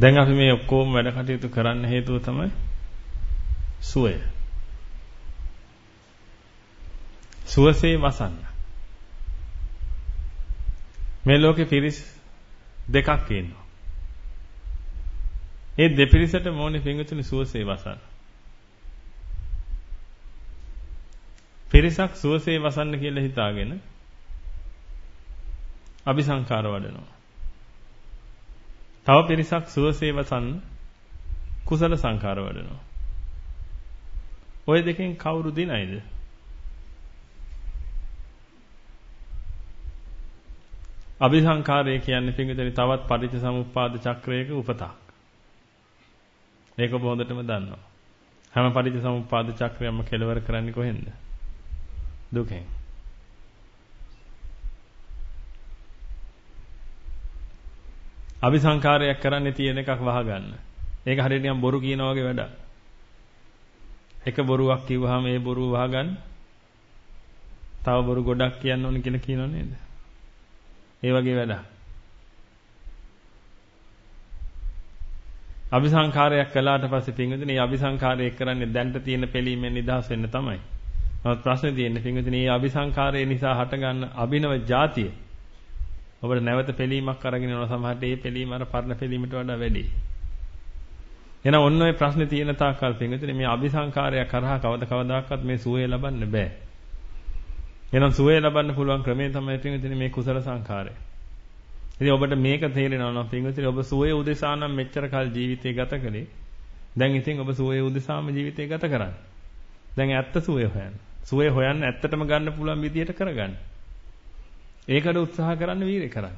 දැන් අපි මේ ඔක්කොම වැඩ කටයුතු කරන්න හේතුව තමයි සුවය. සුවසේ වසන්න. මේ ලෝකේ පිරිස් දෙකක් ඉන්නවා. ඒ දෙපිරිසට මොනේ පිංගුතුනි සුවසේ වසන්න. පිරිසක් සුවසේ වසන්න කියලා හිතාගෙන අபிසංකාර වඩනවා. තව පිරිසක් සුවසේ වසන්න කුසල සංකාර වඩනවා. ඔය දෙකෙන් කවුරු දිනයිද? අபிසංකාරය කියන්නේ පිංගුතුනි තවත් පටිච්චසමුප්පාද චක්‍රයක උපතක්. මේක ඔබ හොඳටම දන්නවා. හැම පටිච්චසමුප්පාද චක්‍රයක්ම කෙලවර කරන්නේ කොහෙන්ද? දුකෙන්. අபிසංකාරයක් කරන්නේ තියෙන එකක් වහගන්න. ඒක හරියට නිකන් බොරු කියනා වගේ වැඩක්. එක බොරුවක් කිව්වහම ඒ බොරුව වහගන්න. තව බොරු ගොඩක් කියන්න ඕන කියලා කියනව නේද? ඒ වගේ වැඩක්. අபிසංකාරයක් කළාට පස්සේ පින්විතනේ මේ අபிසංකාරය කරන්නේ දැන්ට තියෙන පිළීමෙන් නිදහස් වෙන්න තමයි. නමුත් ප්‍රශ්නේ තියෙන්නේ පින්විතනේ මේ අபிසංකාරය නිසා හටගන්න අභිනව જાතිය ඔබට නැවත පිළීමක් අරගෙන යනවා සමහරට ඒ පිළීම අර පරණ පිළීමට වඩා වැඩි. එහෙනම් ඔන්න ඔය ප්‍රශ්නේ තියෙන තාක්කල් පින්විතනේ මේ අபிසංකාරය කරහා කවදාකවත් මේ සුවය ලබන්න බෑ. එහෙනම් සුවය ලබන්න පුළුවන් ක්‍රමය තමයි පින්විතනේ මේ කුසල සංඛාරය. ඉතින් ඔබට මේක තේරෙනවා නම් පින්විතනේ ඔබ සුවය උදෙසා නම් මෙච්චර කල් ජීවිතේ ගත කළේ. දැන් ඉතින් ඔබ සුවය උදෙසාම ජීවිතේ ගත කරන්න. දැන් ඇත්ත සුවය හොයන්න. සුවය හොයන්න ඇත්තටම ගන්න පුළුවන් විදියට කරගන්න. ඒකට උත්සාහ කරන්න වීර්ය කරන්න.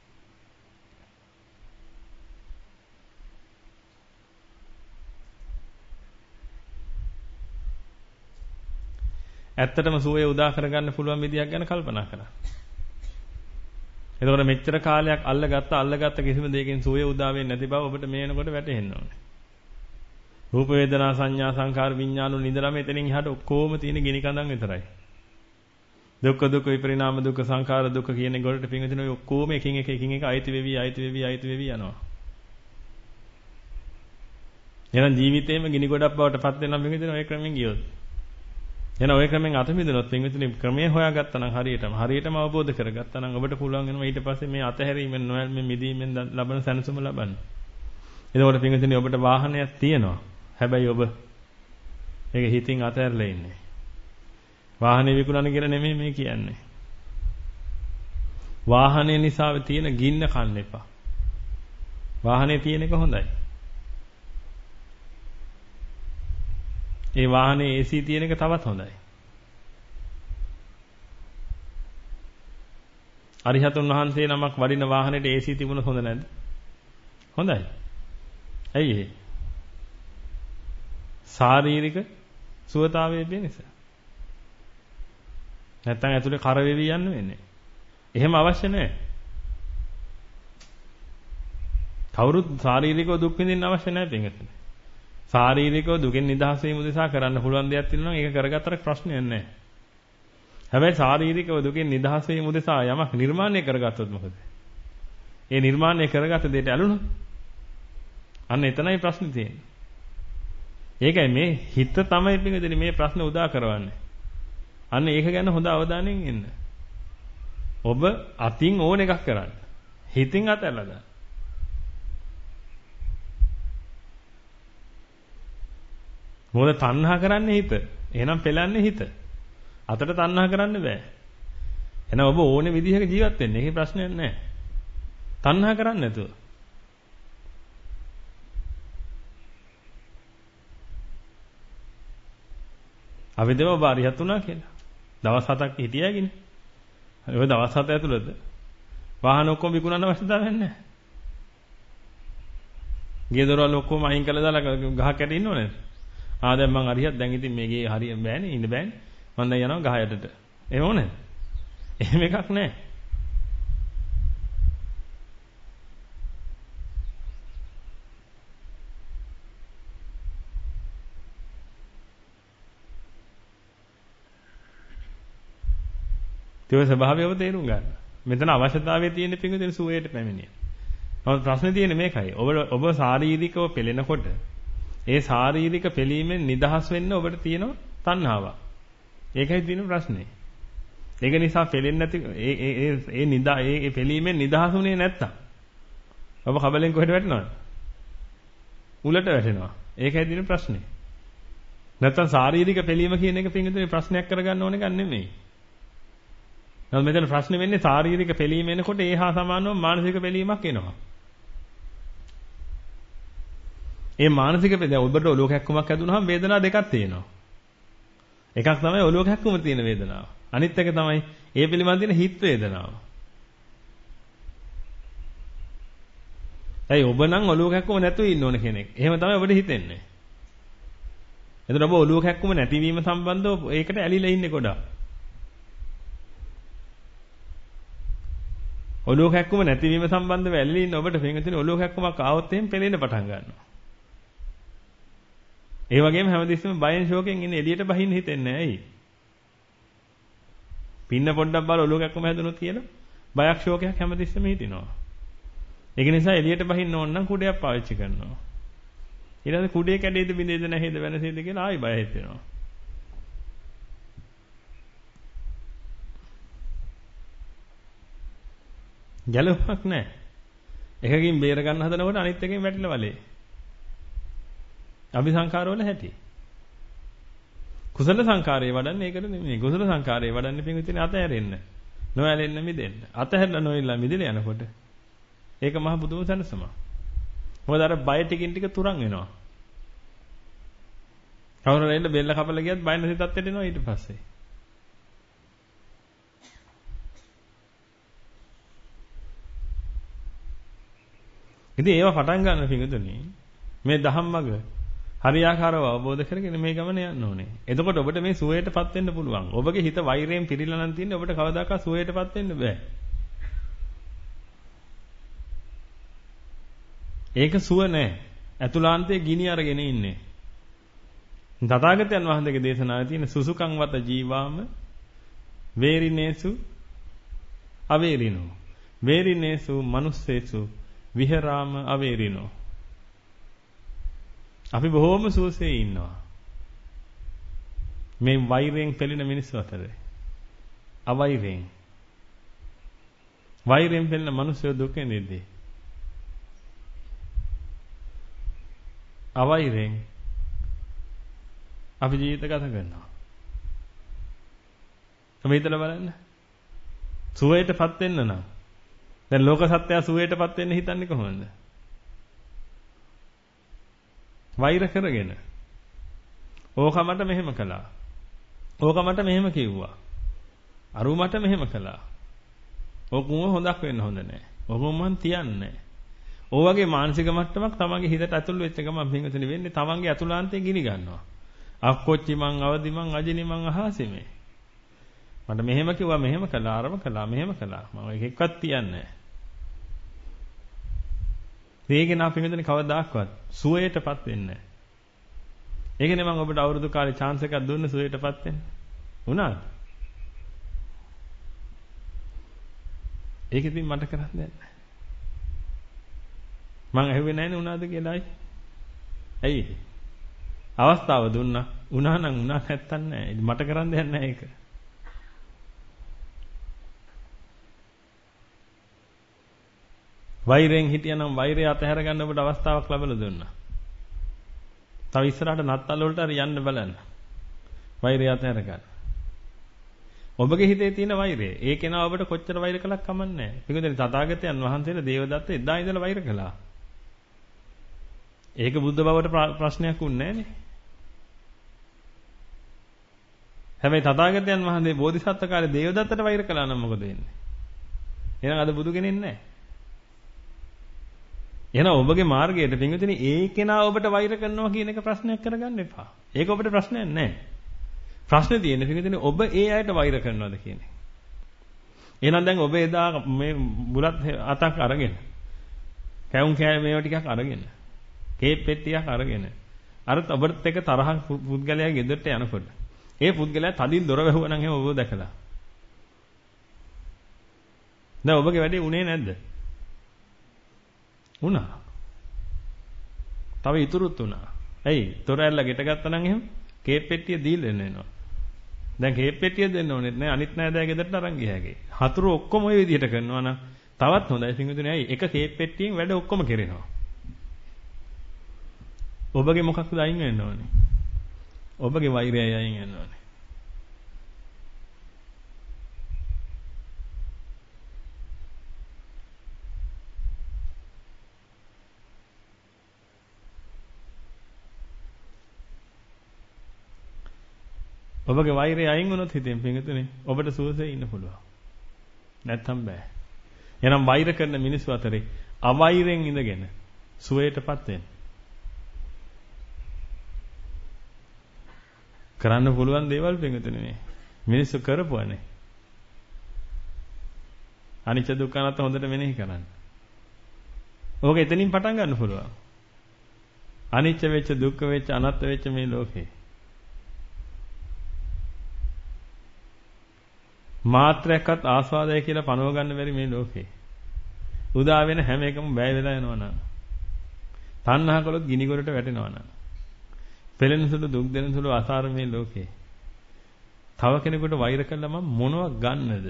ඇත්තටම සුවය උදා කරගන්න පුළුවන් විදියක් ගැන කල්පනා කරන්න. එතකොට මෙච්චර කාලයක් අල්ලගත්ත කිසිම දෙයකින් සුවය උදා වෙන්නේ නැති බව ඔබට මේනකොට වැටහෙන්න ඕනේ. රූප වේදනා සංඥා සංකාර විඥාන නිදරම එතනින් එහාට ඔක්කොම තියෙන ගිනි කඳන් විතරයි. දුක්ඛ දුක්ඛ විපරිණාම දුක්ඛ සංඛාර දුක්ඛ කියන ගොඩට පිංගුදින ඔය ඔක්කොම එකින් එක අයිති වෙවි යනවා. එහෙනම් ජීවිතේම ගිනි ගොඩක් බවට පත් වෙනවා පිංගුදින ඔය ක්‍රමෙන් ගියොත්. එහෙනම් ඔය ක්‍රමෙන් අත මිදුනොත් පිංගුදින ක්‍රමයේ හොයාගත්තා නම් හරියටම අවබෝධ කරගත්තා නම් ඔබට පුළුවන් වෙනවා ඊට පස්සේ මේ අතහැරීමෙන් නොයල්මෙන් මිදීමෙන් ලබන සැනසුම ලබන්න. එතකොට පිංගුදින ඔබට වාහනයක් තියෙනවා. හැබැයි ඔබ මේක හිතින් අතහැරලා ඉන්නේ. වාහනේ විකුණන කියලා නෙමෙයි මේ කියන්නේ. වාහනේ නිසා තියෙන ගින්න කන්න එපා. වාහනේ තියෙන එක හොඳයි. ඒ වාහනේ AC තියෙන එක තවත් හොඳයි. අරිහතුන් වහන්සේ නමක් වඩින වාහනේට AC තිබුණොත් හොඳ නැද්ද? හොඳයි. ඇයි ඒ? ශාරීරික සුවතාවයේ වෙනස. නැත්තම් ඇතුලේ කර වෙවි යන්න වෙන්නේ. එහෙම අවශ්‍ය නැහැ. කවුරුත් ශාරීරිකව දුක් විඳින්න අවශ්‍ය නැහැ පින්ගතුනි. ශාරීරිකව දුකෙන් නිදහස් වීම උදෙසා කරන්න පුළුවන් දෙයක් තියෙනවා නම් ඒක කරගත්තට ප්‍රශ්නයක් නැහැ. හැබැයි ශාරීරිකව දුකෙන් නිදහස් වීම උදෙසා යමක් නිර්මාණය කරගත්තොත් මොකද? ඒ නිර්මාණය කරගත්ත දෙයට ඇලුනොත් අන්න එතනයි ප්‍රශ්නේ තියෙන්නේ. ඒකයි මේ හිත තමයි පින්ගතුනි මේ ප්‍රශ්න උදා කරවන්නේ. අන්න ඒක ගැන හොඳ අවධානයෙන් ඉන්න. ඔබ අතින් ඕන එකක් කරන්න. හිතින් අතහැරලා දාන්න. මොකද තණ්හා කරන්නේ හිත. එහෙනම් පෙළන්නේ හිත. අතට තණ්හා කරන්න බෑ. එහෙනම් ඔබ ඕනේ විදිහක ජීවත් වෙන්න. ඒකේ ප්‍රශ්නයක් නැහැ. තණ්හා කරන්නේ නැතුව. අපි දෙව ඔබ අරිහත් වුණා කියලා. දවස් 7ක් හිටියාගෙන. ඔය දවස් 7 ඇතුළත වාහන ඔක්කොම විකුණන්න අවශ්‍යතාවයක් නැහැ. ගේ දොරවල් ඔක්කොම අයින් කළා දාලා ගහක් යට ඉන්නව නේද? දැන් මං අරිහත් දැන් ඉතින් මේකේ හරිය බෑනේ ඉන්න බෑනේ. මං දැන් යනවා ගහ යටට. එහෙම ඕනේ. එහෙම එකක් නැහැ. ඒ ස්වභාවයව තේරුම් ගන්න. මෙතන අවශ්‍යතාවයේ තියෙන පිංගුදින සුවයට පැමිණිය. නමුත් ප්‍රශ්නේ තියෙන්නේ මේකයි. ඔබ ශාරීරිකව පෙළෙනකොට ඒ ශාරීරික පෙළීමෙන් නිදහස් වෙන්න ඔබට තියෙන තණ්හාවක්. ඒකයි තියෙන ප්‍රශ්නේ. ඒක නිසා පෙළෙන්නේ නැති ඒ පෙළීමෙන් නිදහසුනේ නැත්තම් ඔබ කබලෙන් කොහෙට වැටෙනවද? උලට වැටෙනවා. ඒකයි තියෙන ප්‍රශ්නේ. නැත්තම් ශාරීරික පෙළීම කියන එක පිටින් ප්‍රශ්නයක් කරගන්න ඕන එකක් නෙමෙයි. නමුත් මෙතන ප්‍රශ්නේ වෙන්නේ ශාරීරික පෙළීම එනකොට ඒ හා සමානව මානසික පෙළීමක් එනවා. ඒ මානසික දැන් ඔබට ඔලුව කැක්කුමක් ඇදුනහම වේදනාව දෙකක් තියෙනවා. එකක් තමයි ඔලුව කැක්කුම තියෙන වේදනාව. අනිත් එක තමයි ඒ පිළිබඳ තියෙන හිත් වේදනාව. ඇයි ඔබ නම් ඔලුව කැක්කුම නැතුව ඉන්න ඕන කෙනෙක්. එහෙම තමයි ඔබට හිතෙන්නේ. එතකොට ඔබ ඔලුව කැක්කුම නැතිවීම සම්බන්ධව ඒකට ඇලිලා ඉන්නේ ගොඩක්. ඔලුව කැක්කුම නැතිවීම සම්බන්ධව ඇලිලා ඉන්න ඔබට පිටින් ඔලුව කැක්කුමක් ආවොත් එහෙම පෙලෙන්න පටන් ගන්නවා. ඒ වගේම හැමදෙස්සෙම බයෙන් ෂෝකෙන් ඉන්නේ එළියට බහින්න හිතෙන්නේ නැහැ. ඇයි? පින්න පොඩ්ඩක් බලලා ඔලුව කැක්කුම හැදුනොත් කියලා බයක් ෂෝකයක් හැමදෙස්සෙම හිටිනවා. ඒක නිසා එළියට බහින්න ඕන නම් කුඩයක් පාවිච්චි කරනවා. ඊළඟ කුඩේ කැඩේද බින්දේද නැහැද වෙනසේද කියලා ආයි බය හිතෙනවා. ගැලවමක් නැහැ. එකකින් බේර ගන්න හදනකොට අනිත් එකකින් වැටිලා වලේ. අபிසංකාරවල හැටි. කුසල සංකාරයේ වඩන්නේ ඒකට නෙමෙයි. කුසල සංකාරයේ වඩන්නේ පිටින් අතහැරෙන්න. නොඇලෙන්න මිදෙන්න. අතහැරලා නොඉල්ලා මිදෙලා යනකොට ඒක මහ බුදුම සැනසීමක්. මොකද අර බය ටිකින් ටික තුරන් වෙනවා. කවුරු රෙන්න බෙල්ල කපලා ගියත් බය නැති තත්ත්වයට එනවා ඊට පස්සේ. ඉතින් ඒව පටන් ගන්න පිඟුතුනි මේ ධම්මග හරියාකාරව අවබෝධ කරගෙන මේ ගමන යන්න ඕනේ. එතකොට ඔබට මේ සුවයටපත් වෙන්න පුළුවන්. ඔබගේ හිත වෛරයෙන් පිරීලා නම් තියෙන්නේ ඔබට කවදාකවත් සුවයටපත් වෙන්න බෑ. ඒක සුව නෑ. අතුලාන්තයේ ගිනි අරගෙන ඉන්නේ. තථාගතයන් වහන්සේගේ දේශනාවේ තියෙන සුසුකං වත ජීවාම වේරිනේසු අවේරිනෝ. වේරිනේසු මනුස්සේසු විහරාම අවේරිනෝ. අපි බොහෝම සුවසේ ඉන්නවා. මේ වෛරයෙන් පෙළෙන මිනිස්සු අතරේ. අවෛරයෙන්. වෛරයෙන් පෙළෙන මිනිස්සු දුක විඳින්නේ. අවෛරයෙන් අපි ජීවිත ගත කරනවා. તમે හිතලා බලන්න. සුවයටපත් වෙන්න නම් දැන් ලෝක සත්‍යය සුවයටපත් වෙන්න හිතන්නේ කොහොමද? වෛර කරගෙන. ඕක මට මෙහෙම කළා. ඕක මට මෙහෙම කිව්වා. අරු මට මෙහෙම කළා. ඕකුම හොඳක් වෙන්න හොඳ නැහැ. ඕකුම මන් තියන්නේ නැහැ. ඕවගේ මානසික මට්ටමක් තමන්ගේ හිතට ඇතුල් වෙච්ච ගමන් පින්විතනේ වෙන්නේ තමන්ගේ අතුලාන්තේ ගිනි ගන්නවා. අක්කොච්චි මං අවදි මං අජිනි මං අහසෙමේ. මට මෙහෙම කිව්වා මෙහෙම කළා අරම කළා මෙහෙම කළා. මම එකෙක්වත් තියන්නේ නැහැ. මේකේ නා පින්විතනේ කවදාක්වත් සුවයටපත් වෙන්නේ නැහැ. ඒකනේ මම ඔබට අවුරුදු කාලේ chance එකක් දුන්න සුවයටපත් වෙන්න. වුණාද? ඒක ඉතින් මට කරන්න දෙයක් නැහැ. මං ඇහුවේ නැහැනේ උනාද කියලායි. ඇයි? අවස්ථාව දුන්නා. උනා නම් උනා නැත්තන් නෑ. මට කරන්න දෙයක් නෑ ඒක. වෛරයෙන් හිටියනම් වෛරය අතහැර ගන්න ඔබට අවස්ථාවක් ලැබලා දුන්නා. තව ඉස්සරහට නත්තල් වලට හරි යන්න බලන්න. වෛරය අතහැර ගන්න. ඔබගේ හිතේ තියෙන වෛරය ඒකේ නා ඔබට කොච්චර වෛර කළක් කමන්නේ නෑ. පිටුදෙන තථාගතයන් වහන්සේලා දේවදත්ත එදා ඉඳලා වෛර කළා. ඒක බුද්ධ බවට ප්‍රශ්නයක් උන්නේ නෑනේ. හැබැයි තථාගතයන් වහන්සේ බෝධිසත්ව කාලේ දේවදත්තට වෛර කළා නම් මොකද වෙන්නේ? එහෙනම් අද බුදු කෙනෙක් නෑ. එහෙනම් ඔබගේ මාර්ගයට පින්විතනි ඒකේනා ඔබට වෛර කරනවා කියන එක ප්‍රශ්නයක් කරගන්න එපා. ඒක ඔබට ප්‍රශ්නයක් නෑ. ප්‍රශ්නේ තියෙන්නේ පින්විතනි ඔබ ඒ අයට වෛර කරනවද කියන එක. එහෙනම් දැන් ඔබ එදා මේ බුලත් අතක් අරගෙන කැවුම් කෑ මේවා ටිකක් අරගෙන කේප් පෙට්ටියක් අරගෙන අර ඔබට එක තරහ පුද්ගලයා ගෙදරට යනකොට ඒ පුද්ගලයා තදින් දොර වැහුවා නම් එහෙම ඔබ දැකලා. දැන් ඔබගේ වැඩේ උනේ නැද්ද? වුණා. තව ඉතුරුත් වුණා. ඇයි? තොර ඇල්ල ගෙට ගත්තා නම් එහෙම කේක් පෙට්ටිය දීලා එනවා. දැන් කේක් පෙට්ටිය දෙන්න ඕනෙත් නෑ. අනිත් නෑදෑ ගෙදරට අරන් ගිය හැකි. හතුරු ඔක්කොම ওই විදිහට කරනවා නම් තවත් හොඳයි. පින්විතනේ ඇයි? එක කේක් පෙට්ටියෙන් වැඩ ඔක්කොම කරනවා. ඔබගේ මොකක්ද අයින් වෙන්න ඕනේ? ඔබගේ වෛරයයි අයින් වෙන්න ඕනේ. ඔබගේ වෛරය අයින් වුණොත් හිතෙන් පින්විතනේ ඔබට සුවසේ ඉන්න පුළුවන්. නැත්තම් බෑ. එහෙනම් වෛර කරන මිනිස්සු අතරේ අවෛරෙන් ඉඳගෙන සුවයටපත් වෙන්න. කරන්න පුළුවන් දේවල් පින්විතනේ මේ. මිනිස්සු කරපුවානේ. අනිච්ච දුක්ඛ අනාත්ම හොඳට මෙනෙහි කරන්න. ඕක එතනින් පටන් ගන්න පුළුවන්. අනිච්ච වෙච්ච දුක්ඛ වෙච්ච අනාත්ම වෙච්ච මේ ලෝකේ මාත්‍රයක්වත් ආස්වාදය කියලා පනව ගන්න බැරි මේ ලෝකේ. උදා වෙන හැම එකම බය වෙලා යනවා නම්. තණ්හා කළොත් ගිනි ගොඩට වැටෙනවා නම්. පෙළෙන සුළු දුක් දෙන සුළු අසාර මේ ලෝකේ. තව කෙනෙකුට වෛර කළා මම මොනවක් ගන්නද?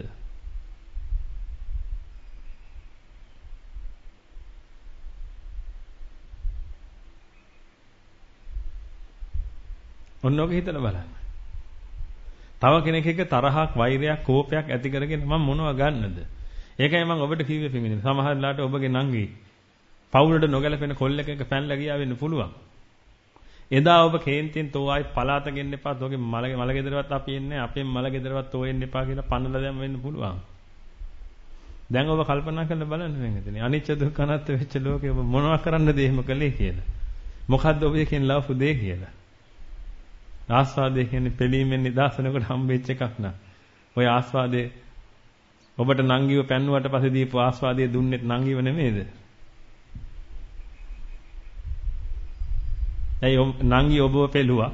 ඔන්නෝක හිතලා බලන්න. තව කෙනෙක් එක්ක තරහක්, වෛරයක්, කෝපයක් ඇති කරගෙන මම මොනව ගන්නද? ඒකයි මම ඔබට කිව්වේ පින්විතනේ. සමහර වෙලාවට ඔබගේ නංගි පවුලට නොගැලපෙන කොල්ලෙක් එක්ක පැනලා ගියා වෙන්න පුළුවන්. එදා ඔබ කේන්තියෙන් තෝ ආයි පලාත ගෙන්න එපා. තෝගේ මල ගෙදරවත් අපි එන්නේ. අපේ මල ගෙදරවත් තෝ එන්න එපා කියලා පන්නලා දැම්ම වෙන්න පුළුවන්. දැන් ඔබ කල්පනා කරලා බලන්න පින්විතනේ. අනිච්ච දුක්ඛ අනාත්ම වෙච්ච ලෝකේ ඔබ මොනව කරන්නද එහෙම කළේ කියලා. මොකද්ද ඔබේ කියන ලවපු දේ කියලා. ආස්වාදය කියන්නේ පිළීමෙන් නිදාසනකොට හම්බෙච්ච එකක් නා. ඔය ආස්වාදයේ ඔබට නංගිව පැන්නුවට පස්සේ දීපු ආස්වාදයේ දුන්නෙත් නංගිව නෙමෙයිද? ඇයි නංගි ඔබව පෙළුවා?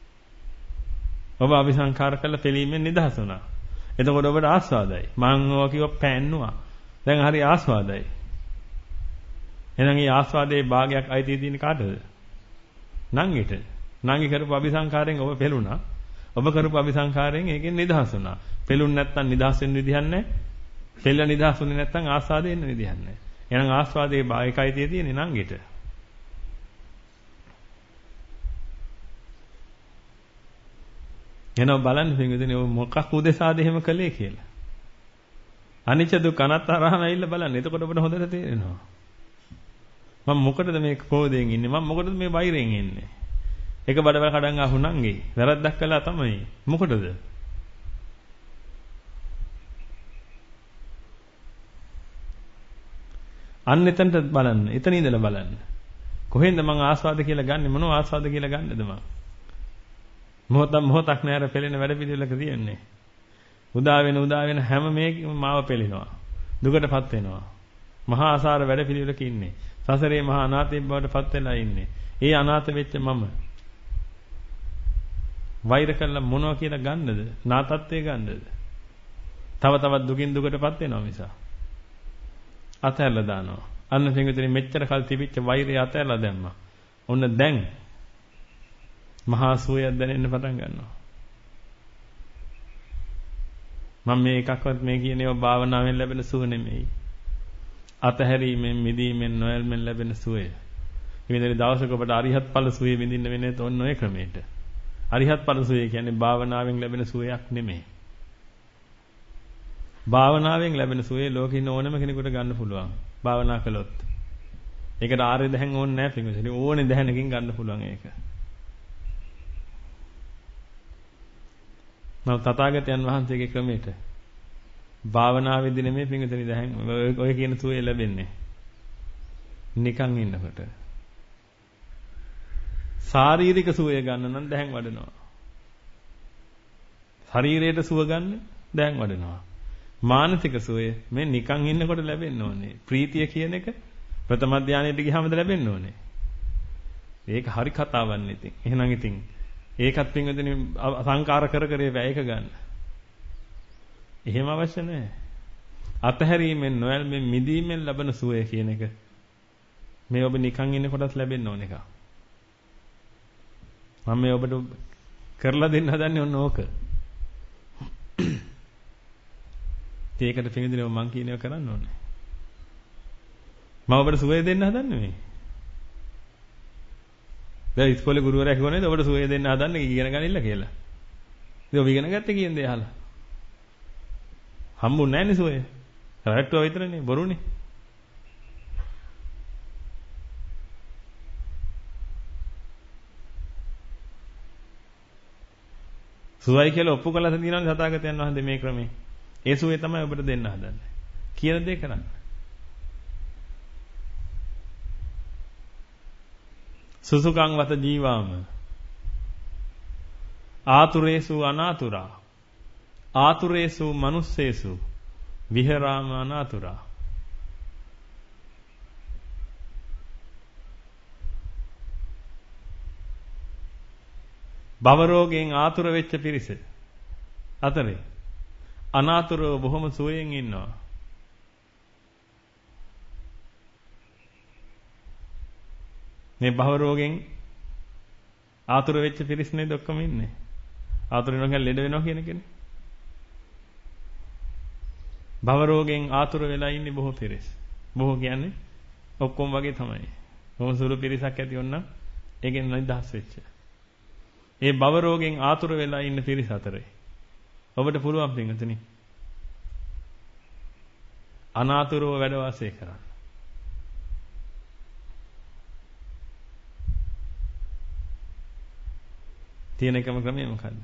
ඔබ අபிසංකාර කළ පිළීමෙන් නිදහස් වුණා. එතකොට ඔබට ආස්වාදයි. මං ඔය කිව්ව පැන්නුවා. දැන් හරි ආස්වාදයි. එහෙනම් මේ ආස්වාදයේ භාගයක් අයිති තියෙන්නේ කාටද? නංගිට. නංගි කරපු අபிසංකාරයෙන් ඔබ පෙළුණා. ඔබ කරපු අபிසංකාරයෙන් ඒකෙන් නිදහස් වුණා. පෙළුණ නැත්තම් නිදහස් වෙන්න විදිහක් නැහැ. පෙළ නිදහස් වුණේ නැත්තම් ආස්වාදේ එන්න විදිහක් නැහැ. එහෙනම් ආස්වාදයේ භාගයකයි තියෙන්නේ නංගිට. එහෙනම් බලන්න පින්විතනේ ඔය මොකක් උදෙසාද එහෙම කළේ කියලා. අනිච්ච දුක්ඛ අනාත්මරහම ඇවිල්ලා බලන්න. එතකොට ඔබට හොඳට තේරෙනවා. මම මොකටද මේ ක්‍රෝධයෙන් ඉන්නේ? මම මොකටද මේ වෛරයෙන් ඉන්නේ? එක බඩවැල් කඩන් ආහු නංගි වැරද්දක් කළා තමයි. මොකටද? අන්න එතනට බලන්න. එතන ඉඳලා බලන්න. කොහෙන්ද මං ආස්වාද කියලා ගන්නෙ? මොනව ආස්වාද කියලා ගන්නද මං? මොහොතක් නෑර පෙළෙන වැඩ පිළිවෙලක තියෙන්නේ. උදා වෙන හැම මේකම මාව පෙළෙනවා. දුකටපත් වෙනවා. මහා ආසාර වැඩ පිළිවෙලක ඉන්නේ. සසරේ මහා අනාථයෙක් බවට පත් වෙලා ඉන්නේ. ඒ අනාථ වෙච්ච මම වෛර කළා මොනවා කියලා ගන්නද? නාතත්වයේ ගන්නද? තව තවත් දුකින් දුකටපත් වෙනවා මිස. අතහැරලා දානවා. අන්න පින්විතනේ මෙච්චර කල් තිබිච්ච වෛරය අතහැරලා දැම්මා. ඔන්න දැන් මහා සුවයක් දැනෙන්න පටන් ගන්නවා. මම මේ එකක්වත් මේ කියනේව භාවනාවෙන් ලැබෙන සුව නෙමෙයි. අතහැරීමෙන්, මිදීමෙන්, නොයල්මෙන් ලැබෙන සුවය. මේ දවසක ඔබට අරිහත් ඵල සුවය විඳින්න වෙන්නේ තොන්න ඔය ක්‍රමයට. අරිහත් ඵල සුවය කියන්නේ භාවනාවෙන් ලැබෙන සුවයක් නෙමෙයි. භාවනාවෙන් ලැබෙන සුවේ ලෝකේ ඉන්න ඕනම කෙනෙකුට ගන්න පුළුවන්. භාවනා කළොත්. ඒකට ආර්ය දැහන් ඕනේ නැහැ පිටුසෙනි. ඕනේ දැහනකින් ගන්න පුළුවන් ඒක. මම තථාගතයන් වහන්සේගේ ක්‍රමයට භාවනාවේදී නෙමෙයි පිටුසෙනි දැහන් ඔය කියන සුවේ ලැබෙන්නේ. නිකන් ඉන්නකොට. ශාරීරික සුවය ගන්න නම් දැහන් වඩනවා. ශරීරයට සුව ගන්න දැහන් වඩනවා. මානසික සුවය මේ නිකන් ඉන්නකොට ලැබෙන්න ඕනේ. ප්‍රීතිය කියන එක ප්‍රථම ධානයට ගියාමද ලැබෙන්න ඕනේ. ඒක හරි කතාවක් නේ ඉතින්. එහෙනම් ඉතින් ඒකත් පින්වදිනේ සංකාර කර ඒක ගන්න. එහෙම අවශ්‍ය නැහැ. අතහැරීමෙන් නොයල්මෙන් මිදීමෙන් ලැබෙන සුවය කියන එක මේ ඔබ නිකන් ඉන්න කොටස් ලැබෙන්න ඕන එක. මම මේ ඔබට කරලා දෙන්න හදන්නේ ඔන්න ඕක. ඒකට පිළිදිනේ මම කියන ඒවා කරන්න ඕනේ. මම ඔබට සුවය දෙන්න හදන්නේ මේ. දැන් ඉස්කෝලේ ගුරුවරයා කිව්වනේ ඔබට සුවය දෙන්න හදන්නේ ඉගෙන ගනින්න කියලා. ඉතින් ඔබ ඉගෙන ගත්තේ කියන දේ අහලා. හම්බුන්නේ නැහැ නේ සුවය. රැට්ටුවා විතරනේ බොරුනේ. සුවයි කියලා ඔප්පු කළා තියෙනවානේ තථාගතයන් වහන්සේ මේ ක්‍රමේ. ඒ සුවේ තමයි ඔබට දෙන්න හදන්නේ. කියන දේ කරන්න. සුසුකං වත ජීවාම ආතුරේසු අනාතුරා ආතුරේසු මනුස්සේසු විහරාම අනාතුරා. භව රෝගයෙන් ආතුර වෙච්ච පිරිස අතරේ අනාතුරව බොහොම සුවයෙන් ඉන්නවා. මේ භව රෝගයෙන් ආතුර වෙච්ච පිරිස් නේද ඔක්කොම ඉන්නේ. ආතුර වෙනවා ලෙඩ වෙනවා කියන කෙනේ. භව රෝගයෙන් ආතුර වෙලා ඉන්නේ බොහෝ පිරිස්. බොහෝ කියන්නේ ඔක්කොම වගේ තමයි. බොහොම සුළු පිරිසක් ඇති වුණා ඒකෙන් නිදහස් වෙච්ච. ඒ භව රෝගයෙන් ආතුර වෙලා ඉන්න පිරිස අතරේ ඔබට පුළුවන් පින්වතුනි අනාතුරව වැඩ වාසය කරන්න. තියෙන එකම ක්‍රමය මොකද්ද?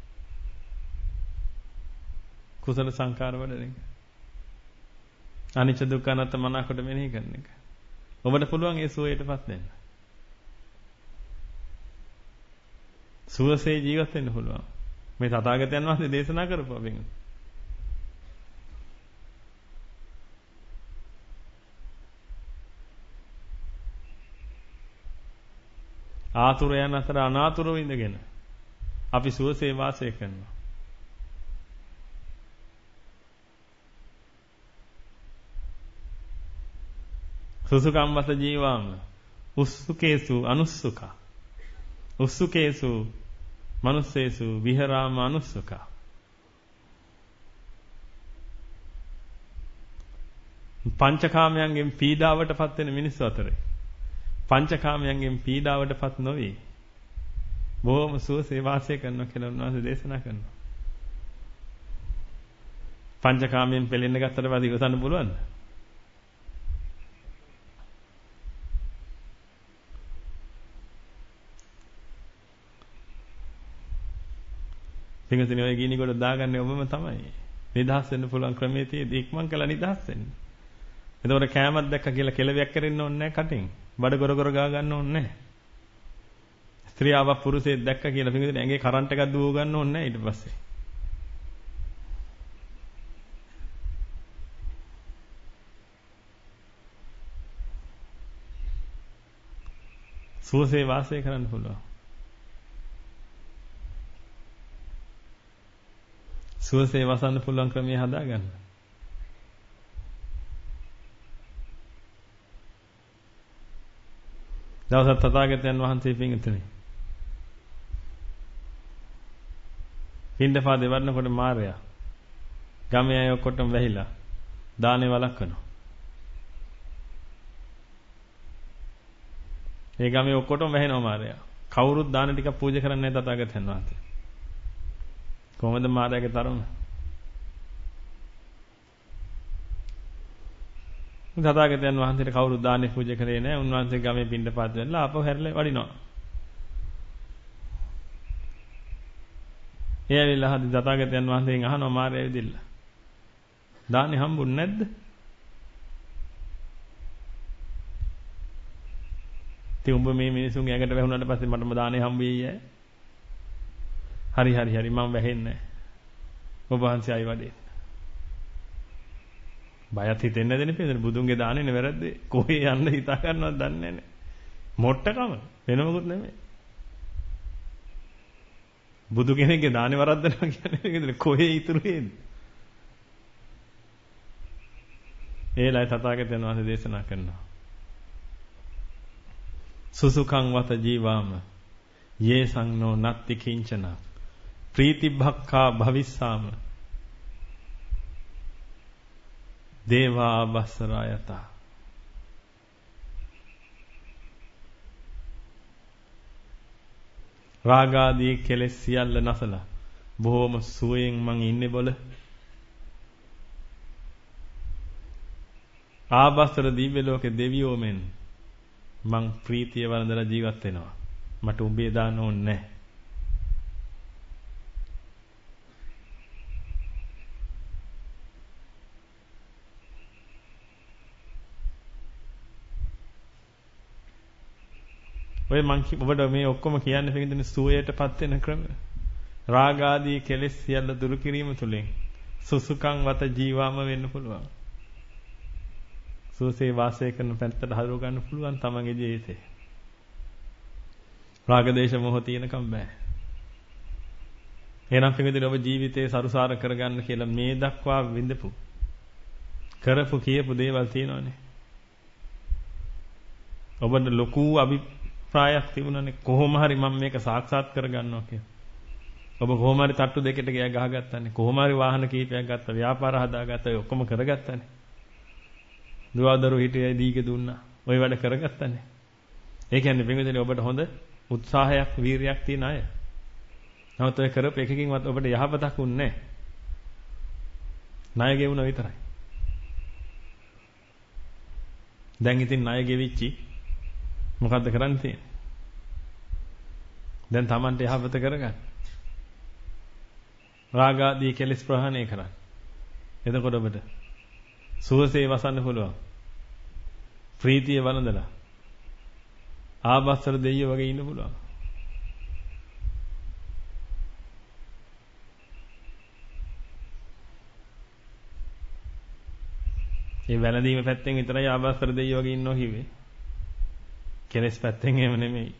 කුසල සංකාර වඩන එක. අනිච්ච දුක්ඛ අනාත්ම මනකට මෙනෙහි කරන එක. ඔබට පුළුවන් ඒ සුවයටපත් වෙන්න. සුවසේ ජීවත් වෙන්න පුළුවන්. මේ තථාගතයන් වහන්සේ දේශනා කරපුවා වෙන. ආතුරයන් අතර අනාතුරව ඉඳගෙන අපි සුවසේ වාසය කරනවා. සුසුකම් වත ජීවාම උස්සුකේසු අනුස්සුකා උස්සුකේසු මනුස්සේසු විහරාම අනුස්සුකා. පංචකාමයන්ගෙන් පීඩාවටපත් වෙන මිනිස්සු අතරේ පංචකාමයන්ගෙන් පීඩාවටපත් නොවේ බොහොම සුවසේ වාසය කරනවා කියලා උන්වහන්සේ දේශනා කරනවා. පංචකාමයෙන් පෙළෙන්න ගත්තට පස්සේ ඉවසන්න පුළුවන්ද? පින්වතුනි ඔය ගිනි කොට දාගන්නේ ඔබම තමයි. නිදහස් වෙන්න පුළුවන් ක්‍රමයේ තියෙදි ඉක්මන් කළා නිදහස් වෙන්න. එතකොට කෑමක් දැක්ක කියලා කෙලවියක් කරින්න ඕනේ නැහැ කටින්. බඩ ගොර ගොර ගා ගන්න ඕනේ නැහැ. ස්ත්‍රියාවක් පුරුෂයෙක් දැක්ක කියලා පින්වතුනි ඇඟේ කරන්ට් එකක් දුව ගන්න ඕනේ නැහැ ඊට පස්සේ. සුවසේ වාසය කරන්න පුළුවන්. සුවසේ වසන්න පුළුවන් ක්‍රමය හදාගන්න. දවසක් තථාගතයන් වහන්සේ පින්තුනේ පින්ඩපාතේ වඩනකොට මාරයා ගමේ අය ඔක්කොටම වැහිලා දානේ වළක්වනවා. ඒ ගමේ ඔක්කොටම වැහෙනවා මාරයා. කවුරුත් දාන ටික පූජා කරන්නේ නැහැ තථාගතයන් වහන්සේ. කොහොමද මාරයාගේ තරම? තථාගතයන් වහන්සේට කවුරුත් දානේ පූජා කරේ නැහැ. උන්වහන්සේ ගමේ පින්ඩපාත වෙලා ආපහු හැරිලා වඩිනවා. ඒ ඇවිල්ලා හදි තථාගතයන් වහන්සේගෙන් අහනවා මාරයා ඇවිදින්න. දානේ හම්බුන්නේ නැද්ද? ඉතින් උඹ මේ මිනිසුන්ගේ ඇඟට වැහුණාට පස්සේ මටම දානේ හම්බ වෙයි ඈ. හරි මම වැහෙන්නේ නැහැ. ඔබ වහන්සේ ආයි වඩේ. බයත් හිතෙන්නේ නැදෙන පිළිදෙන බුදුන්ගේ දාන්නේ වැරද්දේ. කොහේ යන්න හිතා ගන්නවද දන්නේ නැහැ. මොට්ටකම වෙන මොකුත් නෙමෙයි. බුදු කෙනෙක්ගේ දානේ වරද්දනවා කියන්නේ කොහේ ඉතුරු වෙන්නේ? ඒලයි තථාගතයන් වහන්සේ දේශනා කරනවා. සුසුකං වත ජීවාම යේසං නෝ නත්ති කිංචන ප්‍රීතිභක්ඛා භවිස්සාම දේවා බස්සරායත රාගාදී කෙලෙස් සියල්ල නැසලා බොහොම සුවයෙන් මං ඉන්නේ බොල ආබස්සර දිව්‍ය ලෝකේ දෙවියෝ මෙන් මං ප්‍රීතිය වළඳලා ජීවත් වෙනවා මට උඹේ දාන්න ඕනේ නැහැ ඔය මං ඔබට මේ ඔක්කොම කියන්නේ පිටින් සුවයටපත් වෙන ක්‍රම රාග ආදී කෙලෙස් සියල්ල දුරු කිරීම තුළින් සුසුකං වත ජීවාම වෙන්න පුළුවන් සුවසේ වාසය කරන පැත්තට හරව ගන්න පුළුවන් තමන්ගේ ජීවිතේ රාග දේශ මොහ තියෙනකම් බෑ එහෙනම් පිටින් ඔබ ජීවිතේ සරුසාර කරගන්න කියලා මේ දක්වා විඳපු කරපු කියපු දේවල් තියෙනවනේ ඔබට ලොකු ප්‍රායක් තිබුණානේ කොහොම හරි මම මේක සාක්ෂාත් කරගන්නවා කියලා. ඔබ කොහොම හරි තට්ටු දෙකට ගහගත්තානේ. කොහොම හරි වාහන කීපයක් ගත්තා, ව්‍යාපාර හදාගත්තා, ඔය ඔක්කොම කරගත්තානේ. දුවදරු හිටියයි දීගේ දුන්නා. ඔය වැඩ කරගත්තානේ. ඒ කියන්නේ පින්විතනේ ඔබට හොඳ උත්සාහයක්, වීරියක් තියෙන අය. නමුත් ඔය කරපු එකකින්වත් ඔබට යහපතක් උන්නේ නැහැ. ණය ගෙවුණ විතරයි. දැන් ඉතින් ණය ගෙවිච්චි මොකද්ද කරන්න තියෙන්නේ? දැන් Tamante යහපත කරගන්න. රාගාදී කෙලෙස් ප්‍රහාණය කරන්න. එතකොට ඔබට සුවසේ වසන්න පුළුවන්. ප්‍රීතිය වළඳලා ආබස්සර දෙයියෝ වගේ ඉන්න පුළුවන්. මේ වැළඳීම පැත්තෙන් විතරයි ආබස්සර දෙයියෝ වගේ ඉන්නෝ කිව්වේ. කෙලස් පැත්තෙන් එහෙම නෙමෙයි.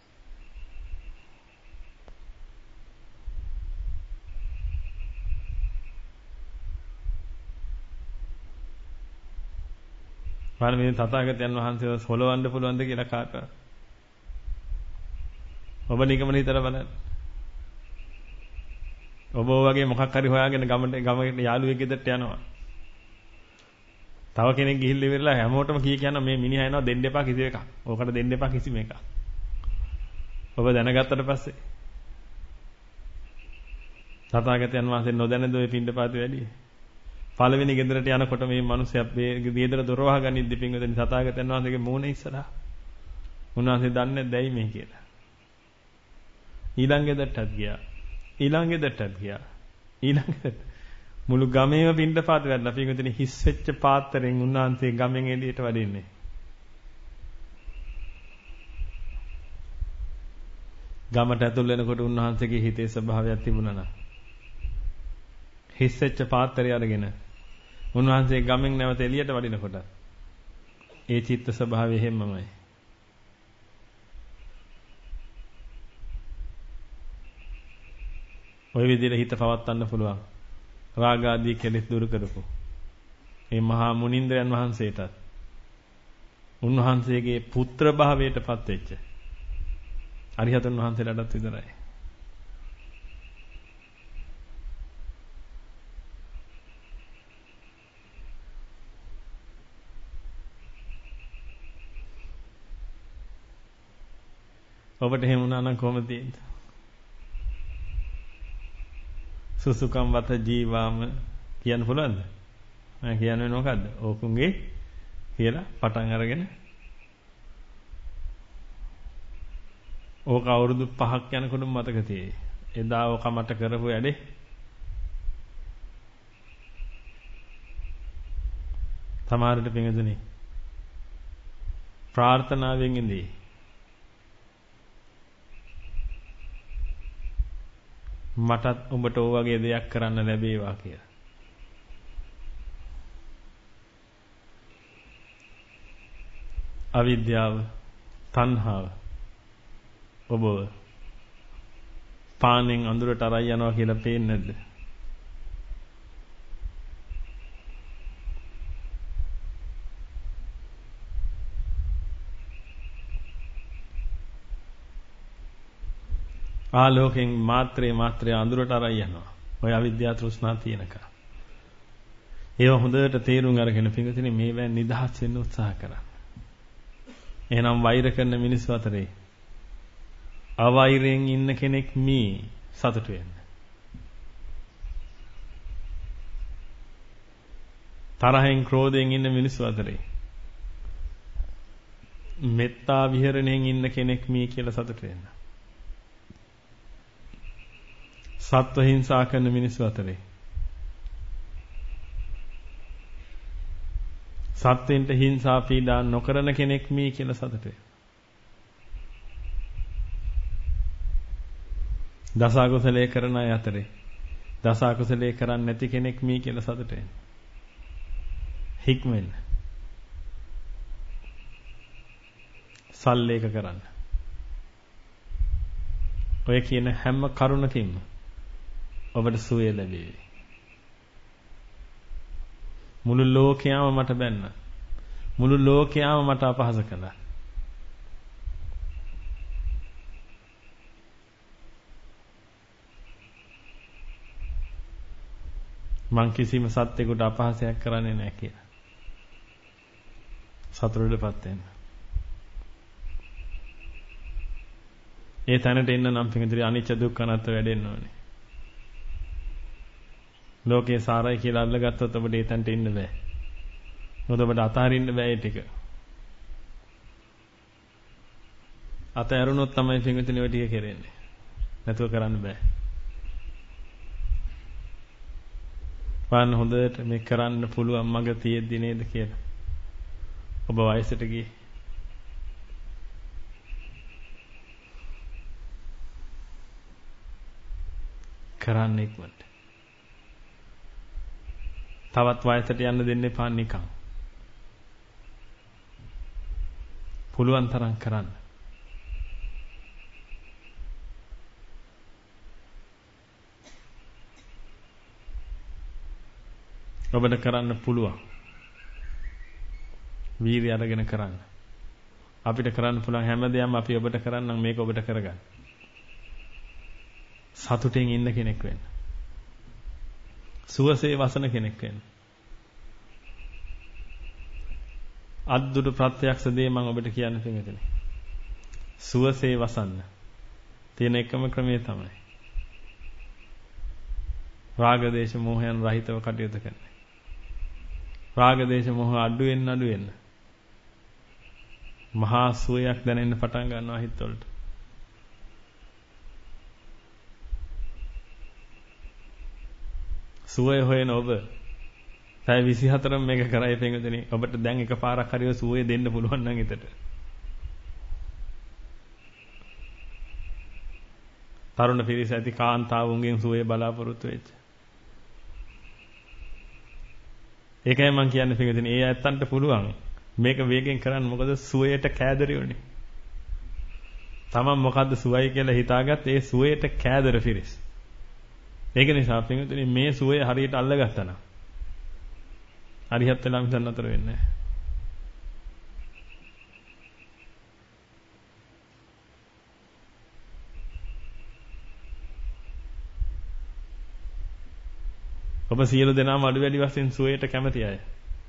මේ තථාගතයන් වහන්සේව සොලවන්න පුළුවන්ද කියලා කාටවත්. ඔබ නිකමන හිතලා බලන්න. ඔබ වගේ මොකක් හරි හොයාගෙන ගමකට යාළුවෙක් ගෙදරට යනවා. තව කෙනෙක් ගිහිල්ලා ඉවරලා හැමෝටම කියනවා මේ මිනිහා එනවා දෙන්න එපා කිසි එකක්. ඕකට දෙන්න එපා කිසිම එකක්. ඔබ දැනගත්තට පස්සේ තථාගතයන් වහන්සේ නොදැනද ඔය පින්ඩපාතේ වැඩි. පළවෙනි ගෙදරට යනකොට මේ මිනිස්සයා මේ ගෙදර දොර වහගනිද්දි පින්වතුනි තථාගතයන් වහන්සේගේ මූණ ඉස්සරහා. උන්වහන්සේ දන්නේ දැයි මේ කියලා. ඊළඟ ගෙදරටත් ගියා. ඊළඟ ගෙදරටත් ගියා. ඊළඟ ගෙදරට මුළු ගමේම පින්ඩපාත වැඩලා පින්වතුනි හිස් වෙච්ච පාත්‍රයෙන් උන්වහන්සේ ගමෙන් එළියට වඩින්නේ. ගමට ඇතුල් වෙනකොට උන්වහන්සේගේ හිතේ ස්වභාවයක් තිබුණා නම් හිස් වෙච්ච පාත්‍රය අරගෙන උන්වහන්සේ ගමෙන් නැවත එළියට වඩිනකොට ඒ චිත්ත ස්වභාවය හැමමයි. ඔය විදිහට හිත පවත්වන්න පුළුවන්. රාග ආදී කෙලෙස් දුරු කරපො. මේ මහා මුනිంద్రයන් වහන්සේටත් උන්වහන්සේගේ පුත්‍ර භාවයටපත් වෙච්ච අරිහතන් වහන්සේලාටත් විතරයි. ඔබට එහෙම වුණා නම් කොහොමද තියෙන්නේ? සුසුකම් වත ජීවාම කියන්න පුළුවන්ද? මම කියන්නේ මොකද්ද? ඕකුන්ගේ කියලා පටන් අරගෙන ඕක අවුරුදු 5ක් යනකොට මතක තියෙයි. එදා ඕක මට කරපු වැඩේ තමාරට පිඟුදුනේ ප්‍රාර්ථනාවෙන් ඉඳී මටත් උඹට ඕ වගේ දෙයක් කරන්න ලැබේවා කියලා. අවිද්‍යාව, තණ්හාව ඔබ පානෙන් අඳුරට අරයි යනවා කියලා පේන්නේ නැද්ද? ආලෝකයෙන් මාත්‍රේ අඳුරට අරයි යනවා. ඔය අවිද්‍යාව තෘෂ්ණා තියෙනකම්. ඒව හොඳට තේරුම් අරගෙන පිඟුතුනි මේවෙන් නිදහස් වෙන්න උත්සාහ කරන්න. එහෙනම් වෛර කරන මිනිස්සු අතරේ අවෛරයෙන් ඉන්න කෙනෙක් මේ සතුට වෙන්න. තරහෙන් ක්‍රෝධයෙන් ඉන්න මිනිස්සු අතරේ මෙත්තා විහරණයෙන් ඉන්න කෙනෙක් මේ කියලා සතුට වෙන්න. සත්ව හිංසා කරන මිනිස්සු අතරේ සත්වෙන්ට හිංසා පීඩා නොකරන කෙනෙක් මේ කියලා සතුට වෙන්න. දස අකුසලයේ කරන අය අතරේ දස අකුසලයේ කරන්නේ නැති කෙනෙක් මේ කියලා සතුට වෙන්න. හික්මෙන්න. සල්ලේක කරන්න. ඔය කියන හැම කරුණකින්ම ඔබට සුවය ලැබේවි. මුළු ලෝකයම මට බැන්න. මුළු ලෝකයම මට අපහාස කළා. මං කිසිම සත්‍යයකට අපහාසයක් කරන්නේ නැහැ කියලා. සතුටටපත් වෙන්න. ඒ තැනට එන්න නම් පිටින් අනිච්ච දුක්ඛ අනාත්ම වැඩෙන්න ඕනේ. ලෝකේ සාරයි කියලා අල්ලගත්තොත් ඔබට ඒ තැනට එන්න බෑ. මොකද ඔබට අතහරින්න බෑ ඒ ටික. අත ඇරුණොත් තමයි පිටින් ඔය ටික කෙරෙන්නේ. නැතුව කරන්න බෑ. පාන්න හොඳට මේ කරන්න පුළුවන් මග තියෙද්දි නේද කියලා. ඔබ වයසට ගියේ. කරන්න ඉක්මනට. තවත් වයසට යන්න දෙන්න එපා නිකන්. පුළුවන් තරම් කරන්න. ඔබට කරන්න පුළුවන්. වීර්යය අරගෙන කරන්න. අපිට කරන්න පුළුවන් හැම දෙයක්ම අපි ඔබට කරන්නම් මේක ඔබට කරගන්න. සතුටින් ඉන්න කෙනෙක් වෙන්න. සුවසේ වසන කෙනෙක් වෙන්න. අද්දුරු ප්‍රත්‍යක්ෂ දේ මම ඔබට කියන්න තියෙන්නේ. සුවසේ වසන්න. තියෙන එකම ක්‍රමය තමයි. රාග දේශ මොහයන් රහිතව කටයුතු කරන්න. රාග දේශ මොහ අඩු වෙන්න මහා සුවයක් දැනෙන්න පටන් ගන්නවා හිතවලට. සුවය හොයන ඔබ පැය 24ම මේක කරයි පෙඟුතුනි. ඔබට දැන් එකපාරක් හරිය සුවය දෙන්න පුළුවන් නම් හිතට. තරුණ පිරිස ඇති කාන්තාවුන්ගෙන් සුවය බලාපොරොත්තු වෙච්ච. ඒකයි මම කියන්නේ පිටින් ඒ ඇත්තන්ට පුළුවන් මේක වේගෙන් කරන්න. මොකද සුවයට කෑදරියෝනේ. තමන් මොකද්ද සුවයි කියලා හිතාගත් ඒ සුවයට කෑදර පිරිස. ඒක නිසා පිටින් මේ සුවය හරියට අල්ලගත්තා නම් හරියත් වෙලා මිසන් අතර වෙන්නේ නැහැ. ඔබ සියලු දෙනාම අඩු වැඩි වශයෙන් සුවයට කැමති අය.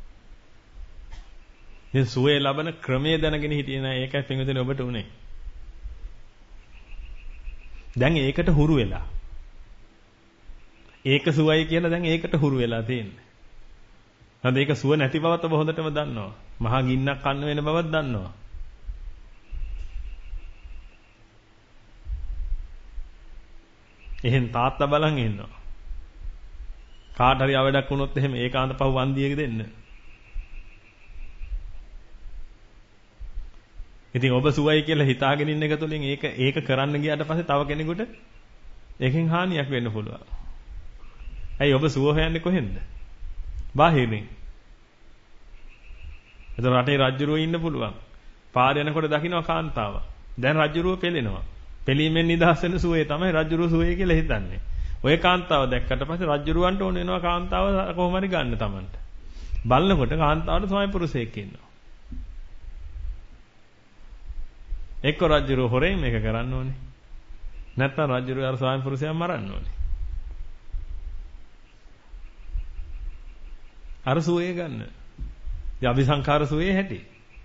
මේ සුවේ ලබන ක්‍රමයේ දැනගෙන හිටියේ නෑ. ඒකයි පින්විතනේ ඔබට උනේ. දැන් ඒකට හුරු වෙලා. ඒක සුවයි කියලා දැන් ඒකට හුරු වෙලා තියෙන්නේ. හරි ඒක සුව නැති බවත් ඔබ හොඳටම දන්නවා. මහා ගින්නක් කන්න වෙන බවත් දන්නවා. එහෙන් තාත්තා බලන් ඉන්නවා. කාට හරි අවඩක් වුණොත් එහෙම ඒකාන්ත පහු වන්දියක දෙන්න. ඉතින් ඔබ සුවයි කියලා හිතාගෙන ඉන්න එක තුළින් ඒක කරන්න ගියාට පස්සේ තව කෙනෙකුට ඒකෙන් හානියක් වෙන්න පුළුවන්. ඇයි ඔබ සුව හොයන්නේ කොහෙන්ද? බාහිරින්. එතන රටේ රජුරුවෝ ඉන්න පුළුවන්. පාර යනකොට දකින්න කාන්තාව. දැන් රජුරුවෝ පෙළෙනවා. පෙළීමෙන් නිදහස් වෙන සුවේ තමයි රජුරුවෝ සුවේ කියලා හිතන්නේ. ඔය කාන්තාව දැක්කට පස්සේ රජුරුවන්ට ඕන වෙනවා කාන්තාව කොහොම හරි ගන්න තමන්ට. බලනකොට කාන්තාවට ස්වාමි පුරුෂයෙක් ඉන්නවා. එක්ක රජුරුවෝ හොරෙන් මේක කරන්න ඕනේ. නැත්නම් රජුරු අර ස්වාමි පුරුෂයන් මරන්න ඕනේ. අර සුවේ ගන්න. ඒ අபிසංකාර සුවේ හැටි.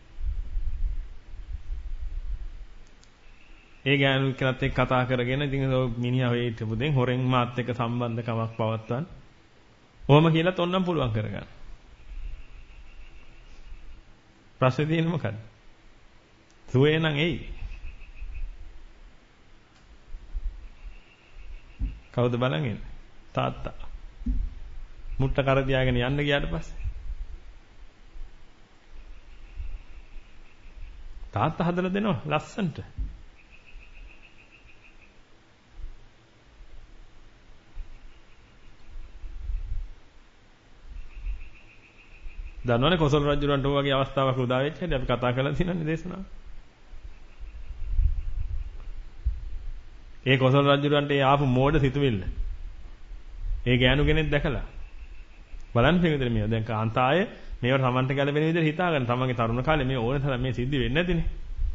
ඒ ගෑනු කෙනත් එක්ක කතා කරගෙන ඉතින් මිනිහා වෙයි හිටපු දෙන් හොරෙන් මාත් එක්ක සම්බන්ධකමක් පවත්වන්න. ඔහොම කියලාත් ඕනනම් පුළුවන් කරගන්න. ප්‍රශ්නේ තියෙන්නේ මොකද්ද? සුවේ නම් එයි. කවුද බලන් ඉන්නේ? තාත්තා. මුට්ට කර තියාගෙන යන්න ගියාට පස්සේ තාත්තා හදලා දෙනවා ලස්සන්ට. දන්නවනේ කොසල් රජුරන්ට ඔය වගේ අවස්ථාවක් උදා වෙච්ච හැටි අපි කතා කරලා තියෙනනේ දේශනාව. ඒ කොසල් රජුරන්ට ඒ ආපු මෝඩ සිතුවිල්ල. ඒ ගෑනු කෙනෙක් දැකලා බලන්න පිළිදෙර මේව දැන් කාන්තාය මේවට සමන්ට ගැලපෙන විදිහට හිතාගන්න තමන්ගේ තරුණ කාලේ මේ ඕන තරම් මේ සිද්ධි වෙන්නේ නැතිනේ.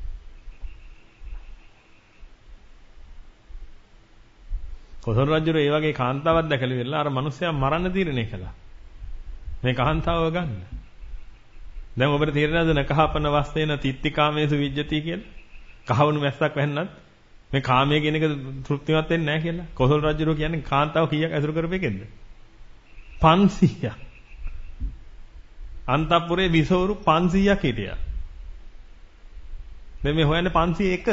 කොසල් රජුර ඒ වගේ කාන්තාවක් දැකලා ඉවරලා අර මිනිස්සයා මරන්න තීරණය කළා. මේ කාන්තාව ගන්න. දැන් ඔබට තේරෙනවද නකහපන වස්තේන තිත්තිකාමේසු විජ්ජති කියලා? කහවණු මැස්සක් වැහෙන්නත් මේ කාමයේ කියන එක තෘප්තිමත් වෙන්නේ නැහැ කියලා. කොසල් රජුරෝ කියන්නේ කාන්තාව කීයක් ඇසුරු කරපෙකෙන්ද? 500ක්. අන්තපුරේ විසවරු 500ක් හිටියා. දැන් මේ හොයන්නේ 501.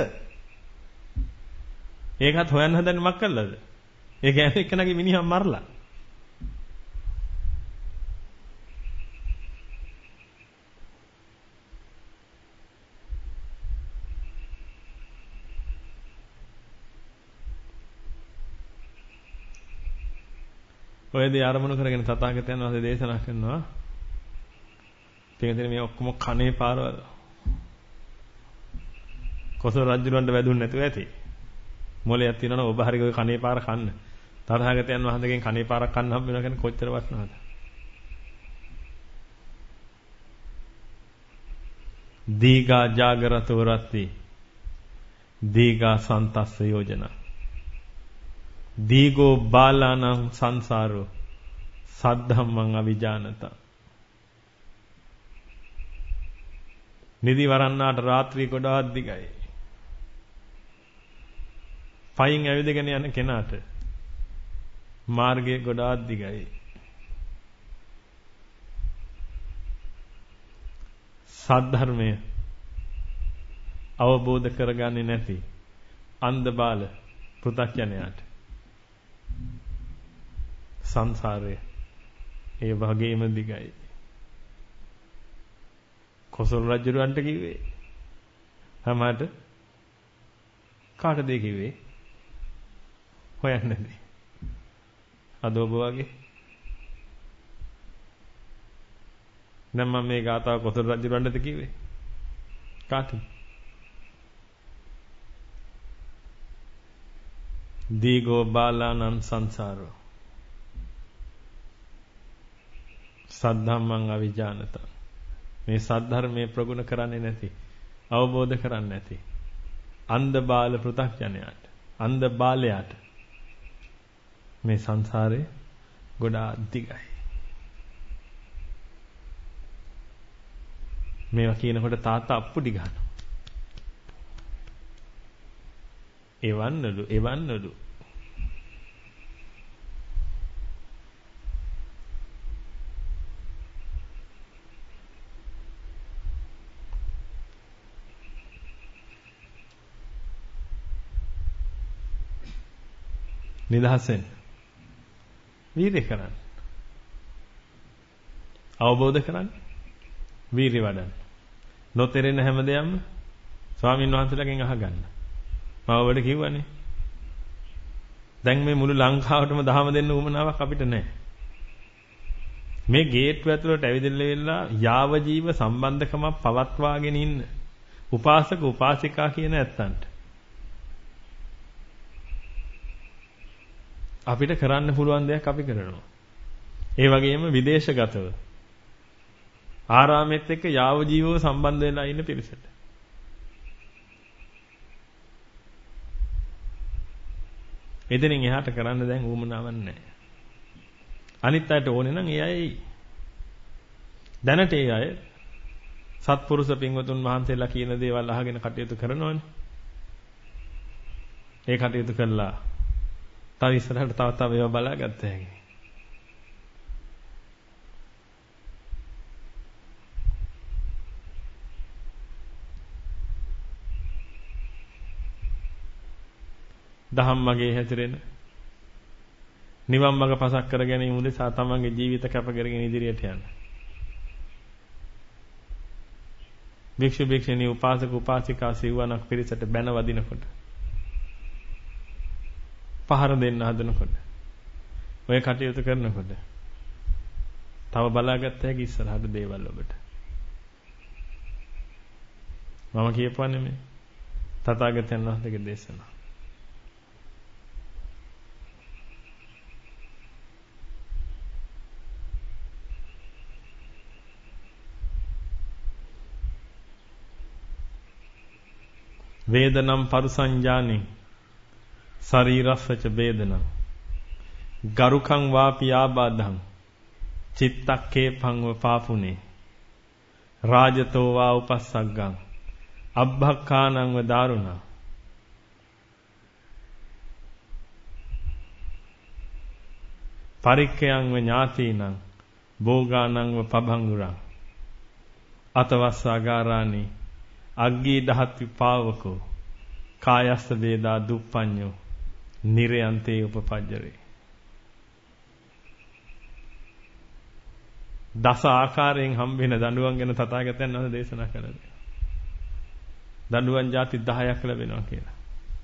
ඒකත් හොයන්න හදන්නේ මක් කළාද? ඒ කියන්නේ එක්කනගේ මිනිහා මරලා. ඔය දේ ආරමුණු කරගෙන තථාගතයන් වහන්සේ දේශනා කරනවා. පිටින් මේ ඔක්කොම කනේ පාරවල. කොසල් රජුලන්ට වැදුන්නේ නැතුව ඇති. මොලයක් තියෙනවනේ ඔබ හරිය ඔය කනේ පාර කන්න. තථාගතයන් වහන්සේගෙන් කනේ පාරක් කන්න හම්බ වෙනවා කියන්නේ කොච්චර වටිනවද? දීගා ජාගරතෝ රත්ති. දීගා සන්තස්ස යෝජනා. දීගෝ බාලානං සංසාරෝ සද්ධම්මං අවිජානත. නිදි වරන්නාට රාත්‍රී ගොඩාක් දිගයි. පයින් ඇවිදගෙන යන කෙනාට මාර්ගයේ ගොඩාක් දිගයි. සද්ධර්මය අවබෝධ කරගන්නේ නැති අන්ධ බාල පෘථග්ජනයාට සංසාරයේ ඒ වගේම දිගයි. කොසල් රජුරන්ට කිව්වේ හැමකට කාටද කිව්වේ? හොයන්නේ නැති. අද ඔබ වගේ දැන් මම මේ ගාථාව කොසල් රජුරන්ටද කිව්වේ? කාටද? දීගෝ බාලානං සංසාරෝ සද්ධම්මං අවිජානත. මේ සද්ධර්මයේ ප්‍රගුණ කරන්නේ නැති, අවබෝධ කරන්නේ නැති අන්ධ බාල පෘථග්ජනයාට, අන්ධ බාලයාට මේ සංසාරේ ගොඩාක් දිගයි. මේවා කියනකොට තාත්තා අප්පුඩි ගන්නවා. එවන්නලු නිදහසෙන් වීර්ය කරන්න. අවබෝධ කරන්න. වීර්ය වඩන්න. නොතෙරෙන හැමදේම ස්වාමීන් වහන්සේලාගෙන් අහගන්න. මම ඔබට කිව්වනේ. දැන් මේ මුළු ලංකාවටම දහම දෙන්න උවමනාවක් අපිට නැහැ. මේ ගේට්ටුව ඇතුළට ඇවිදලා යාව ජීව සම්බන්ධකමක් පවත්වාගෙන ඉන්න උපාසක උපාසිකා කියන ඇත්තන්ට අපිට කරන්න පුළුවන් දෙයක් අපි කරනවා. ඒ වගේම විදේශගතව ආරාමෙත් එක්ක යාව ජීවව සම්බන්ධ වෙලා ඉන්න පිරිසට එතනින් එහාට කරන්න දැන් ඌමනාවක් නැහැ. අනිත් අයට ඕනේ නම් ඒ අය දැනට ඒ අය සත්පුරුෂ පින්වතුන් වහන්සේලා කියන දේවල් අහගෙන කටයුතු කරනවනේ. ඒ කටයුතු කළා. තව ඉස්සරහට තව ඒවා බලාගත්ත හැකි. දහම් මගේ හැසිරෙන නිවන් මඟ පසක් කර ගැනීම උදෙසා තමන්ගේ ජීවිත කැප කරගෙන ඉදිරියට යන්න. භික්ෂු භික්ෂුණී උපාසක උපාසිකා සිව්වනක් පිරිසට බැන වදිනකොට පහර දෙන්න හදනකොට ඔය කටයුතු කරනකොට තව බලාගත්ත හැකි ඉස්සරහට දේවල් ඔබට. මම කියපුවා නෙමෙයි. තථාගතයන් වහන්සේගේ දේශනා. වේදනම් පරුසංජානි ශරීරස්සච වේදනං ගරුකං වාපි ආබාධං චිත්තක්කේපං වපාපුනේ රාජතෝ වා උපස්සග්ගං අබ්බක්ඛානං ව දාරුණං පරික්ඛයං ව ඥාතීනං භෝගානං ව පභංගුරං අතවස්සාගාරානි අග්ගී දහත් විපාවකෝ කායස්ස වේදා දුප්පඤ්ඤෝ නිරයන්තේ උපපජ්ජරේ. දස ආකාරයෙන් හම්බෙන දඬුවම් ගැන තථාගතයන් වහන්සේ දේශනා කළා. දඬුවම් ಜಾති 10ක් ලැබෙනවා කියලා.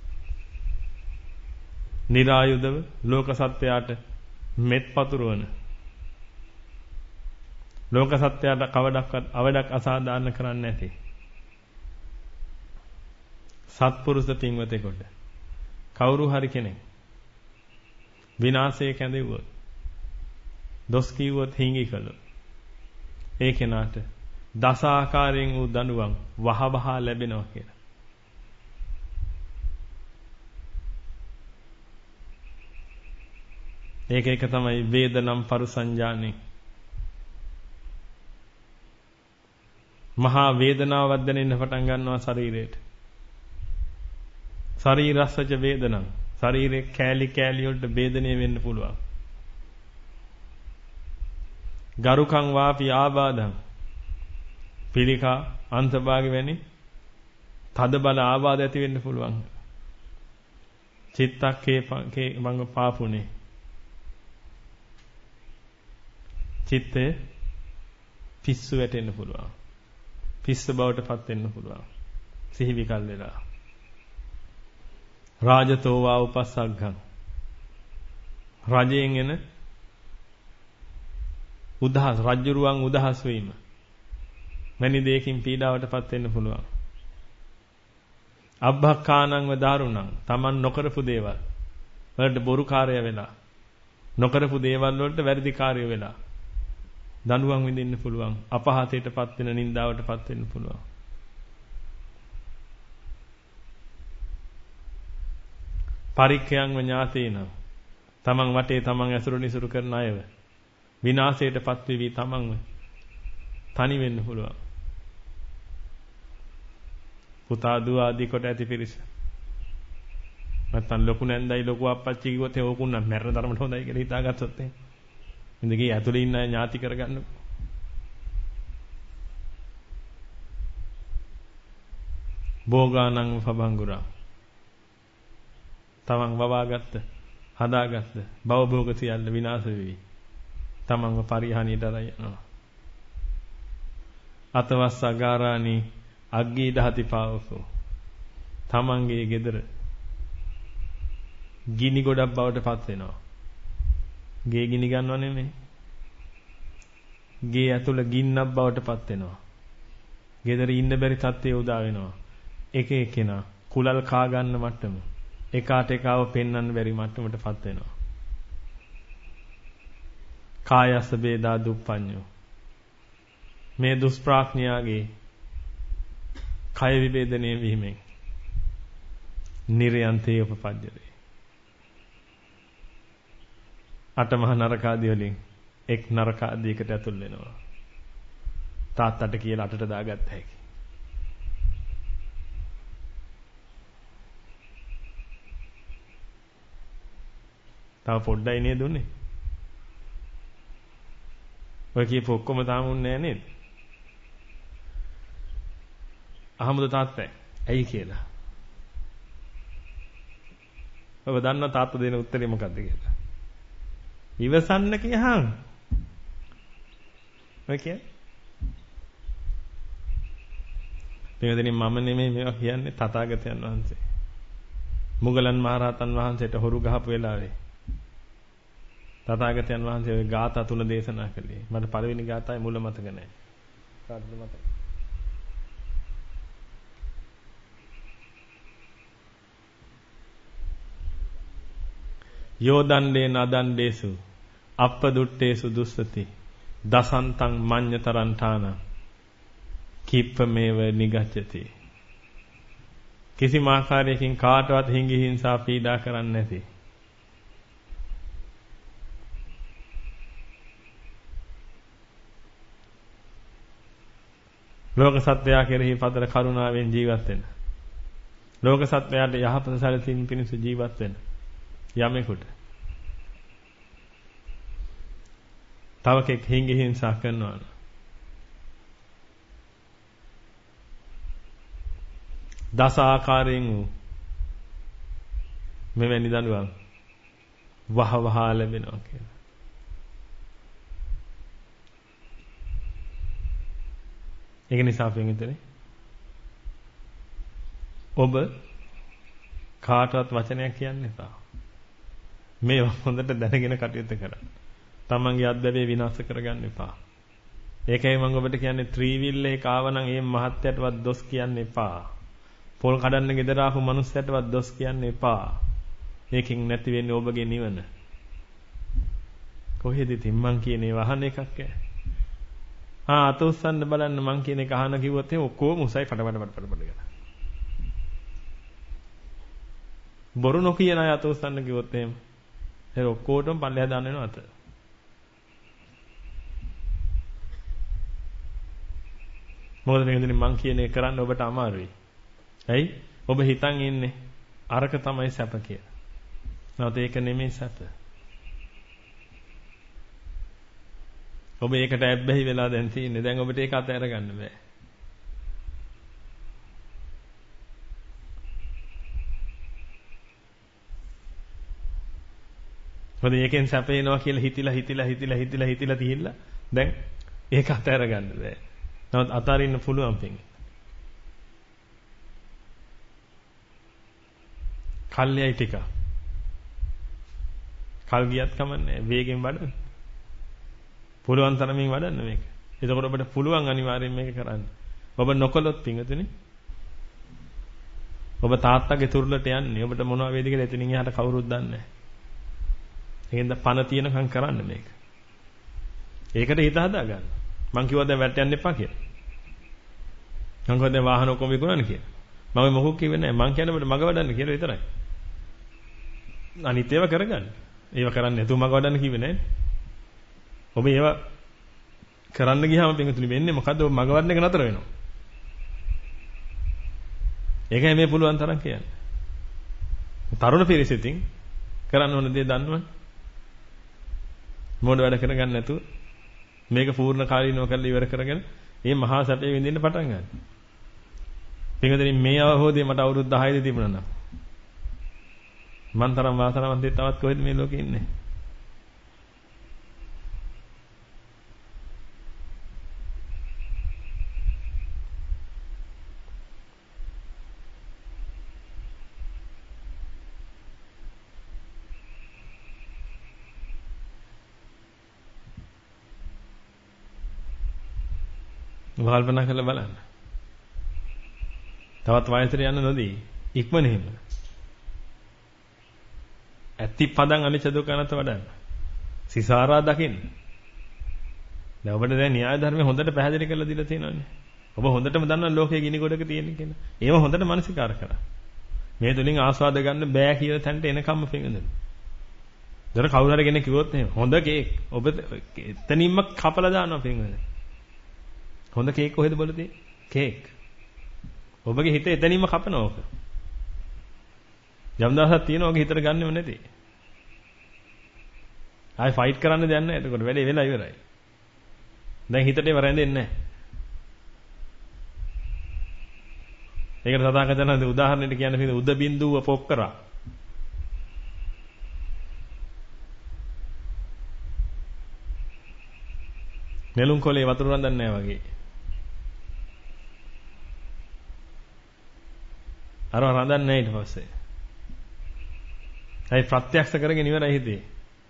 නිරායුධව ලෝක සත්‍යයට මෙත් පතුරවන ලෝක සත්‍යයට කවඩක්වත් අවඩක් අසාධාරණ කරන්නේ නැති සත්පුරුෂ පින්වතෙකුට කවුරු හරි කෙනෙක් විනාශය කැඳෙව්වොත් දොස් කිව්වොත් හිඟි කළොත් ඒ කෙනාට දස ආකාරයෙන් වූ දඬුවම් වහවහ ලැබෙනවා කියලා. ඒක තමයි වේදනම් පරුසංජානේ. මහා වේදනාවක් දැනෙන්න පටන් ගන්නවා ශරීරයට. ශරීරස්සච වේදනං ශරීරේ කෑලි කෑලි වලට වේදනය වෙන්න පුළුවන්. ගරුකං වාපි ආබාධං පිළිකා අන්තභාග වෙන්නේ තද බල ආබාධ ඇති වෙන්න පුළුවන්. චිත්තක්කේ මංග පාපුනේ චිත්තේ පිස්සු වැටෙන්න පුළුවන්. පිස්ස බවට පත් වෙන්න පුළුවන්. සිහි විකල් වෙලා. රාජතෝ වා උපස්සග්ගං රජයෙන් එන උදහස් රජ්ජුරුවන් උදහස් වීම මැනි දෙයකින් පීඩාවටපත් වෙන්න පුළුවන්. අබ්බක්ඛානං ව දාරුණං Taman නොකරපු දේවල් වලට බොරුකාරය වෙලා නොකරපු දේවල් වලට වැරදිකාරය වෙලා දඬුවම් විඳින්න පුළුවන්. අපහාසයටපත් වෙන නින්දාවටපත් වෙන්න පුළුවන්. පරික්ඛයන් ඥාතේන තමන් වටේ තමන් ඇසුරු නිසුරු කරන අයව විනාශයටපත් වෙවි තමන්ව තනි වෙන්න පුළුවන්. පුතා දුව ආදී කොට ඇති පිරිස. නැත්තම් ලොකු නැන්දයි ලොකු අප්පච්චි කිව්වොත් ඒ ඕකුන් නම් මැරෙන තරමට හොඳයි කියලා හිතාගත්තොත් එහෙනම් ඉඳගේ ඇතුලේ ඉන්න අය ඥාති කරගන්න. භෝගානං පබංගුරා තමන් වවාගත්ත හදාගත්ත භවභෝග සියල්ල විනාශ වෙවි. තමන්ව පරිහානියට අරයි යනවා. අතවස්සගාරානි අග්ගී දහති පාවකෝ තමන්ගේ ගෙදර ගිනි ගොඩක් බවට පත් වෙනවා. ගේ ගිනි ගන්නව නෙමෙයි. ගේ ඇතුළ ගින්නක් බවට පත් වෙනවා. ගෙදර ඉන්න බැරි තත්ත්වය උදා වෙනවා. එක එකේනා කුලල් කා ගන්න මට්ටම එකාට එකාව පෙන්වන්න බැරි මට්ටමටපත් වෙනවා. කායස්ස වේදා දුප්පඤ්ඤෝ මේ දුෂ්ප්‍රඥයාගේ කය විවේදනයේ වීමෙන් නිරයන්තේ උපපජ්ජරේ අටමහා නරක ආදී වලින් එක් නරක ආදීකට ඇතුල් වෙනවා. තාත්තට කියලා අටට දාගත්ත හැකි. තව පොඩ්ඩයි නේද උනේ? ඔය කියපු ඔක්කොම තාම උන්නේ නැහැ නේද? අහමුද තාත්තයි? ඇයි කියලා? ඔබ දන්න තාත්තා දෙන උත්තරේ මොකක්ද කියලා? ඉවසන්න කියහන්. ඔය කියන්නේ? මේකෙන් මම නෙමෙයි මේවා කියන්නේ තථාගතයන් වහන්සේ. මුගලන් මහරහතන් වහන්සේට හොරු ගහපු වෙලාවේ තථාගතයන් වහන්සේ ওই ගාථා තුන දේශනා කළේ. මට පළවෙනි ගාථාවේ මුල මතක නැහැ. කාටද මතක? යෝ දණ්ඩේ නදණ්ඩේසු අප්පදුට්ටේසු දුස්සති දසන්තං මඤ්ඤතරන්ඨාන කිප්පමේව නිගච්ඡති. කිසිම ආකාරයකින් කාටවත් හිඟි හිංසා පීඩා කරන්නේ නැති. ලෝක සත්වයා කෙරෙහි පතර කරුණාවෙන් ජීවත් වෙන. ලෝක සත්වයාට යහපත සැලසීම පිණිස ජීවත් වෙන යමෙකුට තව කෙනෙක් හිඟි හිංසා කරනවා නම් දස ආකාරයෙන් වූ මෙවැනි දඬුවම් වහ වහ ලැබෙනවා කියලා. ඒක නිසා පින්විතනේ ඔබ කාටවත් වචනයක් කියන්න එපා. මේ හොඳට දැනගෙන කටයුතු කරන්න. තමන්ගේ අත්දැකීම් විනාශ කරගන්න එපා. ඒකයි මම ඔබට කියන්නේ ත්‍රිවිල් එක ආවනම් ඒ මහත්යටවත් දොස් කියන්න එපා. පොල් කඩන්න ගෙදර ආපු මිනිස්සුන්ටවත් දොස් කියන්න එපා. මේකෙන් නැති වෙන්නේ ඔබගේ නිවන. කොහෙද ඉතින් මං කියන්නේ වහන එකක් ඈ. අත උස්සන්න බලන්න මං කියන එක අහන කිව්වොත් එහෙනම් ඔක්කොම උසයි පඩ කරා. බොරු නොකියන අය අත උස්සන්න කිව්වොත් එහෙම ඒ ඔක්කොටම පල්ලෙහා දාන්න වෙනවා අත. මොකද මේකෙන් මං කියන එක කරන්න ඔබට අමාරුයි. ඇයි? ඔබ හිතන් ඉන්නේ අරක තමයි සැප කියලා. නැවත ඒක නෙමෙයි සැප. ඔබ ඒකට ඇබ්බැහි වෙලා දැන් තියෙන්නේ. දැන් ඔබට ඒක අතහැර ගන්න බෑ. මොකද ඒකෙන් සැපේනවා කියලා හිතිලා තිහිල්ලා දැන් ඒක අතහැර ගන්න බෑ. නමුත් අතාරින්න පුළුවන් පෙන්නේ. කල්යයි ටික. කල් ගියත් කමන්නේ වේගෙන් වඩන්න. පුළුවන් තරමින් වඩන්න මේක. එතකොට ඔබට පුළුවන් අනිවාර්යෙන් මේක කරන්න. ඔබ නොකළොත් පිංගුතුනි ඔබ තාත්තගේ තුරුලට යන්නේ. ඔබට මොනවා වේද කියලා එතනින් එහාට කවුරුත් දන්නේ නැහැ. ඒකෙන්ද පණ තියෙනකම් කරන්න මේක. ඒකට හිත හදා ගන්න. මං කිව්වා දැන් වැට යන්න එපා කියලා. මං කිව්වා දැන් වාහන ඔක්කොම විකුණන්න කියලා. මම මොකක් කිව්වේ නැහැ. මං කියන්නේ ඔබට මග වඩන්න කියලා විතරයි. අනිත් ඒවා කරගන්න. ඒවා කරන්නේ නැතුව මග වඩන්න කිව්වේ නැහැ. ඔබ ඒවා කරන්න ගියාම පින්තුනි වෙන්නේ මොකද්ද? ඔබ මග වඩන එක නතර වෙනවා. ඒකයි මේ පුළුවන් තරම් කියන්නේ. තරුණ පිරිසිතින් කරන්න ඕන දේ දන්නවනේ. මොඩ වැඩ කරගන්න නැතුව මේක පූර්ණ කාලීනව කරලා ඉවර කරගෙන මේ මහා සැපේ විඳින්න පටන් ගන්න. පින්වතුනි මේ අවබෝධය මට අවුරුදු 10යි තිබුණා නම් මන් තරම් වාසනාවන්තයෙක් තවත් කොහෙද මේ ලෝකේ ඉන්නේ? කල්පනා කරලා බලන්න. තවත් වයසට යන්න නොදී ඉක්මනෙහිම ඇති පදන් අනිච්ච දුක්ඛ අනාත්ම වඩන්න. සිසාරා දකින්න. දැන් ඔබට දැන් න්‍යාය ධර්මයේ හොඳට පැහැදිලි කරලා දීලා තියෙනවානේ. ඔබ හොඳටම දන්නා ලෝකයේ ගිනි ගොඩක තියෙන කෙනා. ඒව හොඳට මානසිකාර කරා. මේ තුලින් ආස්වාද ගන්න බෑ කියන තැනට එනකම්ම පිඟුදෙන. දර කවුරු හරි කෙනෙක් කිව්වොත් එහෙම හොඳ කේක් ඔබ එතනින්ම කපලා දානවා පින්වල. හොඳ කේක් කොහෙද බලලා තියෙන්නේ? කේක්. ඔබගේ හිත එතනින්ම කපනවා ඔක. යම් දවසක් තියෙනවා ඔගේ හිතට ගන්නෙම නැති. ආයි ෆයිට් කරන්න දෙයක් නැහැ. එතකොට වැඩේ වෙලා ඉවරයි. දැන් හිතට ඒව රැඳෙන්නේ නැහැ. ඒකට සදාකතන උදාහරණයක් කියන්න තියෙන උද බින්දුව පොක් කරා. නෙළුම් කොලේ වතුර රඳන්නේ නැහැ වගේ. අර රඳන්නේ නැහැ ඊට පස්සේ. ඒ ප්‍රත්‍යක්ෂ කරගෙන ඉවරයි හිතේ.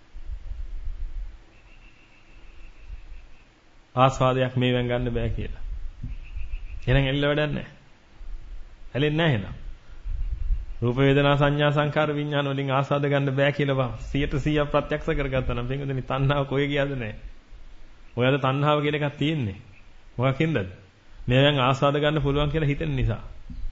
ආස්වාදයක් මේවෙන් ගන්න බෑ කියලා. එහෙනම් එල්ල වැඩක් නැහැ. ඇලෙන්නේ නැහැ එහෙනම්. රූප වේදනා සංඥා සංකාර විඥාන වලින් ආස්වාද ගන්න බෑ කියලා 100% ප්‍රත්‍යක්ෂ කරගත්තා නම් පින්වතුනි තණ්හාව කොහෙ ගියාද නැහැ. ඔයාද තණ්හාව කියන එකක් තියෙන්නේ. මොකකින්දද? මේවෙන් ආස්වාද ගන්න පුළුවන් කියලා හිතෙන නිසා.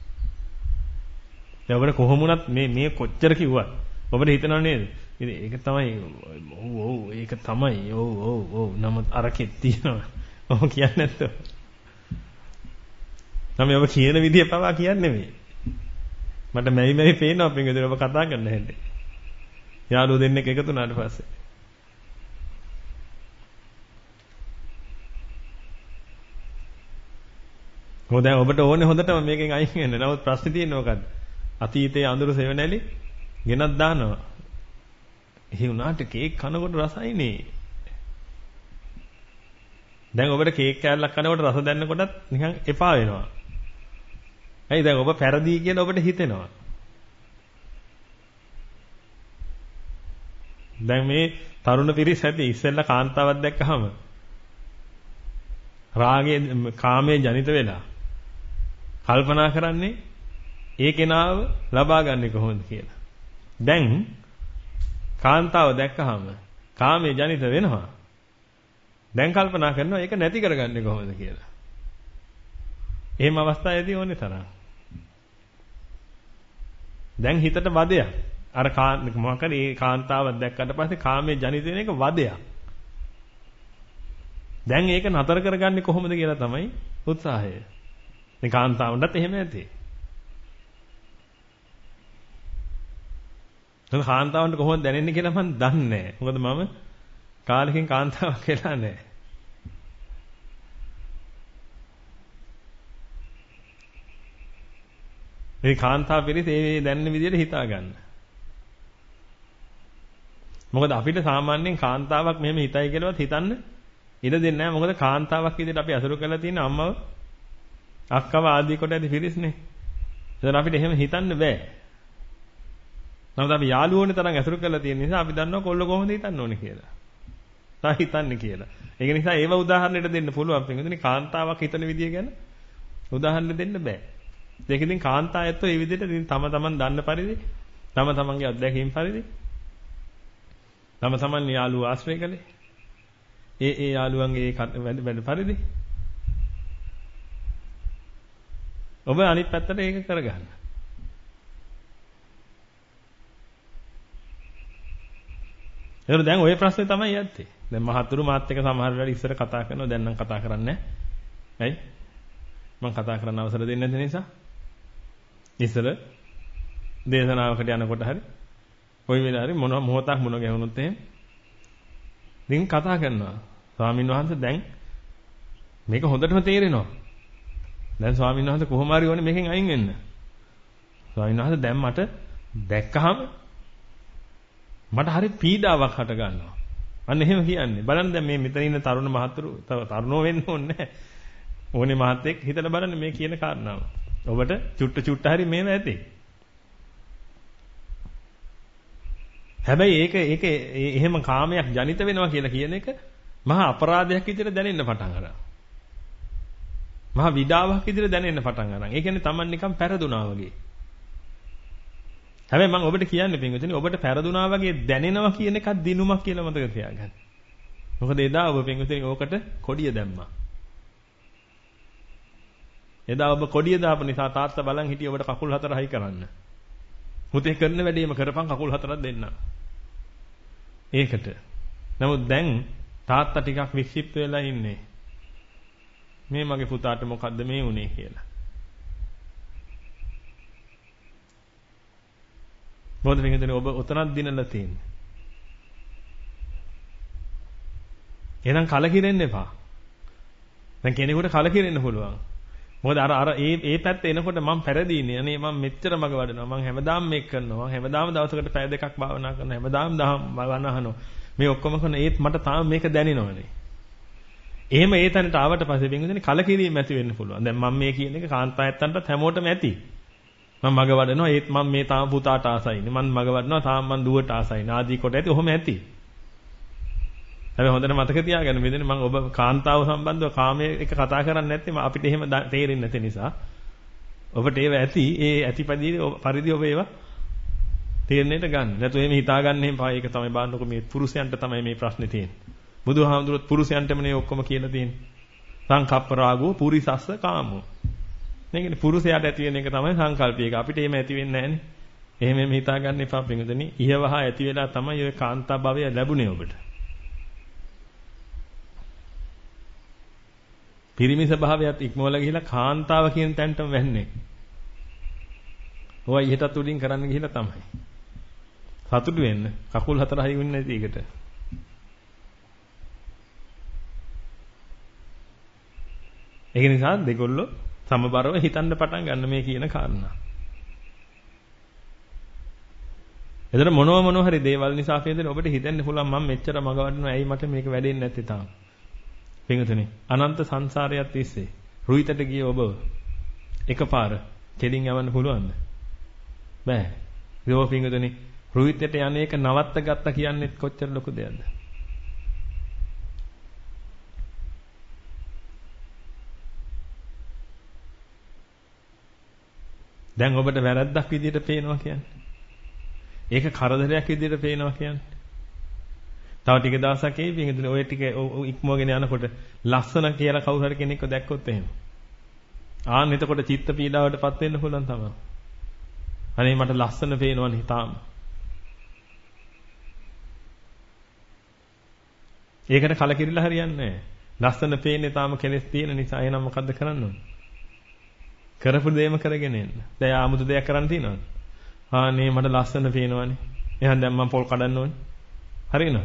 දැන් ඔබට කොහොමුණත් මේ කොච්චර කිව්වත් ඔබට හිතනව නේද? ඉතින් ඒක තමයි ඔව් ඒක තමයි ඔව් නමුත් අරකෙත් තියෙනවා. ඔව් කියන්නේ නැත්තෝ. නම් ඔබ කියන විදිය පවා කියන්නේ නෙමෙයි. මට මෙයි පේනවා පින්වතුනි ඔබ කතා කරන්න හැටි. යාළුවෝ දෙන්නෙක් එකතු වුණාට පස්සේ. මොකද දැන් ඔබට ඕනේ හොඳටම මේකෙන් අයින් වෙන්න. නමුත් ප්‍රශ්නේ තියෙන්නේ මොකද්ද? අතීතයේ අඳුරු සෙවණැලි ගෙනත් දානවා. එහි උනාට කේක් කනකොට රසයිනේ. දැන් ඔබට කේක් කෑල්ලක් කනකොට රස දැනනකොටත් නිකන් එපා වෙනවා. ඇයි දැන් ඔබ පෙරදී කියලා ඔබට හිතෙනවා. දැන් මේ තරුණ පිරිස ඇති ඉස්සෙල්ලා කාන්තාවක් දැක්කහම රාගයේ කාමයේ ජනිත වෙලා කල්පනා කරන්නේ ඒ කෙනාව ලබා ගන්න කොහොමද කියලා. දැන් කාන්තාව දැක්කහම කාමයේ ජනිත වෙනවා. දැන් කල්පනා කරනවා ඒක නැති කරගන්නේ කොහොමද කියලා. එහෙම අවස්ථාවේදී ඕනේ තරම්. දැන් හිතට වදයක්. අර මොකක් හරි ඒ කාන්තාවක් දැක්කට පස්සේ කාමයේ ජනිත වෙන එක වදයක්. දැන් ඒක නතර කරගන්නේ කොහොමද කියලා තමයි උත්සාහය. මේ කාන්තාවන්ටත් එහෙම ඇති. දැන් කාන්තාවන්ට කොහොමද දැනෙන්නේ කියලා මම දන්නේ නැහැ. මොකද මම කාලෙකින් කාන්තාවක් කියලා නැහැ. මේ කාන්තාව පිළිස ඒ දැනෙන විදිහට හිතා ගන්න. මොකද අපිට සාමාන්‍යයෙන් කාන්තාවක් මෙහෙම හිතයි කියලාවත් හිතන්න ඉඩ දෙන්නේ නැහැ. මොකද කාන්තාවක් විදිහට අපි අසුරු කරලා තියෙන අම්මව අක්කව ආදී කොට ඇති පිරිස්නේ. ඒතර අපිට එහෙම හිතන්න බෑ. නමුත් අපි යාළුවෝනේ තරම් අසුරු කරලා තියෙන නිසා අපි දන්නවා කොල්ල කොහොමද හිතන්න ඕනේ කියලා. තා හිතන්නේ කියලා. ඒක නිසා ඒව උදාහරණයට දෙන්න පුළුවන්. පින්වතුනි කාන්තාවක් හිතන විදිය ගැන උදාහරණ දෙන්න බෑ. ඒක ඉතින් කාන්තායත්ව මේ විදිහට ඉතින් තම තමන් දන්න පරිදි තම තමන්ගේ අත්දැකීම් පරිදි තම තමන් යාළුවෝ ආශ්‍රය කළේ ඒ යාළුවන්ගේ වැඩ පරිදි ඔබ අනිත් පැත්තට ඒක කරගන්න. ඒතර දැන් ওই ප්‍රශ්නේ තමයි යත්තේ. දැන් මහතුරු මාත් එක්ක සමහර වෙලාවට ඉස්සර කතා කරනවා දැන් නම් කතා කරන්නේ නැහැ. ඇයි? මම කතා කරන්න අවසර දෙන්නේ නැති නිසා. ඉස්සර දේශනාවකට යනකොට හරි කොයි වෙලාවරි හරි මොන මොහොතක් මොන ගැහුනොත් එහෙම ඉතින් කතා කරනවා. ස්වාමීන් වහන්සේ දැන් මේක හොඳටම තේරෙනවා. දැන් ස්වාමීන් වහන්සේ කොහොම හරි ඕනේ මේකෙන් අයින් වෙන්න. ස්වාමීන් වහන්සේ දැන් මට දැක්කහම මට හරි පීඩාවක් හට ගන්නවා. අන්න එහෙම කියන්නේ. බලන්න දැන් මේ මෙතන ඉන්න තරුණ මහතුරු තරුණෝ වෙන්න ඕනේ නැහැ. ඕනේ මහත්ෙක් හිතලා බලන්න මේ කියන කාරණාව. ඔබට චුට්ට හරි මේව ඇති. හැබැයි ඒක එහෙම කාමයක් ජනිත වෙනවා කියලා කියන එක මහා අපරාධයක් විදිහට දැනෙන්න පටන් ගන්නවා. මහා විඩාවක් විදිහට දැනෙන්න පටන් ගන්නවා. ඒ කියන්නේ Taman නිකන් පෙරදුනා වගේ. හැබැයි මම ඔබට කියන්නේ පින්විතනි ඔබට පෙරදුනා වගේ දැනෙනවා කියන එකක් දිනුමක් කියලා මතක තියාගන්න. මොකද එදා ඔබ පින්විතනි ඕකට කොඩිය දැම්මා. එදා ඔබ කොඩිය දාපු නිසා තාත්තා බලන් හිටියේ ඔබට කකුල් හතර හයි කරන්න. මුතේ කරන වැඩේම කරපන් කකුල් හතරක් දෙන්න. ඒකට. නමුත් දැන් තාත්තා ටිකක් වික්ෂිප්ත වෙලා ඉන්නේ. මේ මගේ පුතාට මොකද්ද මේ වුනේ කියලා. මොකද පින්වතුනි ඔබ උතනක් දිනලා තියෙන්නේ. එහෙනම් කලකිරෙන්න එපා. දැන් කෙනෙකුට කලකිරෙන්න පුළුවන්. මොකද අර ඒ පැත්ත එනකොට මම පෙරදීනේ. අනේ මම මෙච්චර මග වඩනවා. මම හැමදාම මේක කරනවා. හැමදාම දවසකට පැය දෙකක් භාවනා කරනවා. හැමදාම දහම් බණ අහනවා. මේ ඔක්කොම කරන ඒත් මට තාම මේක දැනෙනවනේ. එහෙම ඒ තැනට ආවට පස්සේ පින්වතුනි කලකිරීම ඇති වෙන්න පුළුවන්. දැන් මම මේ කියන එක කාන්තායත්තන්ටත් හැමෝටම ඇති. මම මග වඩනවා ඒත් මම මේ තාම පුතාට ආසයිනේ. මම මග වඩනවා තාම මම දුවට ආසයිනේ. ආදී කොට ඇති. ඔහොම ඇති. හැබැයි හොඳට මතක තියාගන්න මෙතන මම ඔබ කාන්තාව සම්බන්ධව කාමයේ එක කතා කරන්නේ නැත්නම් අපිට එහෙම තේරෙන්නේ නැති නිසා ඔබට ඒව ඇති ඒ පරිදි ඔබ ඒව තීරණයට ගන්න. නැත්නම් එහෙම හිතාගන්න එහෙම පා ඒක තමයි බාන්නකො මේ පුරුෂයන්ට තමයි මේ ප්‍රශ්නේ තියෙන්නේ. බුදුහාමුදුරුවෝ පුරුෂයන්ටම නේ ඔක්කොම කියලා තියෙන්නේ. සංකප්ප රාගෝ පුරිසස්ස කාමෝ. මේකනේ පුරුෂයාට ඇති වෙන එක තමයි සංකල්පය. ඒක අපිට එහෙම ඇති වෙන්නේ නැහනේ. එහෙම හිතාගන්න එපා පිටුදෙනි. ඉහවහ ඇති වෙලා තමයි ඔය කාන්තා භවය ලැබුණේ ඔබට. පිරිමි ස්වභාවයත් ඉක්මවලා ගිහිලා කාන්තාව කියන තැනටම වැන්නේ. ඔය ඉහටත් උඩින් කරන්න ගිහිලා තමයි. සතුටු වෙන්න. කකුල් හතර හයි වෙන්නේ නැති එකට. ඒක නිසා දෙගොල්ලෝ සමබරව හිතන්න පටන් ගන්න මේ කියන කාරණා. එතන මොනවා හරි දේවල් නිසා අපේදී ඔබට හිතෙන්න පුළුවන් මම මෙච්චර මග වඩනවා ඇයි මට මේක වැඩෙන්නේ නැත්තේ තාම. පින්වතුනි අනන්ත සංසාරයක් තිස්සේ රුහිතට ගිය ඔබ එකපාර කෙලින් යවන්න පුළුවන්ද? බෑ. ඒක පින්වතුනි රුහිතට යන්නේ එක නවත්ත ගත්තා කියන්නේ කොච්චර ලොකු දෙයක්ද? දැන් ඔබට වැරද්දක් විදියට පේනවා කියන්නේ. ඒක කරදරයක් විදියට පේනවා කියන්නේ. තව ටික දවසක් එයි පිටින් ඔය ටික ඉක්මවගෙන යනකොට ලස්සන කියලා කවුරු හරි කෙනෙක්ව දැක්කොත් එහෙම. ආන්න එතකොට චිත්ත පීඩාවටපත් වෙන්න පුළුවන් තමයි. අනේ මට ලස්සන පේනවනේ තාම. ඒකට කලකිරිලා හරියන්නේ නැහැ. ලස්සන පේන්නේ තාම කෙලස් තියෙන නිසා එහෙනම් මොකද්ද කරන්න ඕනේ? කරපු දෙයම කරගෙන එන්න. දැන් ආමුතු දෙයක් කරන්න තියෙනවද? ආනේ මට ලස්සන පේනවනේ. එහෙනම් දැන් මම පොල් කඩන්න ඕනේ. හරිනවද?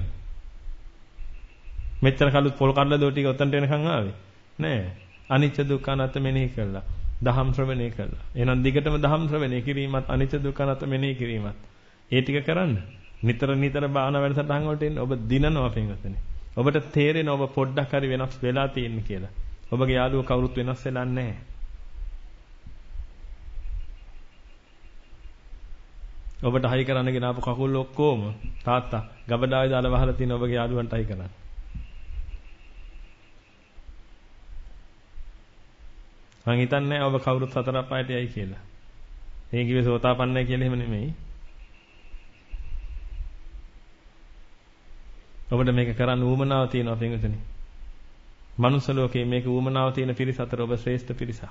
මෙච්චර කලුත් පොල් කඩලා දෝ ටික ඔතනට එනකන් ආවේ. නෑ. අනිච්ච දුක්ඛ අනාත්ම මෙනෙහි කළා. දහම් ශ්‍රවණය කළා. එහෙනම් දිගටම දහම් ශ්‍රවණය කිරීමත් අනිච්ච දුක්ඛ අනාත්ම මෙනෙහි කිරීමත්. ඒ ටික කරන්න. නිතර බාහන වැඩසටහන් වලට එන්න ඔබ දිනනවා පින්වත්නි. ඔබට තේරෙන ඔබ පොඩ්ඩක් හරි වෙනස් වෙලා තියෙන කියලා. ඔබගේ යාළුවෝ කවුරුත් වෙනස් වෙලා නැහැ. ඔබට හයි කරන්න ගෙන ආපු කකුල් ඔක්කොම තාත්තා ගබඩාවේ දාලා වහලා තියෙන ඔබගේ යාළුවන්ට හයි කරන්න. මං හිතන්නේ ඔබ කවුරුත් සතර අපායට යයි කියලා. ඒ කිව්වේ සෝතාපන්නයි කියලා එහෙම නෙමෙයි. ඔබට මේක කරන්න උවමනාව තියෙනවා පින්වතුනි. මනුස්ස ලෝකයේ මේක උවමනාව තියෙන පිරිස අතර ඔබ ශ්‍රේෂ්ඨ පිරිසක්.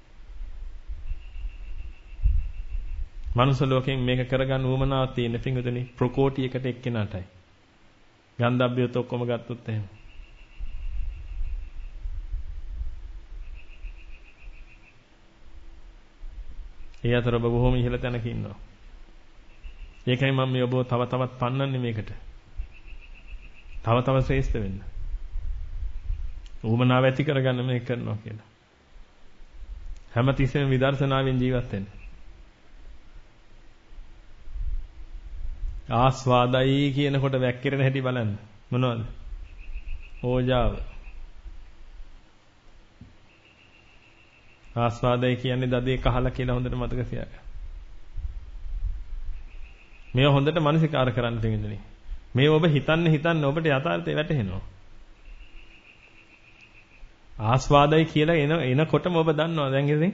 මනුස්ස ලෝකයෙන් මේක කරගන්න උවමනාව තියෙන පින්වතුනි ප්‍රකෝටියකට එක්කෙනාටයි. ගන්ධබ්බියත් ඔක්කොම ගත්තොත් එහෙම. ඒ අතර ඔබ බොහොම ඉහළ තැනක ඉන්නවා. ඒකයි මම මේ ඔබව තව තවත් පන්නන්නේ මේකට. තව ශ්‍රේෂ්ඨ වෙන්න. උවමනාව ඇති කරගන්න මේක කරනවා කියලා. හැමතිස්සෙම විදර්ශනාවෙන් ජීවත් වෙන්න. ආස්වාදයි කියනකොට වැක්කිරෙන හැටි බලන්න. මොනවද? ඕජාව. ආස්වාදයි කියන්නේ දදේ කහලා කියලා හොඳට මතක තියාගන්න. මේ හොඳට මනසිකාර කරන්න තියෙන්නේ. මේ ඔබ හිතන්න ඔබට යථාර්ථය වැටහෙනවා. ආස්වාදයි කියලා එනකොටම ඔබ දන්නවා දැන් ඉතින්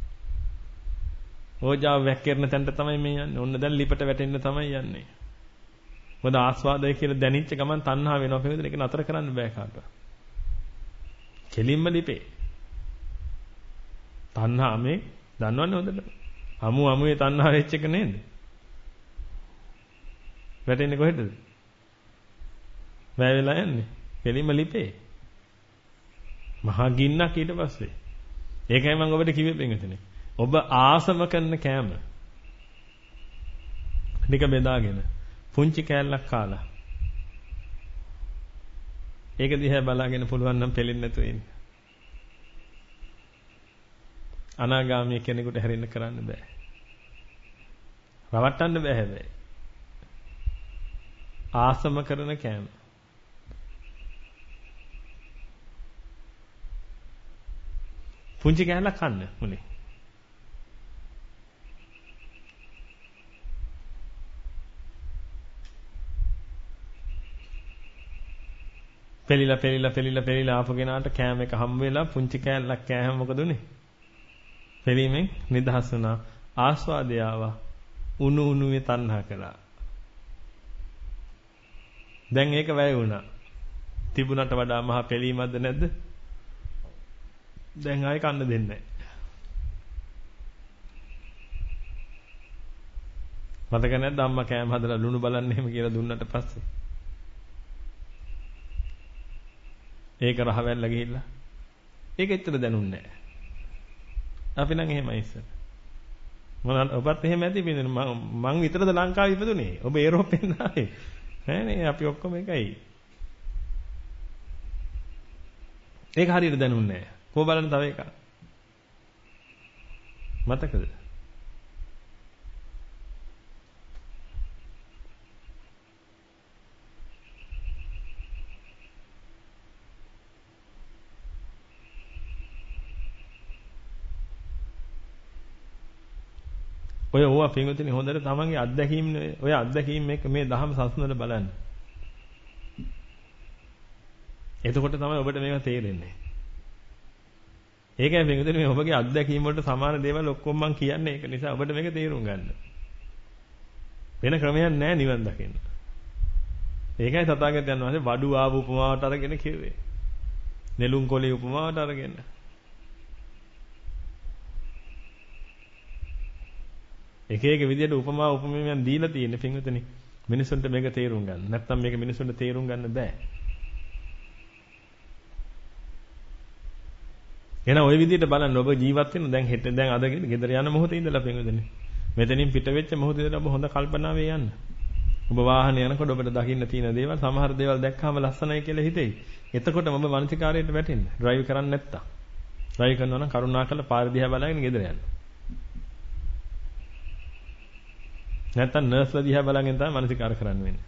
ඕජාව වැක්කිරෙන තැනට තමයි මේ යන්නේ. ඔන්න දැන් ලිපට වැටෙන්න තමයි යන්නේ. මොකද ආස්වාදය කියලා දැනෙච්ච ගමන් තණ්හා වෙනවා කියන එක නතර කරන්න බෑ කාටවත්. කෙලින්ම ලිපේ. තණ්හා මේ දන්නවන්නේ හොඳට. අමුවේ තණ්හා වෙච්ච එක නේද? වැටෙන්නේ කොහෙටද? වැය වෙලා යන්නේ. කෙලින්ම ලිපේ. මහා ගින්නක් ඊට පස්සේ. ඒකයි මම ඔබට කිව්වේ පින්විතනේ. ඔබ ආසම කරන කෑම ටික බෙදාගෙන පුංචි කෑල්ලක් කාලා ඒක දිහා බලාගෙන පුළුවන් නම් පෙලෙන්නේ නැතුව ඉන්න. අනාගාමී කෙනෙකුට හැරෙන්න කරන්න බෑ. රවට්ටන්න බෑ හැබැයි. ආසම කරන කෑම. පුංචි කෑල්ලක් කන්න මුලින්. පෙලිලා ආපු කෙනාට කෑම එක හම්බ වෙලා පුංචි කෑල්ලක් කෑම මොකද උනේ? පෙලීමෙන් නිදහස් වුණා. ආස්වාදය ආවා. උණු උණුවේ තණ්හා කළා. දැන් ඒක වැය වුණා. තිබුණට වඩා මහා පෙලීමක්ද නැද්ද? දැන් ආයෙ කන්න දෙන්නේ නැහැ. මතක නැද්ද අම්මා කෑම හදලා ලුණු බලන්න එහෙම කියලා දුන්නට පස්සේ? ඒක රහවැල්ල ගිහිල්ලා. ඒක ඇත්තට දැනුන්නේ නැහැ. අපි නම් එහෙමයි ඉස්සර. ඔබත් එහෙම ඇති බින්දන මං විතරද ලංකාවේ ඉපදුනේ. ඔබ යුරෝපෙන් ආවේ. නෑනේ අපි ඔක්කොම එකයි. ඒක හරියට දැනුන්නේ නැහැ. කො බලන්න තව එකක්. මතකද? ඔය ඕවා පින්වතුනි හොඳට තමන්ගේ අත්දැකීම් ඔය අත්දැකීම් එක මේ දහම සසුනට බලන්න. එතකොට තමයි ඔබට මේවා තේරෙන්නේ. ඒකයි පින්වතුනි මේ ඔබගේ අත්දැකීම් වලට සමාන දේවල් ඔක්කොම මම කියන්නේ ඒක නිසා ඔබට මේක තේරුම් ගන්න. වෙන ක්‍රමයක් නැහැ නිවන් දකින්න. ඒකයි තථාගතයන් වහන්සේ වඩු ආපු උපමාවට අරගෙන කිව්වේ. නෙළුම් කොළේ උපමාවට අරගෙන. එක එක විදිහට උපමා උපමේයන් දීලා තියෙන පින්විතනි මිනිසුන්ට මේක තේරුම් ගන්න. නැත්නම් මේක මිනිසුන්ට තේරුම් ගන්න බෑ. එහෙනම් ওই විදිහට බලන්න ඔබ ජීවත් වෙන දැන් හෙට දැන් අද ගෙදර යන මොහොතේ ඉඳලා පින්විතනි. මෙතනින් පිට වෙච්ච මොහොතේ ඉඳලා ඔබ හොඳ කල්පනාවේ යන්න. ඔබ වාහනේ යනකොට ඔබට දකින්න තියෙන දේවල් සමහර දේවල් දැක්කම ලස්සනයි කියලා හිතෙයි. එතකොටම ඔබ මානසිකාරයට වැටෙන්න. ඩ්‍රයිව් කරන්නේ නැත්තම්. ඩ්‍රයිව් කරනවා නම් කරුණාකරලා පාර දිහා බලාගෙන ගෙදර යන්න. නැත්තම් නර්ස්ලා දිහා බලාගෙන තමයි මානසිකාර කරන්න වෙන්නේ.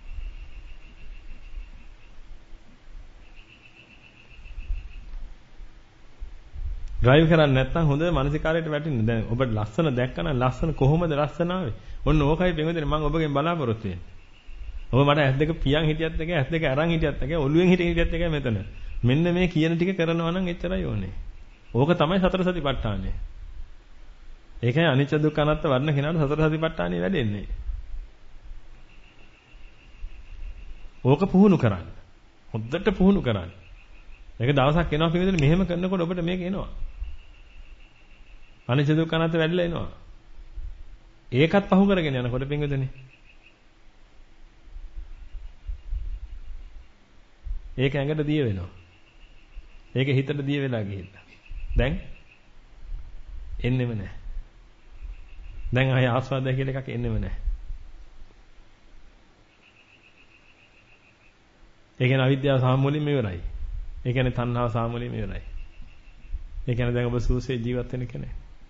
ඩ්‍රයිව් කරන්නේ නැත්නම් හොඳ මානසිකාරයට වැටෙන්න. දැන් ඔබ ලස්සන දැක්කම ලස්සන කොහොමද ලස්සන ආවේ? ඔන්න ඕකයි බෙන්වදින මම ඔබගෙන් බලාපොරොත්තු වෙන්නේ. ඔබ මට ඇස් දෙක පියන් හිටියත් එකයි ඇස් දෙක අරන් හිටියත් එකයි ඔළුවෙන් හිටියත් එකයි මෙතන. මෙන්න මේ කියන ටික කරනවා නම් එච්චරයි ඕනේ. ඕක තමයි සතර සතිපට්ඨානය. ඒකයි අනිච්ච දුක්ඛ අනාත්ම වර්ණ කෙනාට සතර සතිපට්ඨානෙ වැඩෙන්නේ. ඕක පුහුණු කරන්න. හොද්දට පුහුණු කරන්න. මේක දවසක් එනවා පිළිදෙන මෙහෙම කරනකොට ඔබට මේක එනවා. අනිච්ච දුක්ඛ අනාත්ම වැඩිලා එනවා. ඒකත් පහු කරගෙන යනකොට පින්විතනේ. ඒක ඇඟට දිය වෙනවා. ඒක හිතට දිය වෙලා ගිහිල්ලා. දැන් එන්නෙම නැහැ. දැන් ආය ආස්වාදය කියලා එකක් එන්නෙම නැහැ. ඒ කියන්නේ අවිද්‍යාව සාමූලින්ම ඉවරයි. ඒ කියන්නේ තණ්හාව සාමූලින්ම ඉවරයි. ඒ කියන්නේ දැන් ඔබ සූසේ ජීවත් වෙන කෙනෙක්.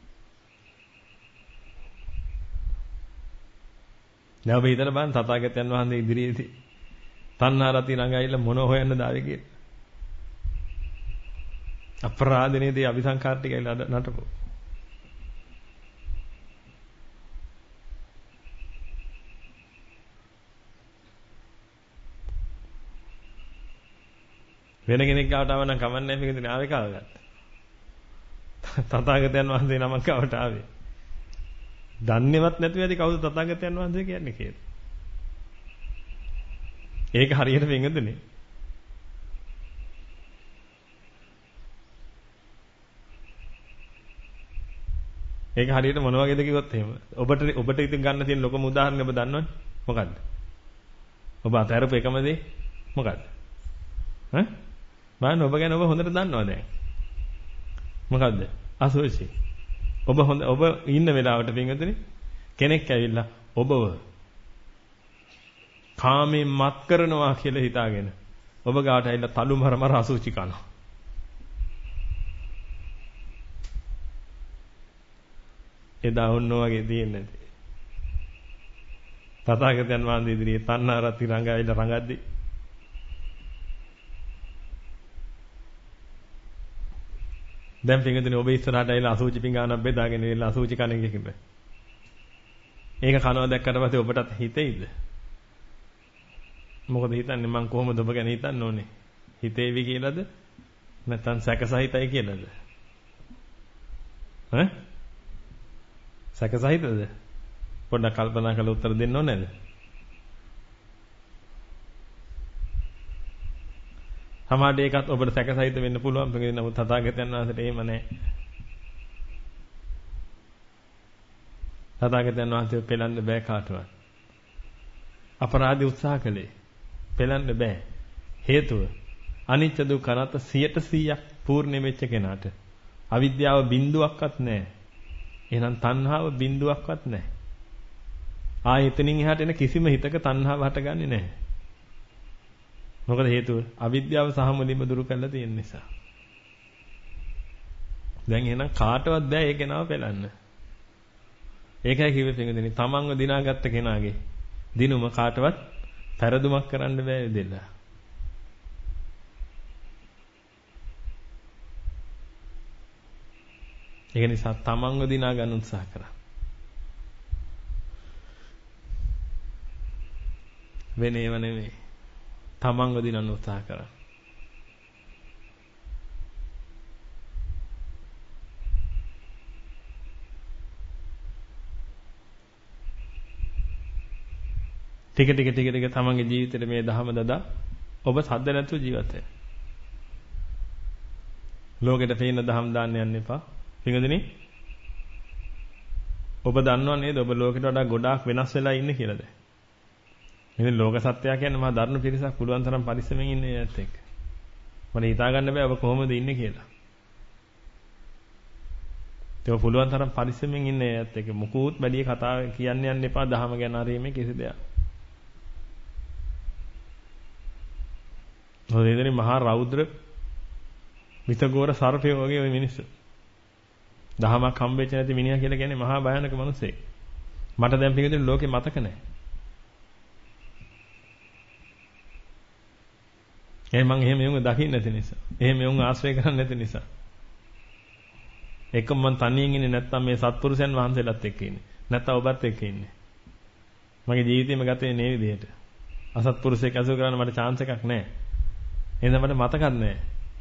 දැන් ඔබ හිතලා බලන්න තථාගතයන් වහන්සේ ඉදිරියේදී තණ්හා රති ළඟයිලා මොන හොයන්නද ආවේ කියලා. අපරාධනේදී අபிසංකාර ටිකයි නටපො. වෙන කෙනෙක් ගාවට ආව නම් කමන්නේ නැහැ මේක දින ආවේ කාවගත්ත. තථාගතයන් වහන්සේ නමක් ගාවට ආවේ. දන්නේවත් නැතුව ඇති කවුද තථාගතයන් වහන්සේ කියන්නේ කියලා. ඒක හරියට වෙංගදනේ. ඒක හරියට මොන වගේද කිව්වොත් එහෙම. ඔබට ඉතින් ගන්න තියෙන ලොකම උදාහරණය ඔබ දන්නවනේ. මොකද්ද? ඔබ අතහැරපු එකම දේ මොකද්ද? බලන්න ඔබ ගැන ඔබ හොඳට දන්නවා දැන්. මොකද්ද? අසුචි. ඔබ ඉන්න වෙලාවට පින්වතුනි කෙනෙක් ඇවිල්ලා ඔබව කාමයෙන් මත් කරනවා කියලා හිතාගෙන ඔබ ගාවට ඇවිල්ලා තලු මර අසුචි කනවා. එදා ඔන්න වගේ දෙන්නේ නැති. තථාගතයන් වහන්සේ ඉදිරියේ තණ්හාරති රංගාවිලා රංගද්දී දැන් පින්වතුනි ඔබ ඉස්සරහට ඇවිල්ලා අසුචි පිඟානක් බෙදාගෙන ඉන්න අසුචි කන එකකින්ද? ඒක කනවා දැක්කට පස්සේ ඔබටත් හිතෙයිද? මොකද හිතන්නේ මං කොහොමද ඔබ ගැන හිතන්න ඕනේ? හිතේවි කියලාද? නැත්නම් සැකසහිතයි කියලාද? සැකසහිතද? පොඩ්ඩක් කල්පනා කරලා උත්තර දෙන්න ඕනේ නේද? සමහරට ඒකත් ඔබට සැකසහිත වෙන්න පුළුවන්. නමුත් තථාගතයන් වහන්සේට එහෙම නැහැ. තථාගතයන් වහන්සේ පෙළන්න බෑ කාටවත්. අපරාධي උත්සාහ කළේ. පෙළන්න බෑ. හේතුව අනිත්‍ය දුක්ඛ අනාත්ම 100% පූර්ණ වෙච්ච කෙනාට අවිද්‍යාව බිඳුවක්වත් නැහැ. එහෙනම් තණ්හාව බිඳුවක්වත් නැහැ. එතනින් එහාට එන කිසිම හිතක තණ්හාව හටගන්නේ නැහැ. මොකද හේතුව අවිද්‍යාව සහ මුලින්ම දුරු කරලා තියෙන නිසා. දැන් එහෙනම් කාටවත් බෑ ඒ කෙනාව පෙළන්න. ඒකයි කිව්වේ පින්වදිනේ තමන්ව දිනාගත්ත කෙනාගේ දිනුම කාටවත් පෙරදුමක් කරන්න බෑ දෙලා. ඒක නිසා තමන්ව දිනා ගන්න උත්සාහ කරා. වෙනේව නෙමෙයි. තමන්ව දිනන්න උත්සාහ කරා. ටික ටික තමන්ගේ ජීවිතේට මේ ධහම දදා ඔබ සද්ද නැතුව ජීවත් වෙන්න. ලෝකෙට පේන ධහම දාන්න යන්න එපා. පින්වදිනේ ඔබ දන්නව නේද ඔබ ලෝකෙට වඩා ගොඩාක් වෙනස් වෙලා ඉන්නේ කියලාද? ඉතින් ලෝක සත්‍යය කියන්නේ මහා දරුණු පිරිසක් පුළුවන් තරම් පරිස්සමෙන් ඉන්නේ ඇත්ත එක්ක. මට හිතා ගන්න බෑ ඔබ කොහොමද ඉන්නේ කියලා. ඒක පුළුවන් තරම් පරිස්සමෙන් ඉන්නේ ඇත්ත එක්ක. මුකුත් බැලිය කතාව කියන්න යන්න එපා දහම ගැන හරීමේ කිසි දෙයක්. ඔතනදී මහා රෞද්‍ර මිතගෝර සර්පය වගේ ওই මිනිස්සු. දහමක් හම්බෙච්ච නැති මිනිහා කියලා කියන්නේ මහා භයානක මිනිසෙක්. මට දැන් පිටින් ලෝකේ මතක නැහැ. මම එහෙම යුන් දකින්න නැති නිසා. එහෙම යුන් ආශ්‍රය කරන්නේ නැති නිසා. එකම මං තනියෙන් ඉන්නේ නැත්තම් මේ සත්පුරුෂයන් වහන්සේලාත් එක්ක ඉන්නේ. නැත්තම් ඔබත් එක්ක ඉන්නේ. මගේ ජීවිතේම ගතේ මේ විදිහට. අසත්පුරුෂයෙක් ඇසුරු කරන්න මට chance එකක් නැහැ. එහෙනම් මට මතකත් නැහැ.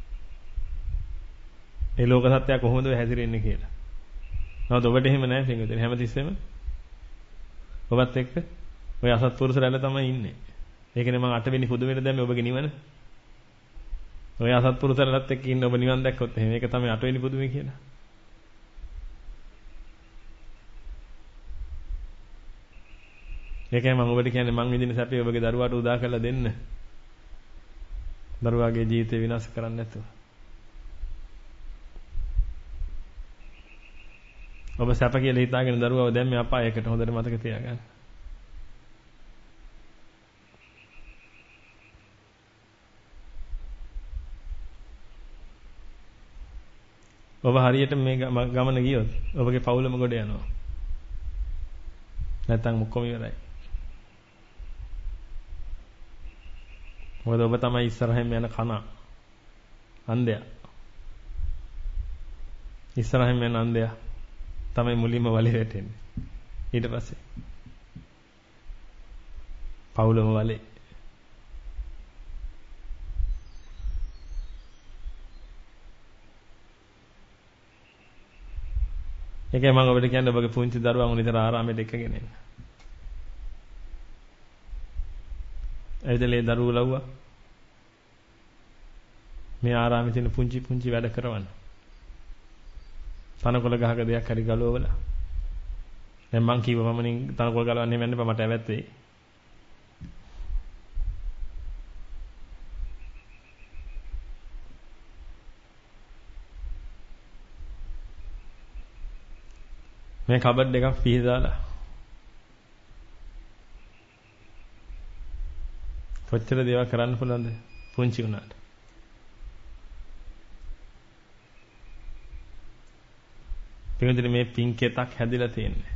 ඒ ලෝක සත්‍යය කොහොමද හැසිරෙන්නේ කියලා. නමුත් ඔබට එහෙම නැහැ පින්විතනේ. හැමතිස්සෙම ඔබත් එක්ක ඔය අසත්පුරුෂ රැළ තමයි ඉන්නේ. ඒකනේ මම 8 වෙනි පුදුමෙට දැම්මේ ඔබගේ නිවන. ඔය අසත්පුරුෂ රැළත් එක්ක ඉන්න ඔබ නිවන් දැක්කොත් එහෙම ඒක තමයි 8 වෙනි පුදුමේ කියලා. ඒකයි මම ඔබට කියන්නේ මං විඳින සැපේ ඔබගේ දරුවාට උදා කරලා දෙන්න. දරුවාගේ ජීවිතේ විනාශ කරන්න නැතුව. ඔබ සැප කියලා හිතාගෙන දරුවව දැම්මේ අපායකට හොඳට මතක තියාගන්න. ඔබ හරියට මේ ගමන ගියොත් ඔබගේ පවුලම ගොඩ යනවා. නැත්තම් ඔක්කොම ඉවරයි. මොකද ඔබ තමයි ඉස්සරහින් යන කන අන්ධයා. ඉස්සරහින් යන අන්ධයා තමයි මුලින්ම වලේ වැටෙන්නේ. ඊට පස්සේ පවුලම වලේ. ඒකයි මම ඔබට කියන්නේ ඔබගේ පුංචි දරුවන් උනිතර ආරාමයට එක්කගෙන එන්න. ඇයිදලේ දරුවෝ ලව්වා මේ ආරාමේ තියෙන පුංචි පුංචි වැඩ කරවන්න. තනකොළ ගහක දෙයක් හරි ගලවලා. දැන් මං කිව්වා මමනින් තනකොළ ගලවන්නේ මැන්න බෑ මට ඇවැත් වෙයි. මේ කබඩ් එකක් පිහදාලා කොච්චර දේවල් කරන්න පුළුවන්ද පුංචි වුණාට. පින්වතුනි මේ පින්කෙතක් හැදිලා තියෙන්නේ.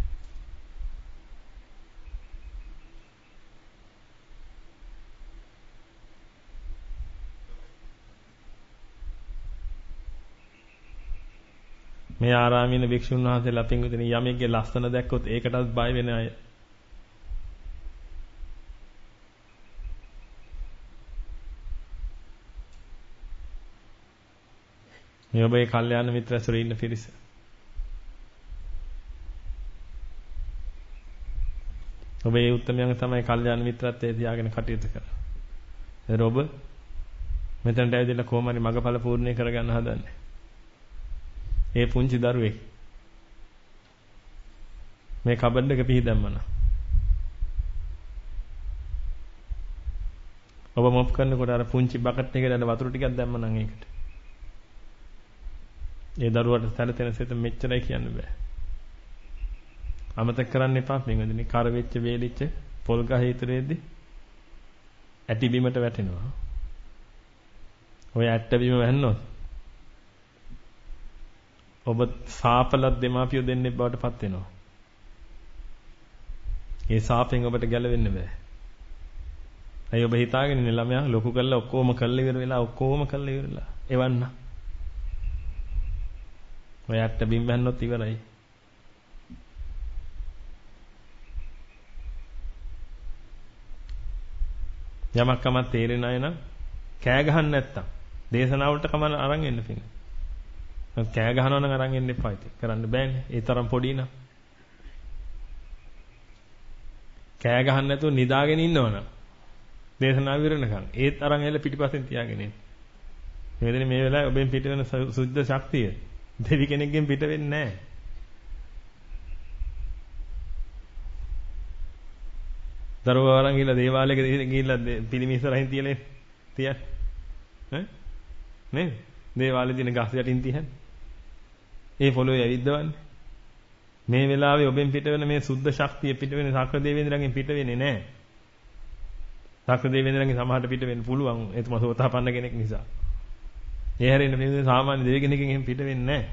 මේ ආරාමයේ ඉන්න භික්ෂුන් වහන්සේලා පින්වතුනි යමෙක්ගේ ලස්සන දැක්කොත් ඒකටත් බය වෙන අය. මේ ඔබේ කල්යාණ මිත්‍ර ඇසුරේ ඉන්න පිරිස. ඔබේ උත්තරමයන් තමයි කල්යාණ මිත්‍රත්වයේ තියාගෙන කටයුතු කරන්නේ. ඒතර ඔබ මෙතනට ඇවිදලා කොහොම හරි මගඵල පූර්ණේ කරගන්න හදන්නේ. ඒ පුංචි දරුවෙක් මේ කබඩ් එක පිහිදම්මන. ඔබ මොප් කරනකොට අර පුංචි බකට් එකේ වතුර ටිකක් දැම්මනම් ඒකට. ඒ දරුවට සැලසෙන සිත මෙච්චරයි කියන්න බෑ. අමතක කරන්න එපා පින්වදිනේ. කර වෙච්ච වේලිච්ච පොල් ගහ ඉතරේදී ඇටි බිමට වැටෙනවා. ඔය ඇට්ට බිම වැන්නොත් ඔබ සාපලත් දෙමාපියෝ දෙන්නේ බවට පත් වෙනවා. ඒ සාපෙන් ඔබට ගැලවෙන්න බෑ. අය ඔබ හිතාගෙන ඉන්නේ ළමයා ලොකු කරලා ඔක්කොම කරලා ඉවර වෙලා ඔක්කොම කරලා ඉවරලා එවන්න. ඔය ඇට්ට බිම් වැන්නොත් ඉවරයි. යමක් කමක් තේරෙන අය නම් කෑ ගහන්න නැත්තම් දේශනාවලට කමන අරන් එන්න පින්න. කෑ ගහනවා නම් අරන් එන්න එපා ඉතින්. කරන්න බෑනේ. ඒ තරම් පොඩි නම්. කෑ ගහන්න නැතුව නිදාගෙන ඉන්නවනම් දේශනාව විරණකම් ඒත් අරන් එල පිටිපස්සෙන් තියාගෙන ඉන්න. මේ වෙලාවේ ඔබෙන් පිට වෙන සුද්ධ ශක්තිය දෙවි කෙනෙක්ගෙන් පිට වෙන්නේ නැහැ. දරුවා වරන් ගිහලා දේවාලයක ගිහලා පිළිම ඉස්සරහින් තියලා තියන්න. ඈ? නේද? දේවාලේ තියෙන ගස් යටින් තියන්න. ඒ පොළොවේ ඇවිද්දවන්නේ. මේ වෙලාවේ ඔබෙන් පිට වෙන මේ සුද්ධ ශක්තිය පිට වෙන සක්‍ර දෙවියන්ගෙන් පිට වෙන්නේ නැහැ. සක්‍ර දෙවියන්ගෙන් සමහරට පිට වෙන්න පුළුවන්. එතුමා සෝතාපන්න කෙනෙක් නිසා. ඒ හැරෙන්න මේ සාමාන්‍ය දෙවි කෙනෙක්ගෙන් එහෙම පිට වෙන්නේ නැහැ.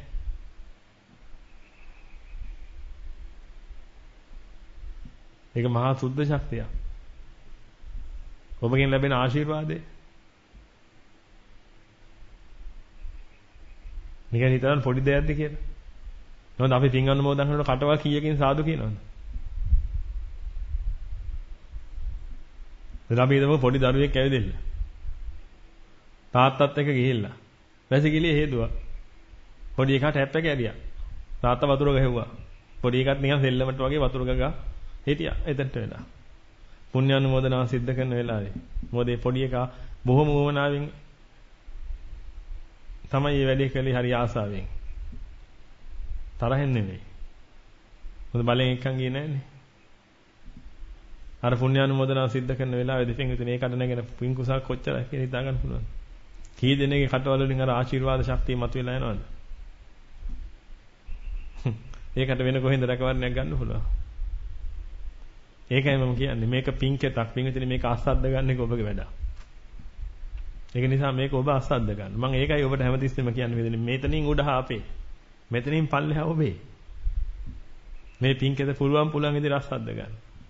ඒක මහා සුද්ධ ශක්තියක්. ඔබගෙන් ලැබෙන ආශිර්වාදය. නිකන් හිතන්න පොඩි දෙයක්ද කියලා. නේද අපි පින් අනුමෝදන් කරනකොට කටවල් කීයකින් සාදු කියනවද? දැන් අපි හිතමු පොඩි දරුවෙක් ඇවිදෙන්න. තාත්තත් එක්ක ගිහිල්ලා. වැසිකිළිය හේදුවා. පොඩි එකාට හැප් එක ඇරියා. තාත්තා වතුර ගහුවා. පොඩි එකත් නිකන් සෙල්ලමට වගේ වතුර ගගා හිටියා එතනට වෙලා. පුණ්‍ය අනුමෝදනාව සිද්ධ කරන වෙලාවේ මොකද මේ පොඩි එකා බොහොම වමනාවෙන් තමයි මේ වැඩේ කළේ හරි ආසාවෙන්. තරහෙන් නෙමෙයි. මොකද බලෙන් එක්කන් ගියේ නැන්නේ. අර පුණ්‍ය අනුමෝදනාව සිද්ධ කරන වෙලාවේ දෙපෙන් විතර මේකට නැගෙන පින් කුසල් කොච්චරයි කියලා හිතා ගන්න පුළුවන්. කී දෙනෙක්ගේ කටවල වලින් අර ආශිර්වාද ශක්තිය මතුවලා යනවද? ඒකට වෙන කොහෙන්ද රැකවරණයක් ගන්න පුළුවන්? ඒකයි මම කියන්නේ මේක පින්කෙතක් පින්විතනේ මේක අස්සද්ද ගන්න එක ඔබගේ වැඩක්. ඒක නිසා මේක ඔබ අස්සද්ද ගන්න. මම ඒකයි ඔබට හැමතිස්සෙම කියන්නේ මෙතනින් උඩ හාපේ. මෙතනින් පල්ලෙහා ඔබේ. මේ පින්කෙත පුළුවන් විදිහට අස්සද්ද ගන්න.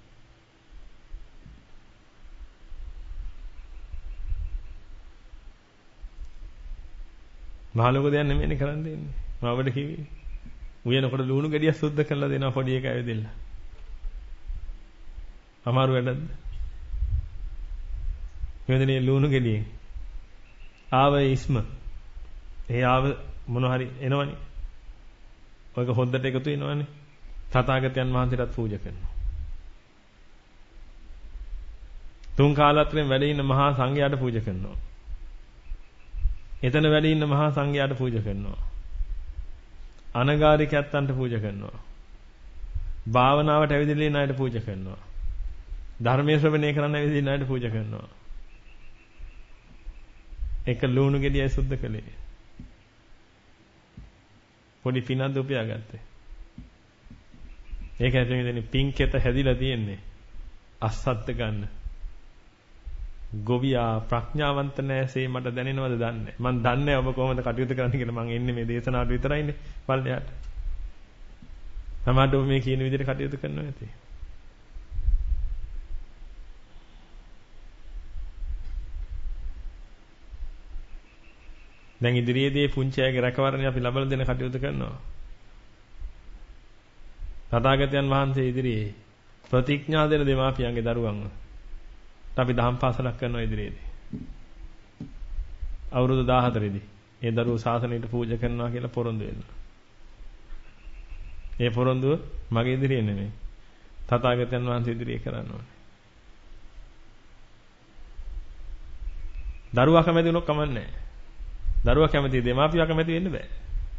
මහලොකු දෙයක් නෙමෙයිනේ කරන්න දෙන්නේ. මම ඔබට කිව්වේ. උයනකොට ලුණු ගෙඩිය සුද්ධ කරලා දෙනවා පොඩි එකා ඇවිදilla. අමාරු වැඩක්ද? මෙතනේ ලුණු ගෙඩියෙන් ආව ඉස්ම. ඒ ආව මොන හරි එනවනේ. ඔයක හොද්දට එකතු වෙනවනේ. තථාගතයන් වහන්සේටත් පූජා කරනවා. තුන් කාලත්‍රයෙන් වැඩ ඉන්න මහා සංඝයාට පූජා කරනවා. එතන වැඩ ඉන්න මහා සංඝයාට පූජා කරනවා. අනගාരികයන්ට පූජා කරනවා. භාවනාවට ඇවිදලා ඉන්න අයට පූජා කරනවා. ධර්මයේ ශ්‍රවණය කරන්න ඇවිදලා ඉන්න අයට පූජා කරනවා. එක ලුණු ගෙඩියයි සුද්ධ කළේ. පොඩි පිනක් උපයාගත්තේ. ඒකයි පින්විතනි පින්කෙත හැදිලා තියෙන්නේ. අස්සත්ත ගන්න. ගොවියා ප්‍රඥාවන්ත නැසේ මට දැනෙනවද දන්නේ. මම දන්නේ ඔබ කොහොමද කටයුතු කරන්න කියලා. මම එන්නේ මේ දේශනාවට විතරයිනේ. පල්ලෙහාට. සමහරවිට ඔබ මේ කියන විදිහට කටයුතු කරනවා නැති. දැන් ඉදිරියේදී පුංචි අයගේ රැකවරණය අපි ලබා දෙන කටයුතු කරනවා. තථාගතයන් වහන්සේ ඉදිරියේ ප්‍රතිඥා දෙන දෙමාපියන්ගේ දරුවන්ව අපි දහම් පාසලක් කරනවා ඉදිරියේදී. අවුරුදු 14 දී ඒ දරුවෝ ශාසනයට පූජා කරනවා කියලා පොරොන්දු වෙනවා. ඒ පොරොන්දුව මගේ ඉදිරියේ නෙමෙයි. තථාගතයන් වහන්සේ ඉදිරියේ කරන්න ඕනේ. දරුවා කැමති වුණොත් කමන්නේ නැහැ. දරුවා කැමති දෙමාපියා කැමති වෙන්න බෑ.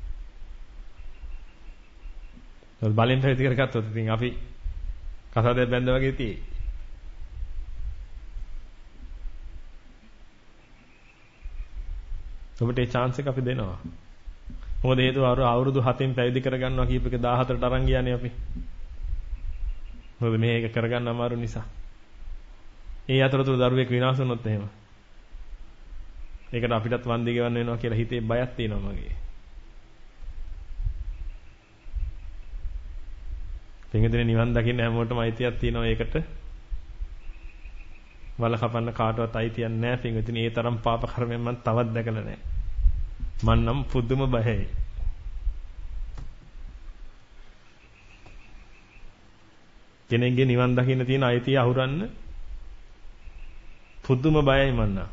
බලෙන් පැවිදි කරගත්තොත් ඉතින් අපි කසාදයක් බැඳ වගේ තියෙයි. ඔබට ඒ chance එක අපි දෙනවා. මොකද හේතුව අවුරුදු 7න් පැවිදි කරගන්නවා කීප එක 14ට අරන් ගියානේ අපි. මොකද මේක කරගන්න අමාරු නිසා. ඒ අතරතුර දරුවෙක් විනාශ වුණොත් එහෙම. ඒකට අපිටත් වන්දි ගෙවන්න වෙනවා කියලා හිතේ බයක් තියෙනවා මගේ. පින්විතනේ නිවන් දකින්න හැමෝටම අයිතියක් තියෙනවා ඒකට. වල කපන්න කාටවත් අයිතියක් නැහැ පින්විතනේ. ඒ තරම් පාප කර්මයක් මම තවත් දැකලා නැහැ. මන් නම් පුදුම බයයි. කෙනෙක්ගේ නිවන් දකින්න තියෙන අයිතිය අහුරන්න පුදුම බයයි මන් නම්.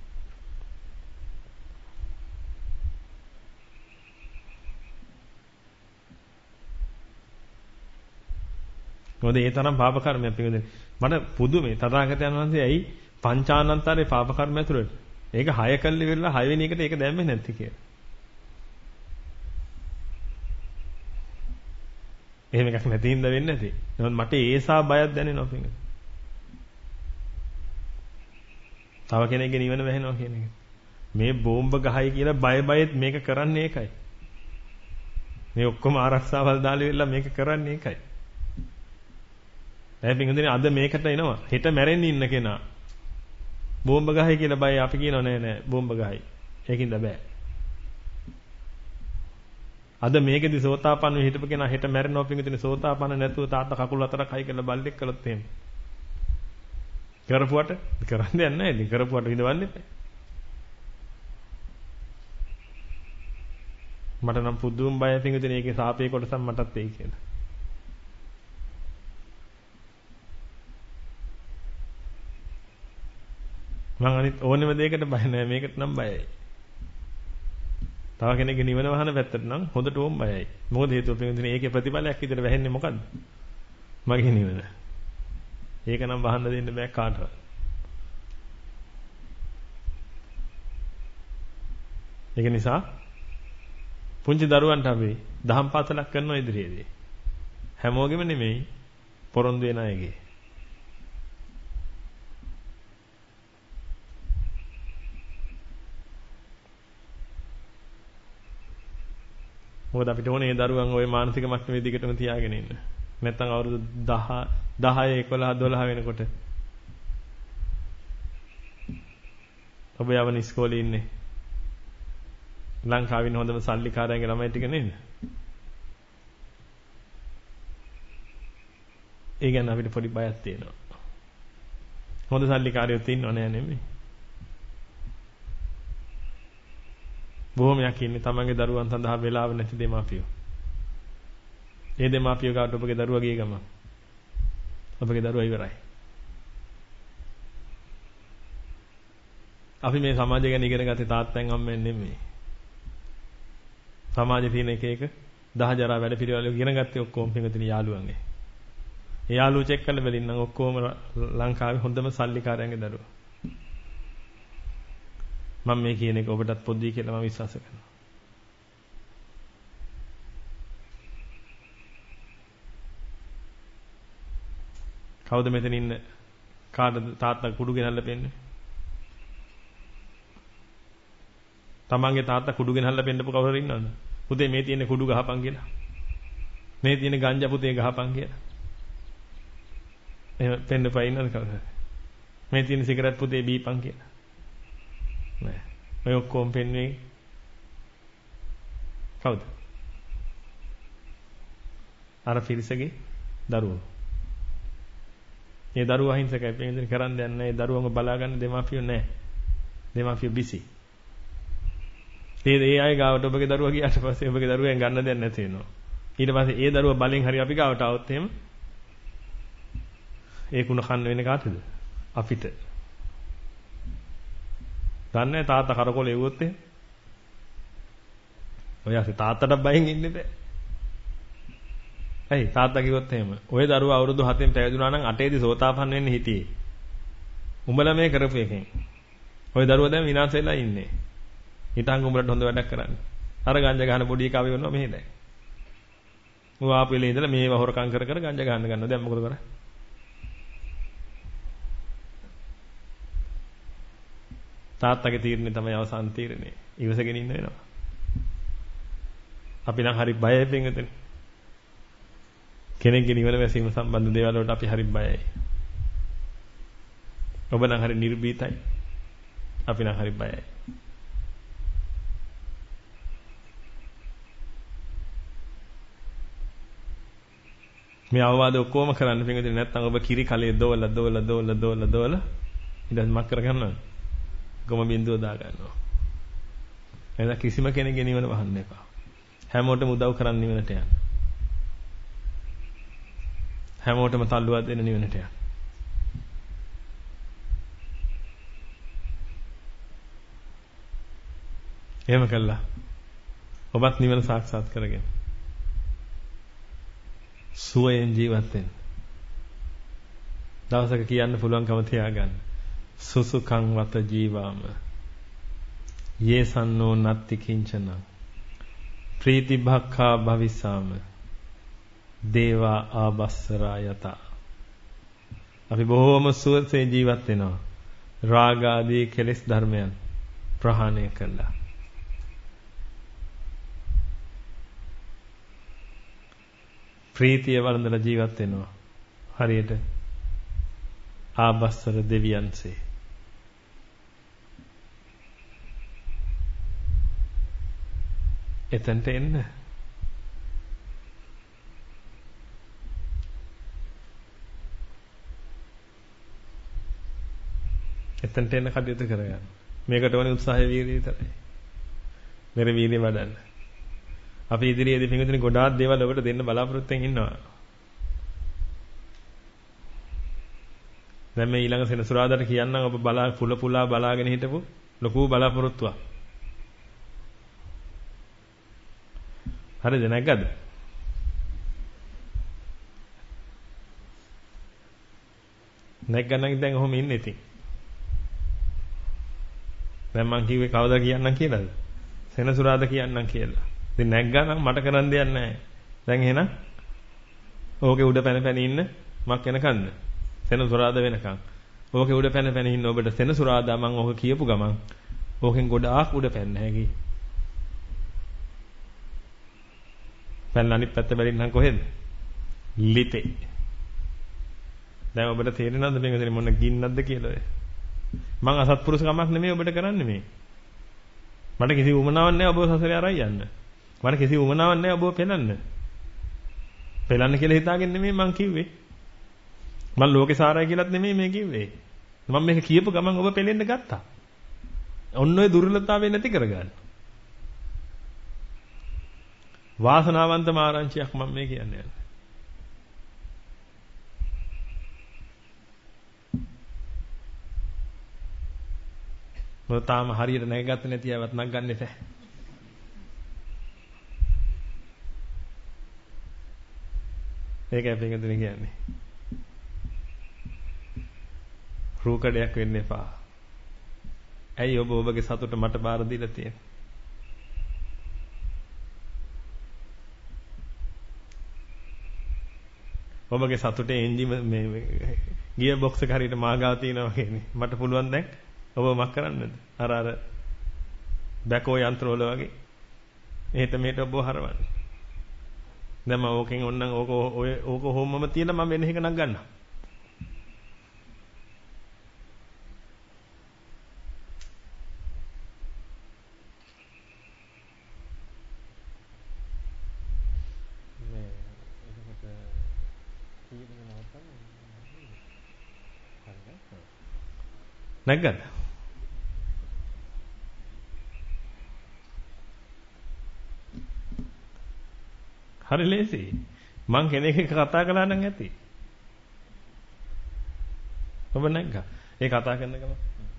මොකද ඒ තරම් පාප කර්මයක් පිළිගන්නේ. මට පුදුමේ තථාගතයන් වහන්සේ ඇයි පංචානන්තරේ පාප කර්ම ඇතුළට. ඒක 6 කල්ලි වෙලා 6 වෙනි එකට ඒක දැම්මේ නැති කියලා. එහෙම එකක් නැති හින්දා වෙන්නේ නැති. නමුත් මට ඒසා බයක් දැනෙනවා පිළිගන්නේ. තව කෙනෙක්ගේ නිවන වැහෙනවා කියන එක. මේ බෝම්බ ගහයි කියලා බයෙත් මේක කරන්නේ ඒකයි. මේ ඔක්කොම ආරක්ෂාවල් දාලා ඉවරලා මේක කරන්නේ ඒකයි. පින්වතුනි අද මේකට එනවා. හෙට මැරෙන්න ඉන්න කෙනා. බෝම්බ ගහයි කියලා බය අපි කියනවා නෑ බෝම්බ ගහයි. ඒකින්ද බෑ. අද මේකෙදි සෝතාපන්න හිටපු කෙනා හෙට මැරෙනවා පින්වතුනි සෝතාපන්න නැතුව තාත්තා කකුල් හතරක් හයි කරලා බල්ලෙක් කළොත් එහෙම. කරපුවට කරන්න දෙයක් නෑ ඉතින් කරපුවට විඳවන්න එපා. මට නම් පුදුම බය පින්වතුනි ඒකේ සාපේ කොටසක් මටත් එයි කියලා. මම අනිත් ඕනෙම දෙයකට බය නැහැ මේකට නම් බයයි. තව කෙනෙක්ගේ නිවන වහන පැත්තට නම් හොඳට ඕම් බයයි. මොකද හේතුව පින්වතුනි ඒකේ ප්‍රතිඵලයක් විදිහට වැහෙන්නේ මොකද්ද? මගේ නිවන. ඒක නම් වහන්න දෙන්න බෑ කාටවත්. ඒක නිසා පුංචි දරුවන්ට අපි දහම් පාසලක් කරනවා ඉදිරියේදී. හැමෝගෙම නෙමෙයි පොරොන්දු වෙන අයගේ. මොකද අපිට ඕනේ දරුවන් ওই මානසික මට්ටමේ දිගටම තියාගෙන ඉන්න. නැත්තම් අවුරුදු 10 11 12 වෙනකොට ඔබ යවන ඉස්කෝලේ ඉන්නේ ලංකාවේ ඉන්න හොඳම සල්ලිකාරයන්ගේ ළමයි ටික නේද? ඒ ගැන අපිට පොඩි බයක් තියෙනවා. හොඳ සල්ලිකාරයෝ ඉන්නව නෑ නෙමෙයි. බොහොමයක් ඉන්නේ තමන්ගේ දරුවන් සඳහා වෙලාව නැති දෙමාපියෝ. ඒ දෙමාපියෝ ගාවට ඔබගේ දරුවා ගිය ගමන් ඔබගේ දරුවා ඉවරයි. අපි මේ සමාජය ගැන ඉගෙන ගත්තේ තාත්තෙන් අම්මෙන් නෙමෙයි. සමාජයේ තියෙන එක 10 ජරා වැඩ පිළිවෙල ඉගෙන ගත්තේ ඔක්කොම පින්වතුනි යාළුවන්ගේ. ඒ යාළුවෝ චෙක් කරලා බැලින්නම් ඔක්කොම ලංකාවේ හොඳම සල්ලිකාරයන්ගේ දරුවෝ. මම මේ කියන එක ඔබටත් පොදුයි කියලා මම විශ්වාස කරනවා. කවුද මෙතන ඉන්න කාටද තාත්තා කුඩු ගෙනල්ලා පෙන්නේ? තමන්ගේ තාත්තා කුඩු ගෙනල්ලා පෙන්නපු කවුරු හරි ඉන්නවද? පුතේ මේ තියෙන කුඩු ගහපන් කියලා. මේ තියෙන ගංජා පුතේ ගහපන් කියලා. එහෙම පෙන්නපයි ඉන්නද කවුද? මේ තියෙන සිගරට් පුතේ බීපන් කියලා. නෑ. ඔය ඔක්කොම පෙන්වන්නේ කවුද? අර පිරිසගේ දරුවෝ. මේ දරුවෝ අහිංසකයි පෙන්වන්නේ කරන් දෙන්නේ නැහැ. ඒ දරුවන්ව බලා ගන්න දෙමාපියෝ නැහැ. දෙමාපියෝ බිසි. ඒ අය ගාවට ඔබගේ දරුවා ගියාට පස්සේ ඔබගේ දරුවෙන් ගන්න දෙයක් නැති වෙනවා. ඊට පස්සේ ඒ දරුවා බලෙන් හරි අපි ගාවට આવොත් එහෙම ඒ කුණ කන්න වෙන්නේ කාටද? අපිට. දන්නේ තාත්තා කරකොල එවුවොත් එහෙම. ඔය ඇයි තාත්තට බයෙන් ඉන්න බෑ. ඇයි තාත්තා කිව්වොත් එහෙම. ඔය දරුවා අවුරුදු 7න් පැවිදුණා නම් 8 දී සෝතාපන්න වෙන්න හිටියේ. උඹලා මේ කරපු එකෙන්. ඔය දරුවා දැන් විනාශ වෙලා ඉන්නේ. හිතන් උඹලට හොඳ වැඩක් කරන්න. අර ගංජා ගහන පොඩි එකා වෙනවා මෙහෙ දැන්. ඌ ආපෙලේ ඉඳලා මේව හොරකම් කර කර ගංජා ගහන්න ගන්නවා. දැන් මොකද කරන්නේ? තාත්තගේ තීරණය තමයි අවසාන තීරණය. ඉවසගෙන ඉන්න වෙනවා. අපි නම් හරි බයයි පින්වතුනි. කෙනෙක්ගේ නිවන වැසීම සම්බන්ධ දේවල් වලට අපි හරි බයයි. ඔබ නම් හරි නිර්භීතයි. අපි නම් හරි බයයි. මේ අවවාද ඔක්කොම කරන්න පින්වතුනි නැත්නම් ඔබ කිරි කලේ දෝලා ඉතින් මක් කර ගන්නවා. ගොම බින්දුව දා ගන්නවා. එහෙනම් කිසිම කෙනෙක්ගේ නිවන වහන්න එපා. හැමෝටම උදව් කරන්න නිවනට යන්න. හැමෝටම තල්ලුවක් දෙන්න නිවනට යන්න. එහෙම කළා. ඔබත් නිවන සාක්ෂාත් කරගෙන සුවයෙන් ජීවත් වෙන්න. දවසක කියන්න පුළුවන්කම තියාගන්න. සුසුකං වත ජීවාම යේසන්නෝ නත්ති කිංචනං ප්‍රීති භක්ඛා භවිසාම දේවා ආබස්සරායත. අපි බොහෝම සුවසේ ජීවත් වෙනවා. රාග ආදී කෙලෙස් ධර්මයන් ප්‍රහාණය කළා. ප්‍රීතිය වළඳලා ජීවත් වෙනවා. හරියට ආබස්සර දෙවියන්සේ. එතනට එන්න. එතනට එන්න කටයුතු කරගන්න. මේකට ඕනේ උත්සාහය වීර්යය විතරයි. මෙර වීර්යය වඩන්න. අපි ඉදිරියේදී පිටුදින ගොඩාක් දේවල් ඔබට දෙන්න බලාපොරොත්තු වෙමින් ඉන්නවා. දැන් මේ ඊළඟ සෙනසුරාදාට කියන්නම් ඔබ පුලා බලාගෙන හිටපු ලොකු බලාපොරොත්තුවක්. හරිද නැග්ගද? නැග්ගනම් දැන් ඔහොම ඉන්නේ ඉතින්. දැන් මං කිව්වේ කවදා කියන්නම් කියලාද? සෙනසුරාදා කියන්නම් කියලා. ඉතින් නැග්ගනම් මට කරන්න දෙයක් නැහැ. දැන් එහෙනම් ඕකේ උඩ පැන ඉන්න මක් වෙනකන්ද? සෙනසුරාදා වෙනකන්. ඕකේ උඩ පැන ඉන්න ඔබට සෙනසුරාදා මං ඕක කියපු ගමන් ඕකෙන් ගොඩාක් උඩ පැන්න හැකි. පැනලා අනිත් පැත්ත බැලින්නම් කොහෙද? ලිපේ. දැන් ඔබට තේරෙනවද මේක මොන ගින්නක්ද කියලා ඔය? මං අසත්පුරුෂ කමක් නෙමෙයි ඔබට කරන්නේ මේ. මට කිසි උමනාවක් නැහැ ඔබව සසරේ අරයි යන්න. මට කිසි උමනාවක් නැහැ ඔබව පෙළන්න. පෙළන්න කියලා හිතාගෙන නෙමෙයි මං කිව්වේ. මම ලෝකේ සාරයි කියලාත් නෙමෙයි මේ කිව්වේ. මම මේක කියපු ගමන් ඔබ පෙළෙන්න ගත්තා. ඔන්න ඔය දුර්වලතාවය නැති කරගන්න. වාසනාවන්ත මාරංචියක් මම මේ කියන්නේ. මොකද තාම හරියට නැගගත්තේ නැති අයවත් නක් ගන්න එපා. ඒකයි පිටුදින කියන්නේ. රූකඩයක් වෙන්න එපා. ඇයි ඔබ ඔබගේ සතුට මට බාර දීලා තියෙන්නේ? ඔබගේ සතුටේ එන්ජිම මේ ගියර් බොක්ස් එක හරියට මාගාව තියෙනවා කියන්නේ. මට පුළුවන් දැන් ඔබ මක් කරන්නද? අර බැකෝ යන්ත්‍ර වල වගේ. එහෙට මෙහෙට ඔබ හරවන්න. දැන් මම ඕකෙන් ඕනනම් ඕක හොම්මම තියලා මම වෙන එකක් ගන්නවා. නැග්ගද? හරි ලේසි. මං කෙනෙක් එක්ක කතා කළා නම් ඇති. ඔබ නැග්ගා. ඒ කතා කරන ගම.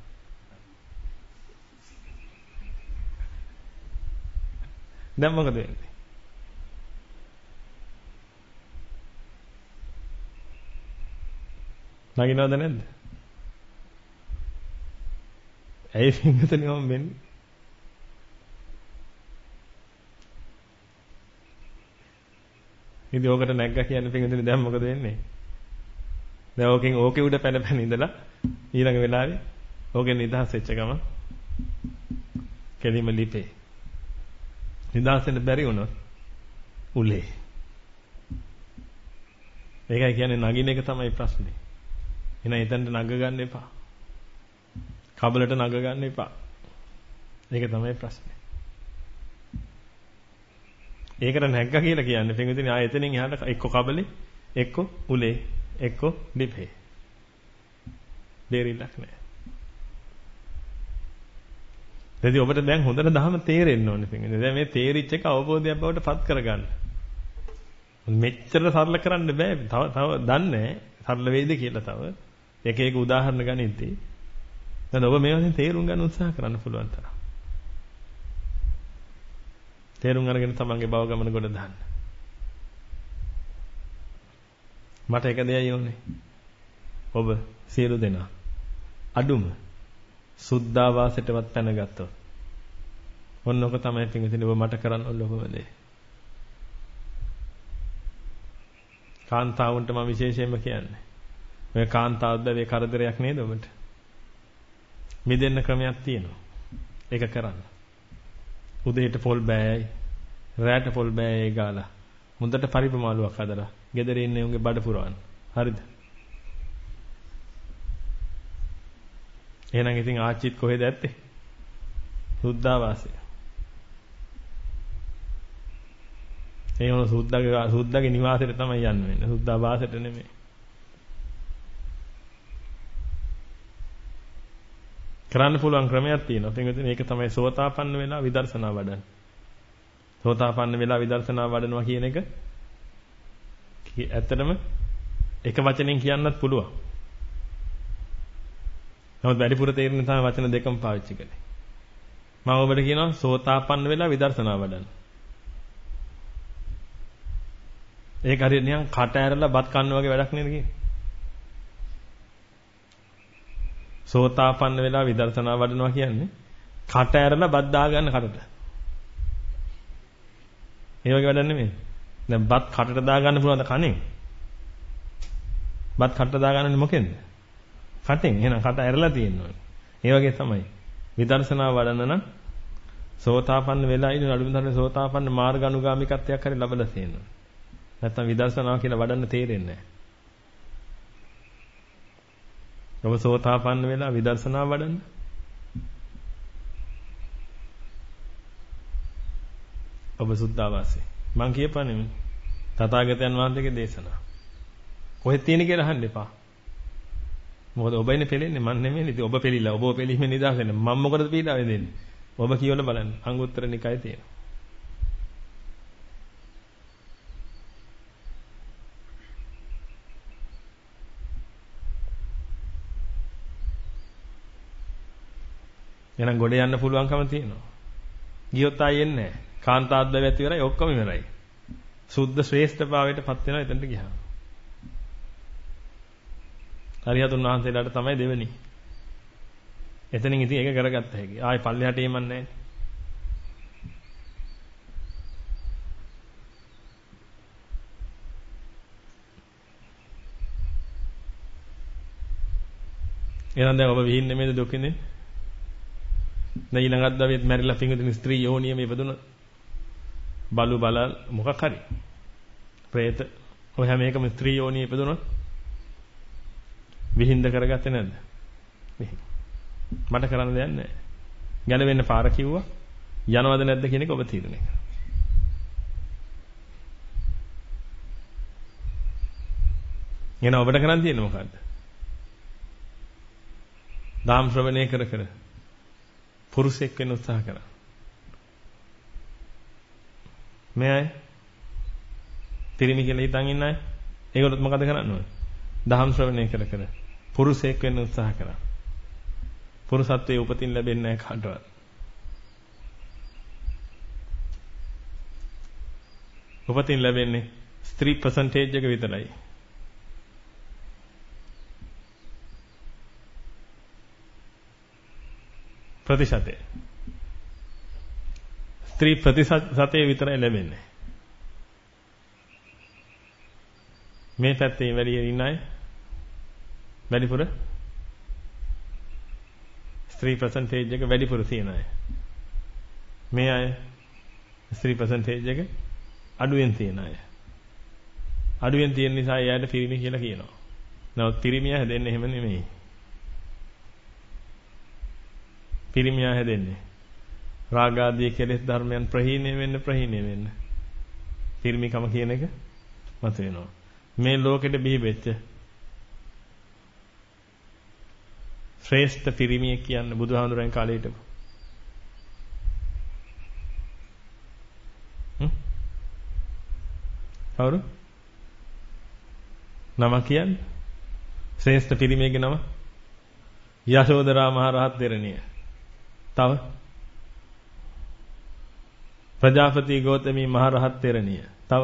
දැන් මොකද වෙන්නේ? නගිනවද නැද්ද? ඇයි පින්වතුනි මම වෙන්නේ? ඉතින් ඕකට නැග්ගා කියන්නේ පින්වතුනි දැන් මොකද වෙන්නේ? දැන් ඕකේ උඩ පැන ඉඳලා ඊළඟ වෙලාවේ ඕකෙන් නිදහස් වෙච්ච ගම කෙලිම ලිපේ. නිදහස් වෙන්න බැරි වුණොත් උලේ. ඒකයි කියන්නේ නගින එක තමයි ප්‍රශ්නේ. එහෙනම් එතනට නග ගන්න එපා. කබලට නග ගන්න එපා. ඒක තමයි ප්‍රශ්නේ. ඒකට නැග්ගා කියලා කියන්නේ පින්විතනේ ආයෙ එතනින් එහාට එක්ක කබලේ එක්ක උලේ එක්ක ලිපේ. දෙරිලක් නෑ. එතකොට ඔබට දැන් හොඳට දහම තේරෙන්න ඕනේ පින්විතනේ. දැන් මේ තේරිච්ච එක අවබෝධයක් බවට පත් කරගන්න. මෙච්චර සරල කරන්න බෑ. තව දන්නේ සරල වෙයිද කියලා තව. එක උදාහරණ ගනිද්දී දැන් ඔබ මේවාෙන් තේරුම් ගන්න උත්සාහ කරන්න පුළුවන් තරම්. තේරුම් අරගෙන තමන්ගේ භව ගමන ගොඩ දාන්න. මට එක දෙයයි ඕනේ. ඔබ සියලු දෙනා අඩුම සුද්ධාවාසයටවත් පැනගත්තොත් ඔන්න ඔක තමයි පින්විතනේ ඔබ මට කරන්න ඕන ලොකුම දේ. කාන්තාවුන්ට මම විශේෂයෙන්ම කියන්නේ. ඔය කාන්තාවද වේ කරදරයක් නේද ඔබට? මිදෙන්න ක්‍රමයක් තියෙනවා. ඒක කරන්න. උදේට පොල් බෑයයි රැට පොල් බෑයයි ගාලා මුදට පරිපමාලුවක් හදලා ගෙදර ඉන්නේ උන්ගේ බඩ පුරවන්න. හරිද? එහෙනම් ඉතින් ආච්චිත් කොහෙද ඇත්තේ? සුද්ධාවාසය. ඒ වුණ සුද්ධගේ නිවාසයට තමයි යන්න වෙන්නේ. සුද්ධාවාසයට නෙමෙයි. කරන්න පුළුවන් ක්‍රමයක් තියෙනවා. පින්විතනේ ඒක තමයි සෝතාපන්න වෙලා විදර්ශනා වඩන්න. සෝතාපන්න වෙලා විදර්ශනා වඩනවා කියන එක ඇත්තටම එක වචනෙන් කියන්නත් පුළුවන්. නමුත් වැඩිපුර තේරෙන තමයි වචන දෙකම පාවිච්චි කරන්නේ. මම ඔබට කියනවා සෝතාපන්න වෙලා විදර්ශනා වඩන්න. ඒක හරියට නිකන් කට ඇරලා බත් කන්න වගේ වැඩක් නේද කියන්නේ? සෝතාපන්න වෙලා විදර්ශනා වඩනවා කියන්නේ කට ඇරලා බත් දාගන්න කටට. ඒ වගේ වැඩක් නෙමෙයි. දැන් බත් කටට දාගන්න පුළුවන්ද කණෙන්? බත් කටට දාගන්නන්නේ මොකෙන්ද? කටෙන්. එහෙනම් කට ඇරලා තියෙනවා. ඒ වගේ තමයි. විදර්ශනා වඩන නම් සෝතාපන්න වෙලා ඉන්න අනුවිතරේ සෝතාපන්න මාර්ග අනුගාමිකත්වයක් හරි ලැබලා තියෙනවා. නැත්තම් විදර්ශනා කියලා වඩන්න තේරෙන්නේ නැහැ. ඔබ සෝතාපන්න වෙලා විදර්ශනා වඩන්න. ඔබ සුද්ධාවාසී. මං කියපන්නේ තථාගතයන් වහන්සේගේ දේශනා. කොහෙද තියෙන කියලා අහන්න එපා. මොකද ඔබ ඉන්නේ පෙලෙන්නේ මන් නෙමෙයි. ඉතින් ඔබ පෙලිලා ඔබ පෙලීමේ නිදහස් වෙන්නේ. මම මොකටද පීඩාව දෙන්නේ? ඔබ කියවල බලන්න. අංගුත්තර නිකායේ තියෙනවා. එහෙනම් ගොඩ යන්න පුළුවන්කම තියෙනවා. ගියොත් ආයෙ එන්නේ නැහැ. කාන්තාද්දව ඇති වෙරයි ඔක්කොම ඉවරයි. සුද්ධ ශ්‍රේෂ්ඨභාවයට පත් වෙනවා එතනට ගියාම. හරියතුන් වහන්සේලාට තමයි දෙවෙනි. එතනින් ඉතින් ඒක කරගත්ත හැකි. ආයෙ පල්ලෙහාට එමන් නැහැ. එහෙනම් දැන් ඔබ විහිින් නෙමෙයිද දුකින්නේ? දැන් ඊළඟත් දවේත් මැරිලා පිංගුතුනි ස්ත්‍රී යෝනිය මේ බදුන බලු බල මොකක් හරි പ്രේත ඔය හැම එකම ස්ත්‍රී යෝනිය ඉපදුනොත් විහිඳ කරගත්තේ නැද්ද? මට කරන්න දෙයක් නැහැ. ගැලවෙන්න පාර කිව්වා. යනවද නැද්ද කියන එක ඔබ තීරණය කරන්න. එන ඔබට කරන්න තියෙන්නේ මොකද්ද? දාම් ශ්‍රවණය කර කර පුරුෂෙක් වෙන්න උත්සාහ කරා. මේ අය පිරිමි කියලා හිතන් ඉන්න අය ඒගොල්ලොත් මොකද කරන්න ඕනේ? දහම් ශ්‍රවණය කර කර පුරුෂයෙක් වෙන්න උත්සාහ කරා. පුරුෂත්වයේ උපතින් ලැබෙන්නේ නැහැ කාටවත්. උපතින් ලැබෙන්නේ ස්ත්‍රී percentage එක විතරයි. ප්‍රතිශතය. ස්ත්‍රී ප්‍රතිශතය විතරයි ලැබෙන්නේ. මේ පැත්තේ වැඩි ඉන්න අය වැඩිපුර ස්ත්‍රී percentage එක වැඩිපුර තියෙන අය. මේ අය ස්ත්‍රී percentage එක අඩුවෙන් තියෙන අය. අඩුවෙන් තියෙන නිසා එයාට පිරිමි කියලා කියනවා. නමුත් පිරිමියා හැදෙන්නේ එහෙම නෙමෙයි. පිරිමියා හැදෙන්නේ රාග ආදී කෙලෙස් ධර්මයන් ප්‍රහීණය වෙන්න පිරිමිකම කියන එක මත වෙනවා. මේ ලෝකෙට බිහි වෙච්ච ශ්‍රේෂ්ඨ පිරිමිය කියන්නේ බුදුහාමුදුරන් කාලේ හිටපු. කවුරු? නම කියන්නේ? ශ්‍රේෂ්ඨ පිරිමියගේ නම? යශෝදරා මහ රහත් දෙරණිය. තව ප්‍රජාපති ගෞතමී මහ රහත් දෙරණිය. තව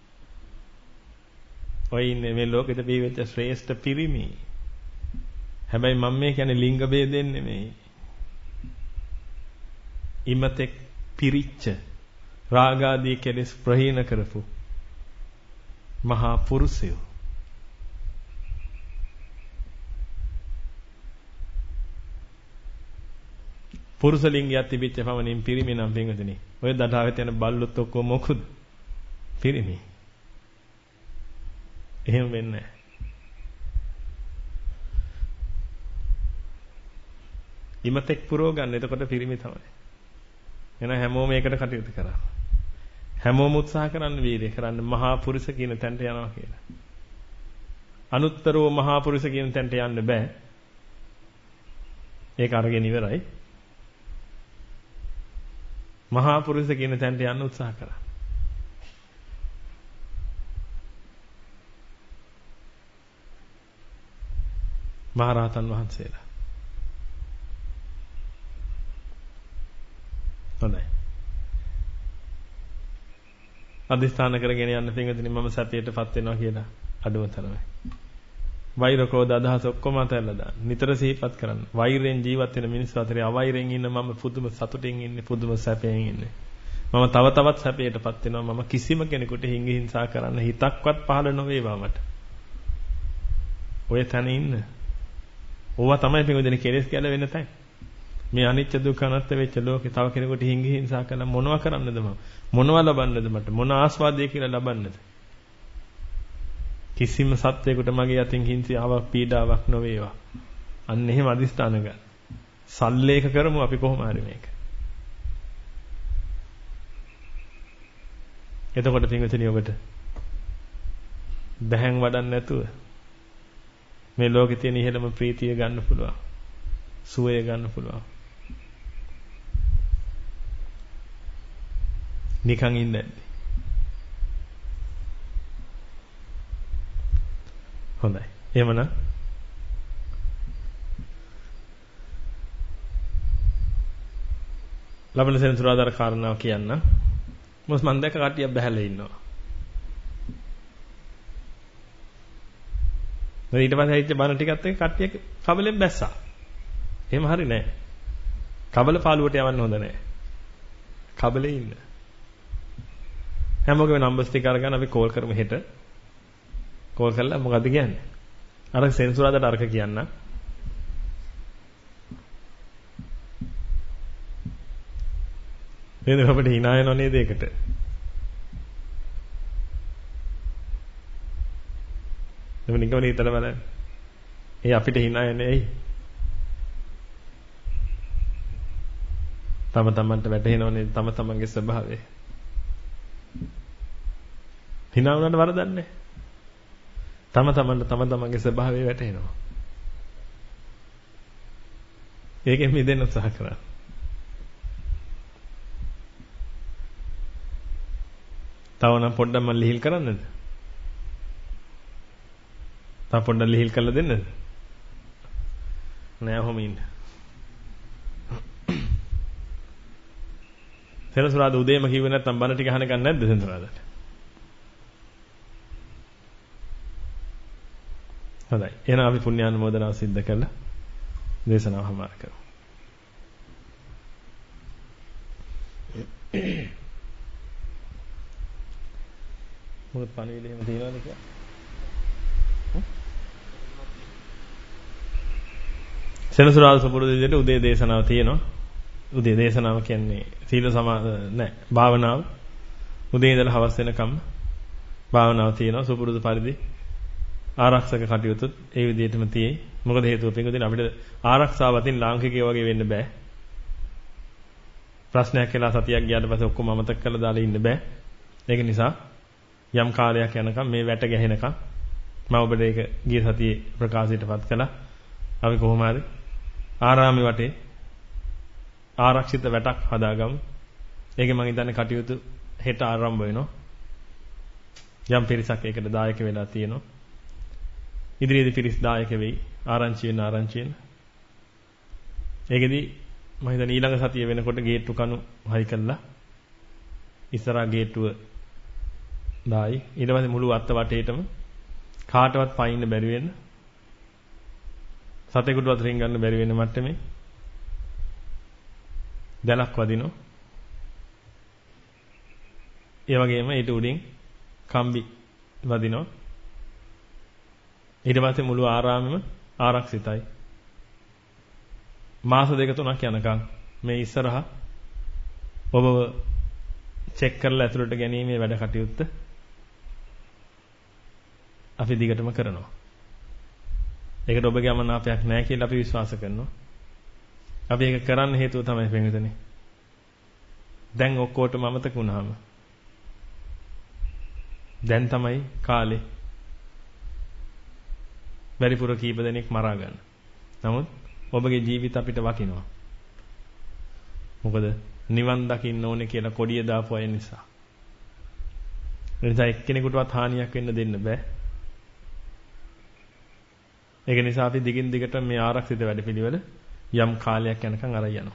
ඔය ඉන්නේ මේ ලෝකෙට බිහි වෙච්ච ශ්‍රේෂ්ඨ පිරිමි. හැබැයි මම මේ කියන්නේ ලිංග ભેදෙන් නෙමෙයි. ඉමතෙක් පිරිච්ච රාග ආදී කෙලෙස් ප්‍රහීන කරපු මහා පුරුෂයෝ. පුරුෂ ලිංගයක් තිබිච්ච පමණින් පිරිමි නම් පින්වතුනි. ඔය දඩාවෙත් යන බල්ලොත් ඔක්කොම මොකුද? පිරිමි. එහෙම වෙන්නේ නැහැ. ඉමතෙක් පුරව ගන්න. එතකොට පිරිමි තමයි. එහෙනම් හැමෝම මේකට කටයුතු කරා. හැමෝම උත්සාහ කරන්න වීර්යය කරන්න මහා පුරුෂ කියන තැනට යනවා කියලා. අනුත්තරෝ මහා පුරුෂ කියන තැනට යන්න බෑ. ඒක අරගෙන ඉවරයි. මහා පුරුෂ කියන තැනට යන්න උත්සාහ කරා. මහරහතන් වහන්සේලා. හොඳයි. අධිෂ්ඨාන කරගෙන යන්න පින්වතුනි මම සතියටපත් වෙනවා කියලා අඩුම තරමයි. වෛර ක්‍රෝධ අදහස ඔක්කොම අතහැරලා දාන්න. නිතර සිහිපත් කරන්න. වෛරයෙන් ජීවත් වෙන මිනිස්සු අතරේ අවෛරයෙන් ඉන්න මම පුදුම සතුටින් ඉන්නේ, පුදුම සැපයෙන් ඉන්නේ. මම තව තවත් සැපයටපත් වෙනවා. මම කිසිම කෙනෙකුට හිංසා කරන්න හිතක්වත් පහළ නොවේවා මට. ඔය තැන ඉන්න. ඕවා තමයි පින්වතුනි කෙලෙස් කියලා වෙන තැන. මේ අනිත්‍ය දුක්ඛ අනාත්ම වෙච්ච ලෝකේ තව කෙනෙකුට හිංසා කළා මොනවා කරන්නද මම? මොනවා ලබන්නද මට? මොන ආස්වාදය කියලා ලබන්නද? කිසිම සත්‍යයකට මගේ අතින් හිංසාවක් පීඩාවක් නොවේවා. අන්න එහෙම අදිස්ථාන ගන්න. සල්ලේක කරමු අපි කොහොම හරි මේක. එතකොට පින්විතනි ඔබට බැහැන් වඩන්න නැතුව මේ ලෝකේ තියෙන ඉහළම ප්‍රීතිය ගන්න පුළුවන්. සුවය ගන්න පුළුවන්. නිකන් ඉන්නේ. හොඳයි. එහෙමනම් ලබන සෙන්සුරාදාර කාරණාව කියන්න. මොකද මම දැක්ක කට්ටියක් බහැලා ඉන්නවා. ඊට පස්සේ හිටිය බණ ටිකත් එක්ක කට්ටියක් කබලෙන් බැස්සා. එහෙම හරි නෑ. කබල පාළුවට යවන්න හොඳ නෑ. කබලේ ඉන්න. හැමෝගේම නම්බර්ස් ටික අරගෙන අපි කෝල් කරමු හෙට. කෝල් කරලා මොකද්ද කියන්නේ? අර සෙන්සුරාදාට අරක කියන්න. නේද අපිට hina යනව නේද ඒකට? එමෙ නිකම්ම හිතලා බලන්න. ඒ අපිට hina යන්නේ ඇයි? තම තමන්ට වැටහෙනවනේ තම තමන්ගේ ස්වභාවය. hina වුණාට වරදක් නැහැ. තම තමන්ට තම තමන්ගේ ස්වභාවය වැටහෙනවා. ඒකෙන් මිදෙන්න උත්සාහ කරන්න. තව නම් පොඩ්ඩක් මම ලිහිල් කරන්නද? තව පොඩ්ඩක් ලිහිල් කරලා දෙන්නද? නෑ ඔහොම ඉන්න. සෙනසුරාදා උදේම කිව්වේ නැත්තම් බණ ටික අහන්න ගන්න නැද්ද සෙනසුරාදාට? හොඳයි. එහෙනම් අපි පුණ්‍යානුමෝදනාව සිද්ධ කරලා දේශනාව හමාර කරමු. මොකද පණිවිඩ එහෙම තියනවද කියලා? සෙනසුරාදා සුපුරුදු විදිහට උදේ දේශනාව තියෙනවා. උදේ දේශනාව කියන්නේ සීල භාවනාව. උදේ ඉඳලා හවස වෙනකම් භාවනාව තියෙනවා. සුපුරුදු පරිදි ආරක්ෂක කටයුතුත් ඒ විදිහටම තියෙයි. මොකද හේතුව පිටුදින අපිට ආරක්ෂාවතින් ලාංකිකයෝ වගේ වෙන්න බෑ. ප්‍රශ්නයක් කියලා සතියක් ගියාට පස්සේ ඔක්කොම අමතක කරලා දාලා ඉන්න බෑ. ඒක නිසා යම් කාලයක් යනකම් මේ වැට ගැහෙනකම් මම ඔබට ඒක ගිය සතියේ ප්‍රකාශයටපත් කළා. අපි කොහොම හරි ආරාමේ වටේ ආරක්ෂිත වැටක් හදාගමු. ඒකේ මම හිතන්නේ කටයුතු හෙට ආරම්භ වෙනවා. යම් පිරිසක් ඒකට දායක වෙලා තියෙනවා. ඉදිරියේදී පිරිස් දායක වෙයි. ආරංචි වෙන. ඒකෙදී මම හිතන්නේ ඊළඟ සතිය වෙනකොට ගේට්ටු කණු හයි කළා. ඉස්සරහා ගේට්ටුව දායි. ඊට පස්සේ මුළු අත්ත වටේටම කාටවත් පයින්න බැරි වෙන්න. සතෙකුටවත් රින් ගන්න බැරි වෙන මට්ටමේ දැලක් වදිනවා. ඒ වගේම ඊට උඩින් කම්බි වදිනවා. ඊට පස්සේ මුළු ආරාමෙම ආරක්ෂිතයි. මාස 2-3ක් යනකම් මේ ඉස්සරහා ඔබව චෙක් කරලා ඇතුළට ගැනීමේ වැඩ කටයුත්ත අපි දිගටම කරනවා. ඒකට ඔබගේ අමනාපයක් නැහැ කියලා අපි විශ්වාස කරනවා. අපි ඒක කරන්න හේතුව තමයි වෙන්නේ. දැන් ඔක්කොටම අමතක වුණාම දැන් තමයි කාලේ බැරිපුර කීප දෙනෙක් මරා ගන්න. නමුත් ඔබගේ ජීවිත අපිට වටිනවා. මොකද නිවන් දකින්න ඕනේ කියලා කොඩිය දාපු අය නිසා. ඒ නිසා එක්කෙනෙකුටවත් හානියක් වෙන්න දෙන්න බෑ. ඒක නිසා අපි දිගින් දිගට මේ ආරක්ෂිත වැඩපිළිවෙල යම් කාලයක් යනකම් අරන් යනවා.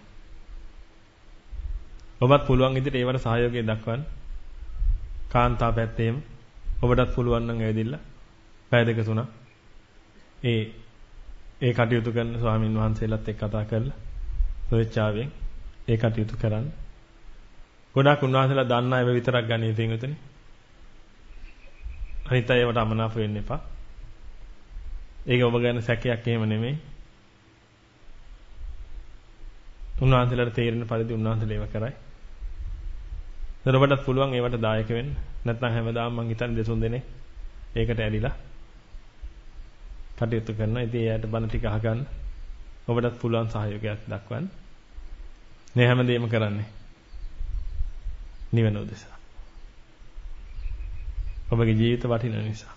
ඔබත් පුළුවන් විදිහට ඒවට සහයෝගය දක්වන්න. කාන්තා පැත්තේම ඔබටත් පුළුවන් නම් ඇවිදilla පැය දෙක තුනක් ඒ කටයුතු කරන ස්වාමින් වහන්සේලාත් එක්ක කතා කරලා ස්වේච්ඡාවෙන් ඒ කටයුතු කරන්න. ගොඩාක් උන්වහන්සේලා දන්න අයව විතරක් ගන්නේ පින්විතනේ. අනිත් අය ඒවට අමනාප වෙන්න එපා. ඒක ඔබ ගැන සැකයක් එහෙම නෙමෙයි. උන්වහන්සේලාට තේරෙන පරිදි උන්වහන්සේලා ඒව කරයි. ඒතර ඔබටත් පුළුවන් ඒවට දායක වෙන්න. නැත්නම් හැමදාම මං හිතන්නේ දෙතුන් දෙනෙක් ඒකට ඇලිලා කටයුතු කරනවා. ඉතින් එයාට බණ ටික අහගන්න ඔබටත් පුළුවන් සහයෝගයක් දක්වන්න. මේ හැමදේම කරන්නේ නිවන උදෙසා. ඔබගේ ජීවිත වටින නිසා.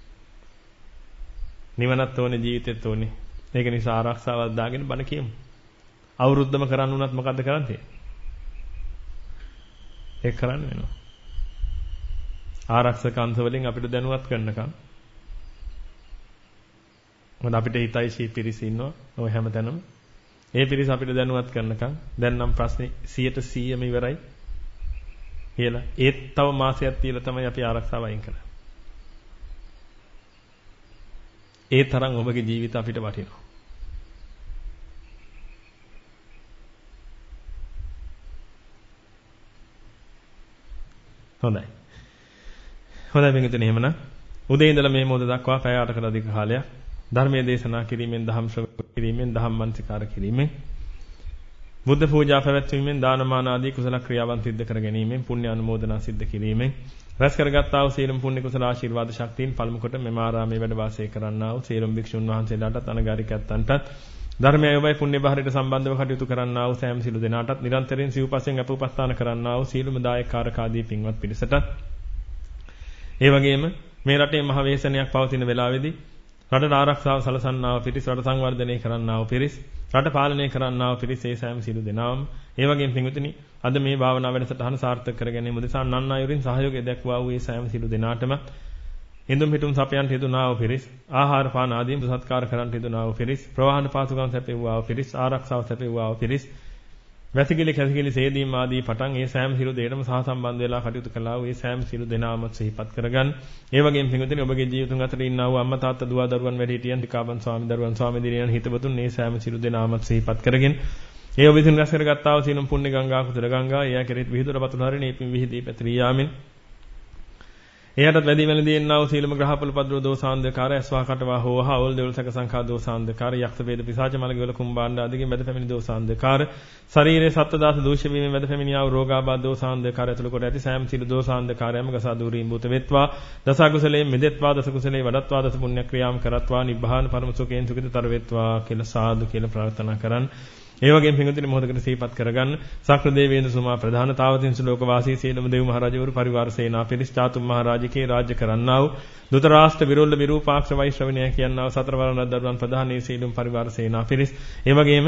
නිවනත් ඕනේ ජීවිතෙත් ඕනේ. ඒක නිසා ආරක්ෂාවක් දාගෙන බණ කියමු. අවුරුද්දම කරන්න උනත් මොකද්ද කරන්නේ? ඒක කරන්න වෙනවා. ආරක්ෂක අංශ වලින් අපිට දැනුවත් කරනකම් මොකද අපිට හිතයි පිරිස ඉන්නවා ඔය හැමතැනම. ඒ පිරිස අපිට දැනුවත් කරනකම් දැන් නම් ප්‍රශ්නේ 100%ම ඉවරයි කියලා. ඒත් තව මාසයක් තියලා තමයි අපි ආරක්ෂාව අයින් කරන්නේ. ඒ තරම් ඔබගේ ජීවිත අපිට වටිනවා. හොඳයි. හොඳයි මෙතන එහෙමනම් උදේ ඉඳලා මේ මොහොත දක්වා පැය 8කට අධික කාලයක් ධර්මයේ දේශනා කිරීමෙන් දහම් ශ්‍රවණය කිරීමෙන් දහම් මනසිකාර කිරීමෙන් බුද්ධ පූජා පැවැත්වීමෙන් දානමාන ආදී කුසල ක්‍රියාවන් සිද්ධ කර ගැනීමෙන් පුණ්‍ය අනුමෝදනා සිද්ධ කිරීමෙන් රැස් කරගත්තා වූ සීලම් පුණ්‍ය කුසල ආශිර්වාද ශක්තියින් පළමු කොට මෙම ආරාමයේ වැඩ වාසය කරන්නා වූ සීලම් භික්ෂුන් වහන්සේලාටත් අනගාരികයන්ටත් ධර්මයේ ඔබයි පුණ්‍ය බහරයට සම්බන්ධව කටයුතු කරන්නා වූ සෑම සිළු දෙනාටත් නිරන්තරයෙන් සිව්පසෙන් අප උපස්ථාන කරන්නා වූ සීලම දායකකාරක ආදී පින්වත් පිරිසටත් ඒ වගේම මේ රටේ මහ වේසනයක් පවතින වෙලාවේදී රටට ආරක්ෂාව සලසන්නා වූ පිරිස, රට සංවර්ධනය කරන්නා වූ පිරිස, රට පාලනය කරන්නා වූ පිරිස ඒ සෑම සිළු දෙනාම ඒ වගේම පින්විතනි අද මේ භාවනා වැඩසටහන සාර්ථක කර ගැනීම උදෙසා නන් අයුරින් සහයෝගය දක්වා වූ ඒ සෑම සිළු දෙනාටම ඉන්දුම් හිටුම් සපයන් හේතුනා වූ පිරිස, ආහාර පාන ආදී සත්කාර කරන් හේතුනා වූ පිරිස, ප්‍රවාහන පාසුකම් සැපෙව්වා වූ පිරිස, ආරක්ෂාව සැපෙව්වා වූ පිරිස, වැසිකිලි කැසිකිලි සේදීම් ආදී පටන් ඒ සෑම සිළු දෙයටම සහසම්බන්ධ වෙලා කටයුතු කළා වූ ඒ සෑම සිළු දෙනාම සිහිපත් කරගන්න. ඒ වගේම පින්විතනි ඔබගේ ජීවිතුන් අතර ඉන්නා වූ අම්මා තාත්තා දුව දරුවන් වැඩිහිටියන් ටිකාබන් ස්වාමි දරුවන් ස්වාමි දිරියන් හිතවතුන් මේ සෑම සිළු දෙනාම සිහිපත් කරගෙන ඒ ඔබ විසින් රැස් කරගත්තා වූ සීලම් පුණ්‍ය ගංගා කුසල ගංගා එයා කෙරෙහි විහිදුර පතුල හරිනේ පින් විහිදී පැතිරී යාමින් එයාටත් වැඩි වෙලදී එන්නා වූ සීලම ග්‍රහපල පද්‍රෝ දෝසාන්ධකාරය ස්වා කටවා හෝවා ඕල් දෙවල් සක සංඛා දෝසාන්ධකාරය යක්ෂ වේද පිසාච මලගවල කුම්බාණ්ඩ ආදීගේ මැද පැමිණි දෝසාන්ධකාර ශරීරයේ සත්ත්වදාස දෝෂ වීමෙන් මැද පැමිණියා වූ රෝගාබාධ දෝසාන්ධකාරය ඇතුළු කොට ඇති සෑම සීල දෝසාන්ධකාරයම ගසා දුරීම් භූත වෙත්වා දස කුසලයෙන් මෙදෙත්වා දස කුසලේ වඩත්වා දස පුණ්‍ය ක්‍රියාම් කරත්වා නිබ්බාන පරම සුඛයෙන් සුඛිතතර වෙත්වා කියලා සාදු කියලා ප්‍රාර්ථනා කරන් ඒ වගේම පින්වතුනි මොහොතකට සිහිපත් කරගන්න සක්‍ර දේවේන්ද්‍ර සුමා ප්‍රධාන තාවතින් සුලෝක වාසී සීලම දේව මහරජවරු පරිවාර සේනා පිරිස් චාතුම් මහරජකේ රාජ්‍ය කරන්නා වූ දුත රාෂ්ට්‍ර විරෝල්ල විරූපාක්ෂ වෛශ්‍රවණය කියනවා සතර වරණ දරුවන් ප්‍රධානී සීලම් පරිවාර සේනා පිරිස් ඒ වගේම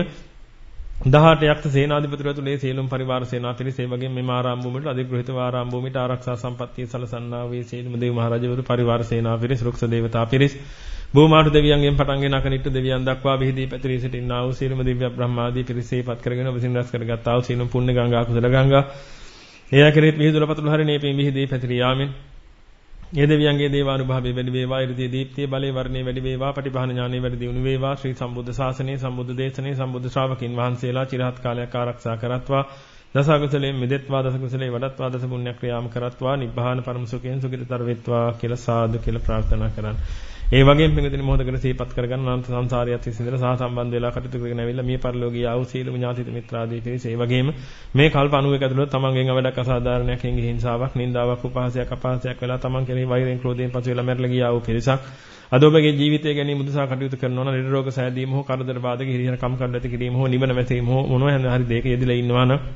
18 යක්ෂ සේනාධිපතිවරු ඇතුළේ සීලම් පරිවාර සේනා පිරිස් ඒ වගේම මෙම ආරාම භූමියට අධිග්‍රහිත ආරාම භූමියට ආරක්ෂා සම්පත්තිය සලසන්නා වූ සීලම දේව මහරජවරු පරිවාර සේනා පිරිස් රුක්ෂ දේවතා පිරිස් භූමාට දෙවියන්ගෙන් පටන්ගෙන අකනිට දෙවියන් දක්වා විහිදී පැතිරී සිටිනා වූ සීලම දිව්‍ය බ්‍රහ්මාදී පිරිසේපත් කරගෙන ඔබ සින් රැස් කරගත්තා වූ සීලම් පුණ්‍ය ගංගා කුසල ගංගා එයා කෙරෙහි විහිදුල පතුල හරිනේ පින් විහිදී පැතිරී යාමින් ඒ දෙවියන්ගේ දේවානුභාවය වැඩි වේවා ඉර්ධිය දීප්තිය බලේ වර්ණේ වැඩි වේවා පටිභාන ඥානෙ වැඩි දියුණු වේවා ශ්‍රී සම්බුද්ධ ශාසනයේ සම්බුද්ධ දේශනේ සම්බුද්ධ ශ්‍රාවකින් වහන්සේලා চিරහත් කාලයක් ආරක්ෂා කරත්වා දස කුසලයෙන් මිදෙත්වා දස කුසලේ වඩත්වා දස පුණ්‍ය ක්‍රියාම් කරත්වා නිබ්බාන පරම සුඛයෙන් සුඛිතතර වෙත්වා කියලා සාදු කියලා ප්‍රාර්ථනා කරන්න. ඒ වගේම පින්විතනි මොහොතකට සිහිපත් කරගන්න අනන්ත සංසාරියත් විසින්දලා සහ සම්බන්ධ වෙලා කටයුතු කරගෙන ඇවිල්ලා මේ පරිලෝකීය ආවු සීලම ඥාතිත මිත්‍රාදී පිරිස ඒ වගේම මේ කල්ප 91 ඇතුළත තමන්ගෙන් අවඩක් අසාධාරණයක් හිංගි හිංසාවක් නින්දාවක් උපහාසයක් අපහාසයක් වෙලා තමන් කෙරෙහි වෛරයෙන් ක්‍රෝධයෙන් පසු වෙලා මැරලා ගියා වූ පිරිසක් අද ඔබගේ ජීවිතය ගැන මුදසා කටයුතු කරනවා නම් නිර රෝග සෑදීම හෝ කරදර බාධක හිරිහර කම් කඩ කිරීම හෝ නිවන වැසීම හෝ මොනවා හරි දෙයක යෙදලා ඉන්නවා නම්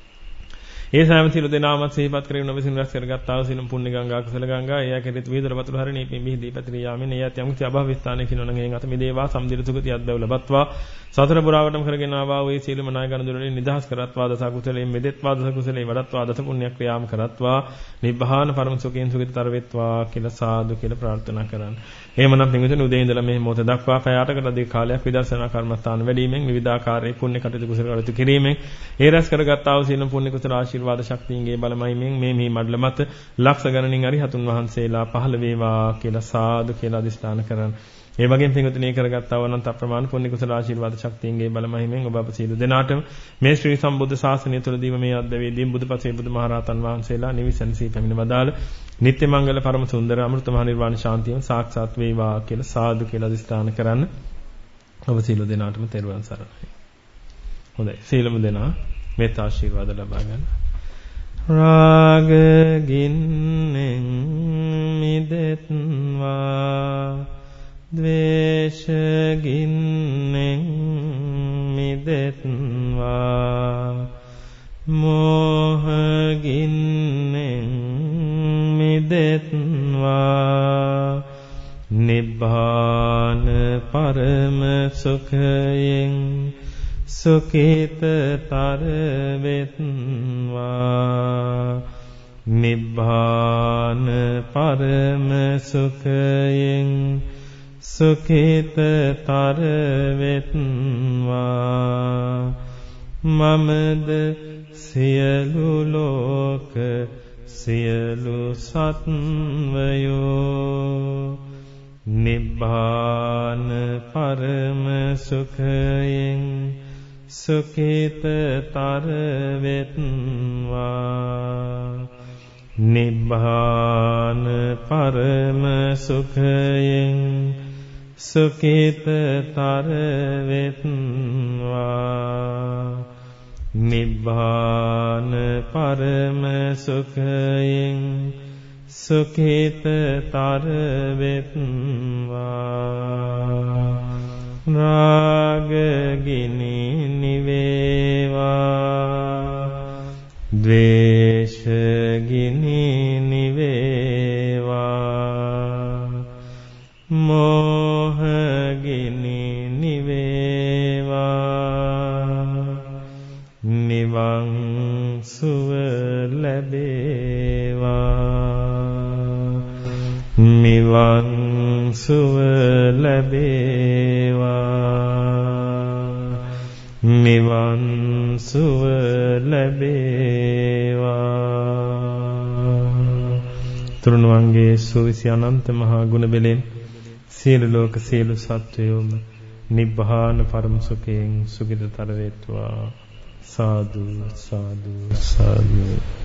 ඒ සෑම සිළු දෙනාමත් සිහිපත් කරගෙන ඔබ විසින් රැස් කරගත්තා වූ සීලම් පුණ්‍ය ගංගා කුසල ගංගා එයා කෙරෙහි විහිදුර වතුර හරිනේ පින් විහිදී පැතිරී යාමින් එයාත් යම්කිසි අභව ස්ථානයක ඉන්නවනම් එයින් අත මිදේවා සම්දිර සුගතියක් බැව ලබත්වා සතර පුරාවටම කරගෙන ආවා වූ සීලම නායකන දුරලින් නිදහස් කරත්වා දස කුසලයෙන් මෙදෙත්වා දස කුසලේ වඩත්වා දස පුණ්‍ය ක්‍රියාම් කරත්වා නිබ්බාන පරම සුඛයෙන් සුගතිතර වෙත්වා කියලා සාදු කියලා ප්‍රාර්ථනා කරන්න. එහෙමනම් පින්විතනි උදේ ඉඳලා මේ මොහොත දක්වා පැය 8කට අධික කාලයක් විදර්ශනා කර්මස්ථාන වැඩිවීමෙන් විවිධාකාරයේ පුණ්‍ය කටයුතු කුසල කටයුතු කිරීමෙන් ඒ රැස් කරගත්තා වූ සීලම් පුණ්‍ය කුසල ආශිර්වාද ශක්තියන්ගේ බලමයිමින් මේ මඩල මත ලක්ෂ ගණනින් අරිහතුන් වහන්සේලා පහළ වේවා කියලා සාදු කියලා අදිස්ථාන කරන්. ඒ වගේම පින්වතුනි කරගත්තා වූ අනන්ත අප්‍රමාණ පුණ්‍ය කුසල ආශිර්වාද ශක්තියන්ගේ බලමහිමෙන් ඔබ අප සියලු දෙනාටම මේ ශ්‍රී සම්බුද්ධ ශාසනය තුළදීම මේ අද්දවේදී බුදුපසේ බුදුමහරහතන් වහන්සේලා නිවිසන්සී පැමිණ වදාළ නිත්‍ය මංගල පරම සුන්දර අමෘත මහ නිර්වාණ ශාන්තියම සාක්ෂාත් වේවා කියලා සාදු කියලා අදිස්ථාන කරන්න. ඔබ සියලු දෙනාටම තෙරුවන් සරණයි. හොඳයි. සියලුම දෙනා මේත් ආශිර්වාද ලබා ගන්න. රාග ගින්නෙන් මිදෙත්වා ද්වේෂ ගින්නෙන් මිදෙත්වා මෝහ ගින්නෙන් මිදෙත්වා නිබ්බාන පරම සුඛයෙන් සුඛිතතර වෙත්වා නිබ්බාන පරම සුඛයෙන් සුඛිතතර වෙත්වා මමද සියලු ලෝක සියලු සත්වයෝ නිබ්බාන පරම සුඛයෙන් සුඛිතතර වෙත්වා නිබ්බාන පරම සුඛයෙන් සුඛිතතර වෙත්වා නිබ්බාන පරම සුඛයෙන් සුඛිතතර වෙත්වා රාගගිනි නිවේවා ද්වේෂගිනි නිවේවා මෝහගිනි නිවේවා නිවන් සුව ලැබේවා නිවන් සුව ලැබේවා නිවන් සුව ලැබේවා තුරුණුවන්ගේ සුවිසි අනන්ත මහා ගුණ බෙලෙන් සියලු ලෝක සියලු සත්වයෝම නිබ්බාන පරම සුඛයෙන් සුඛිතතර වේත්වා සාදු සාදු සාදු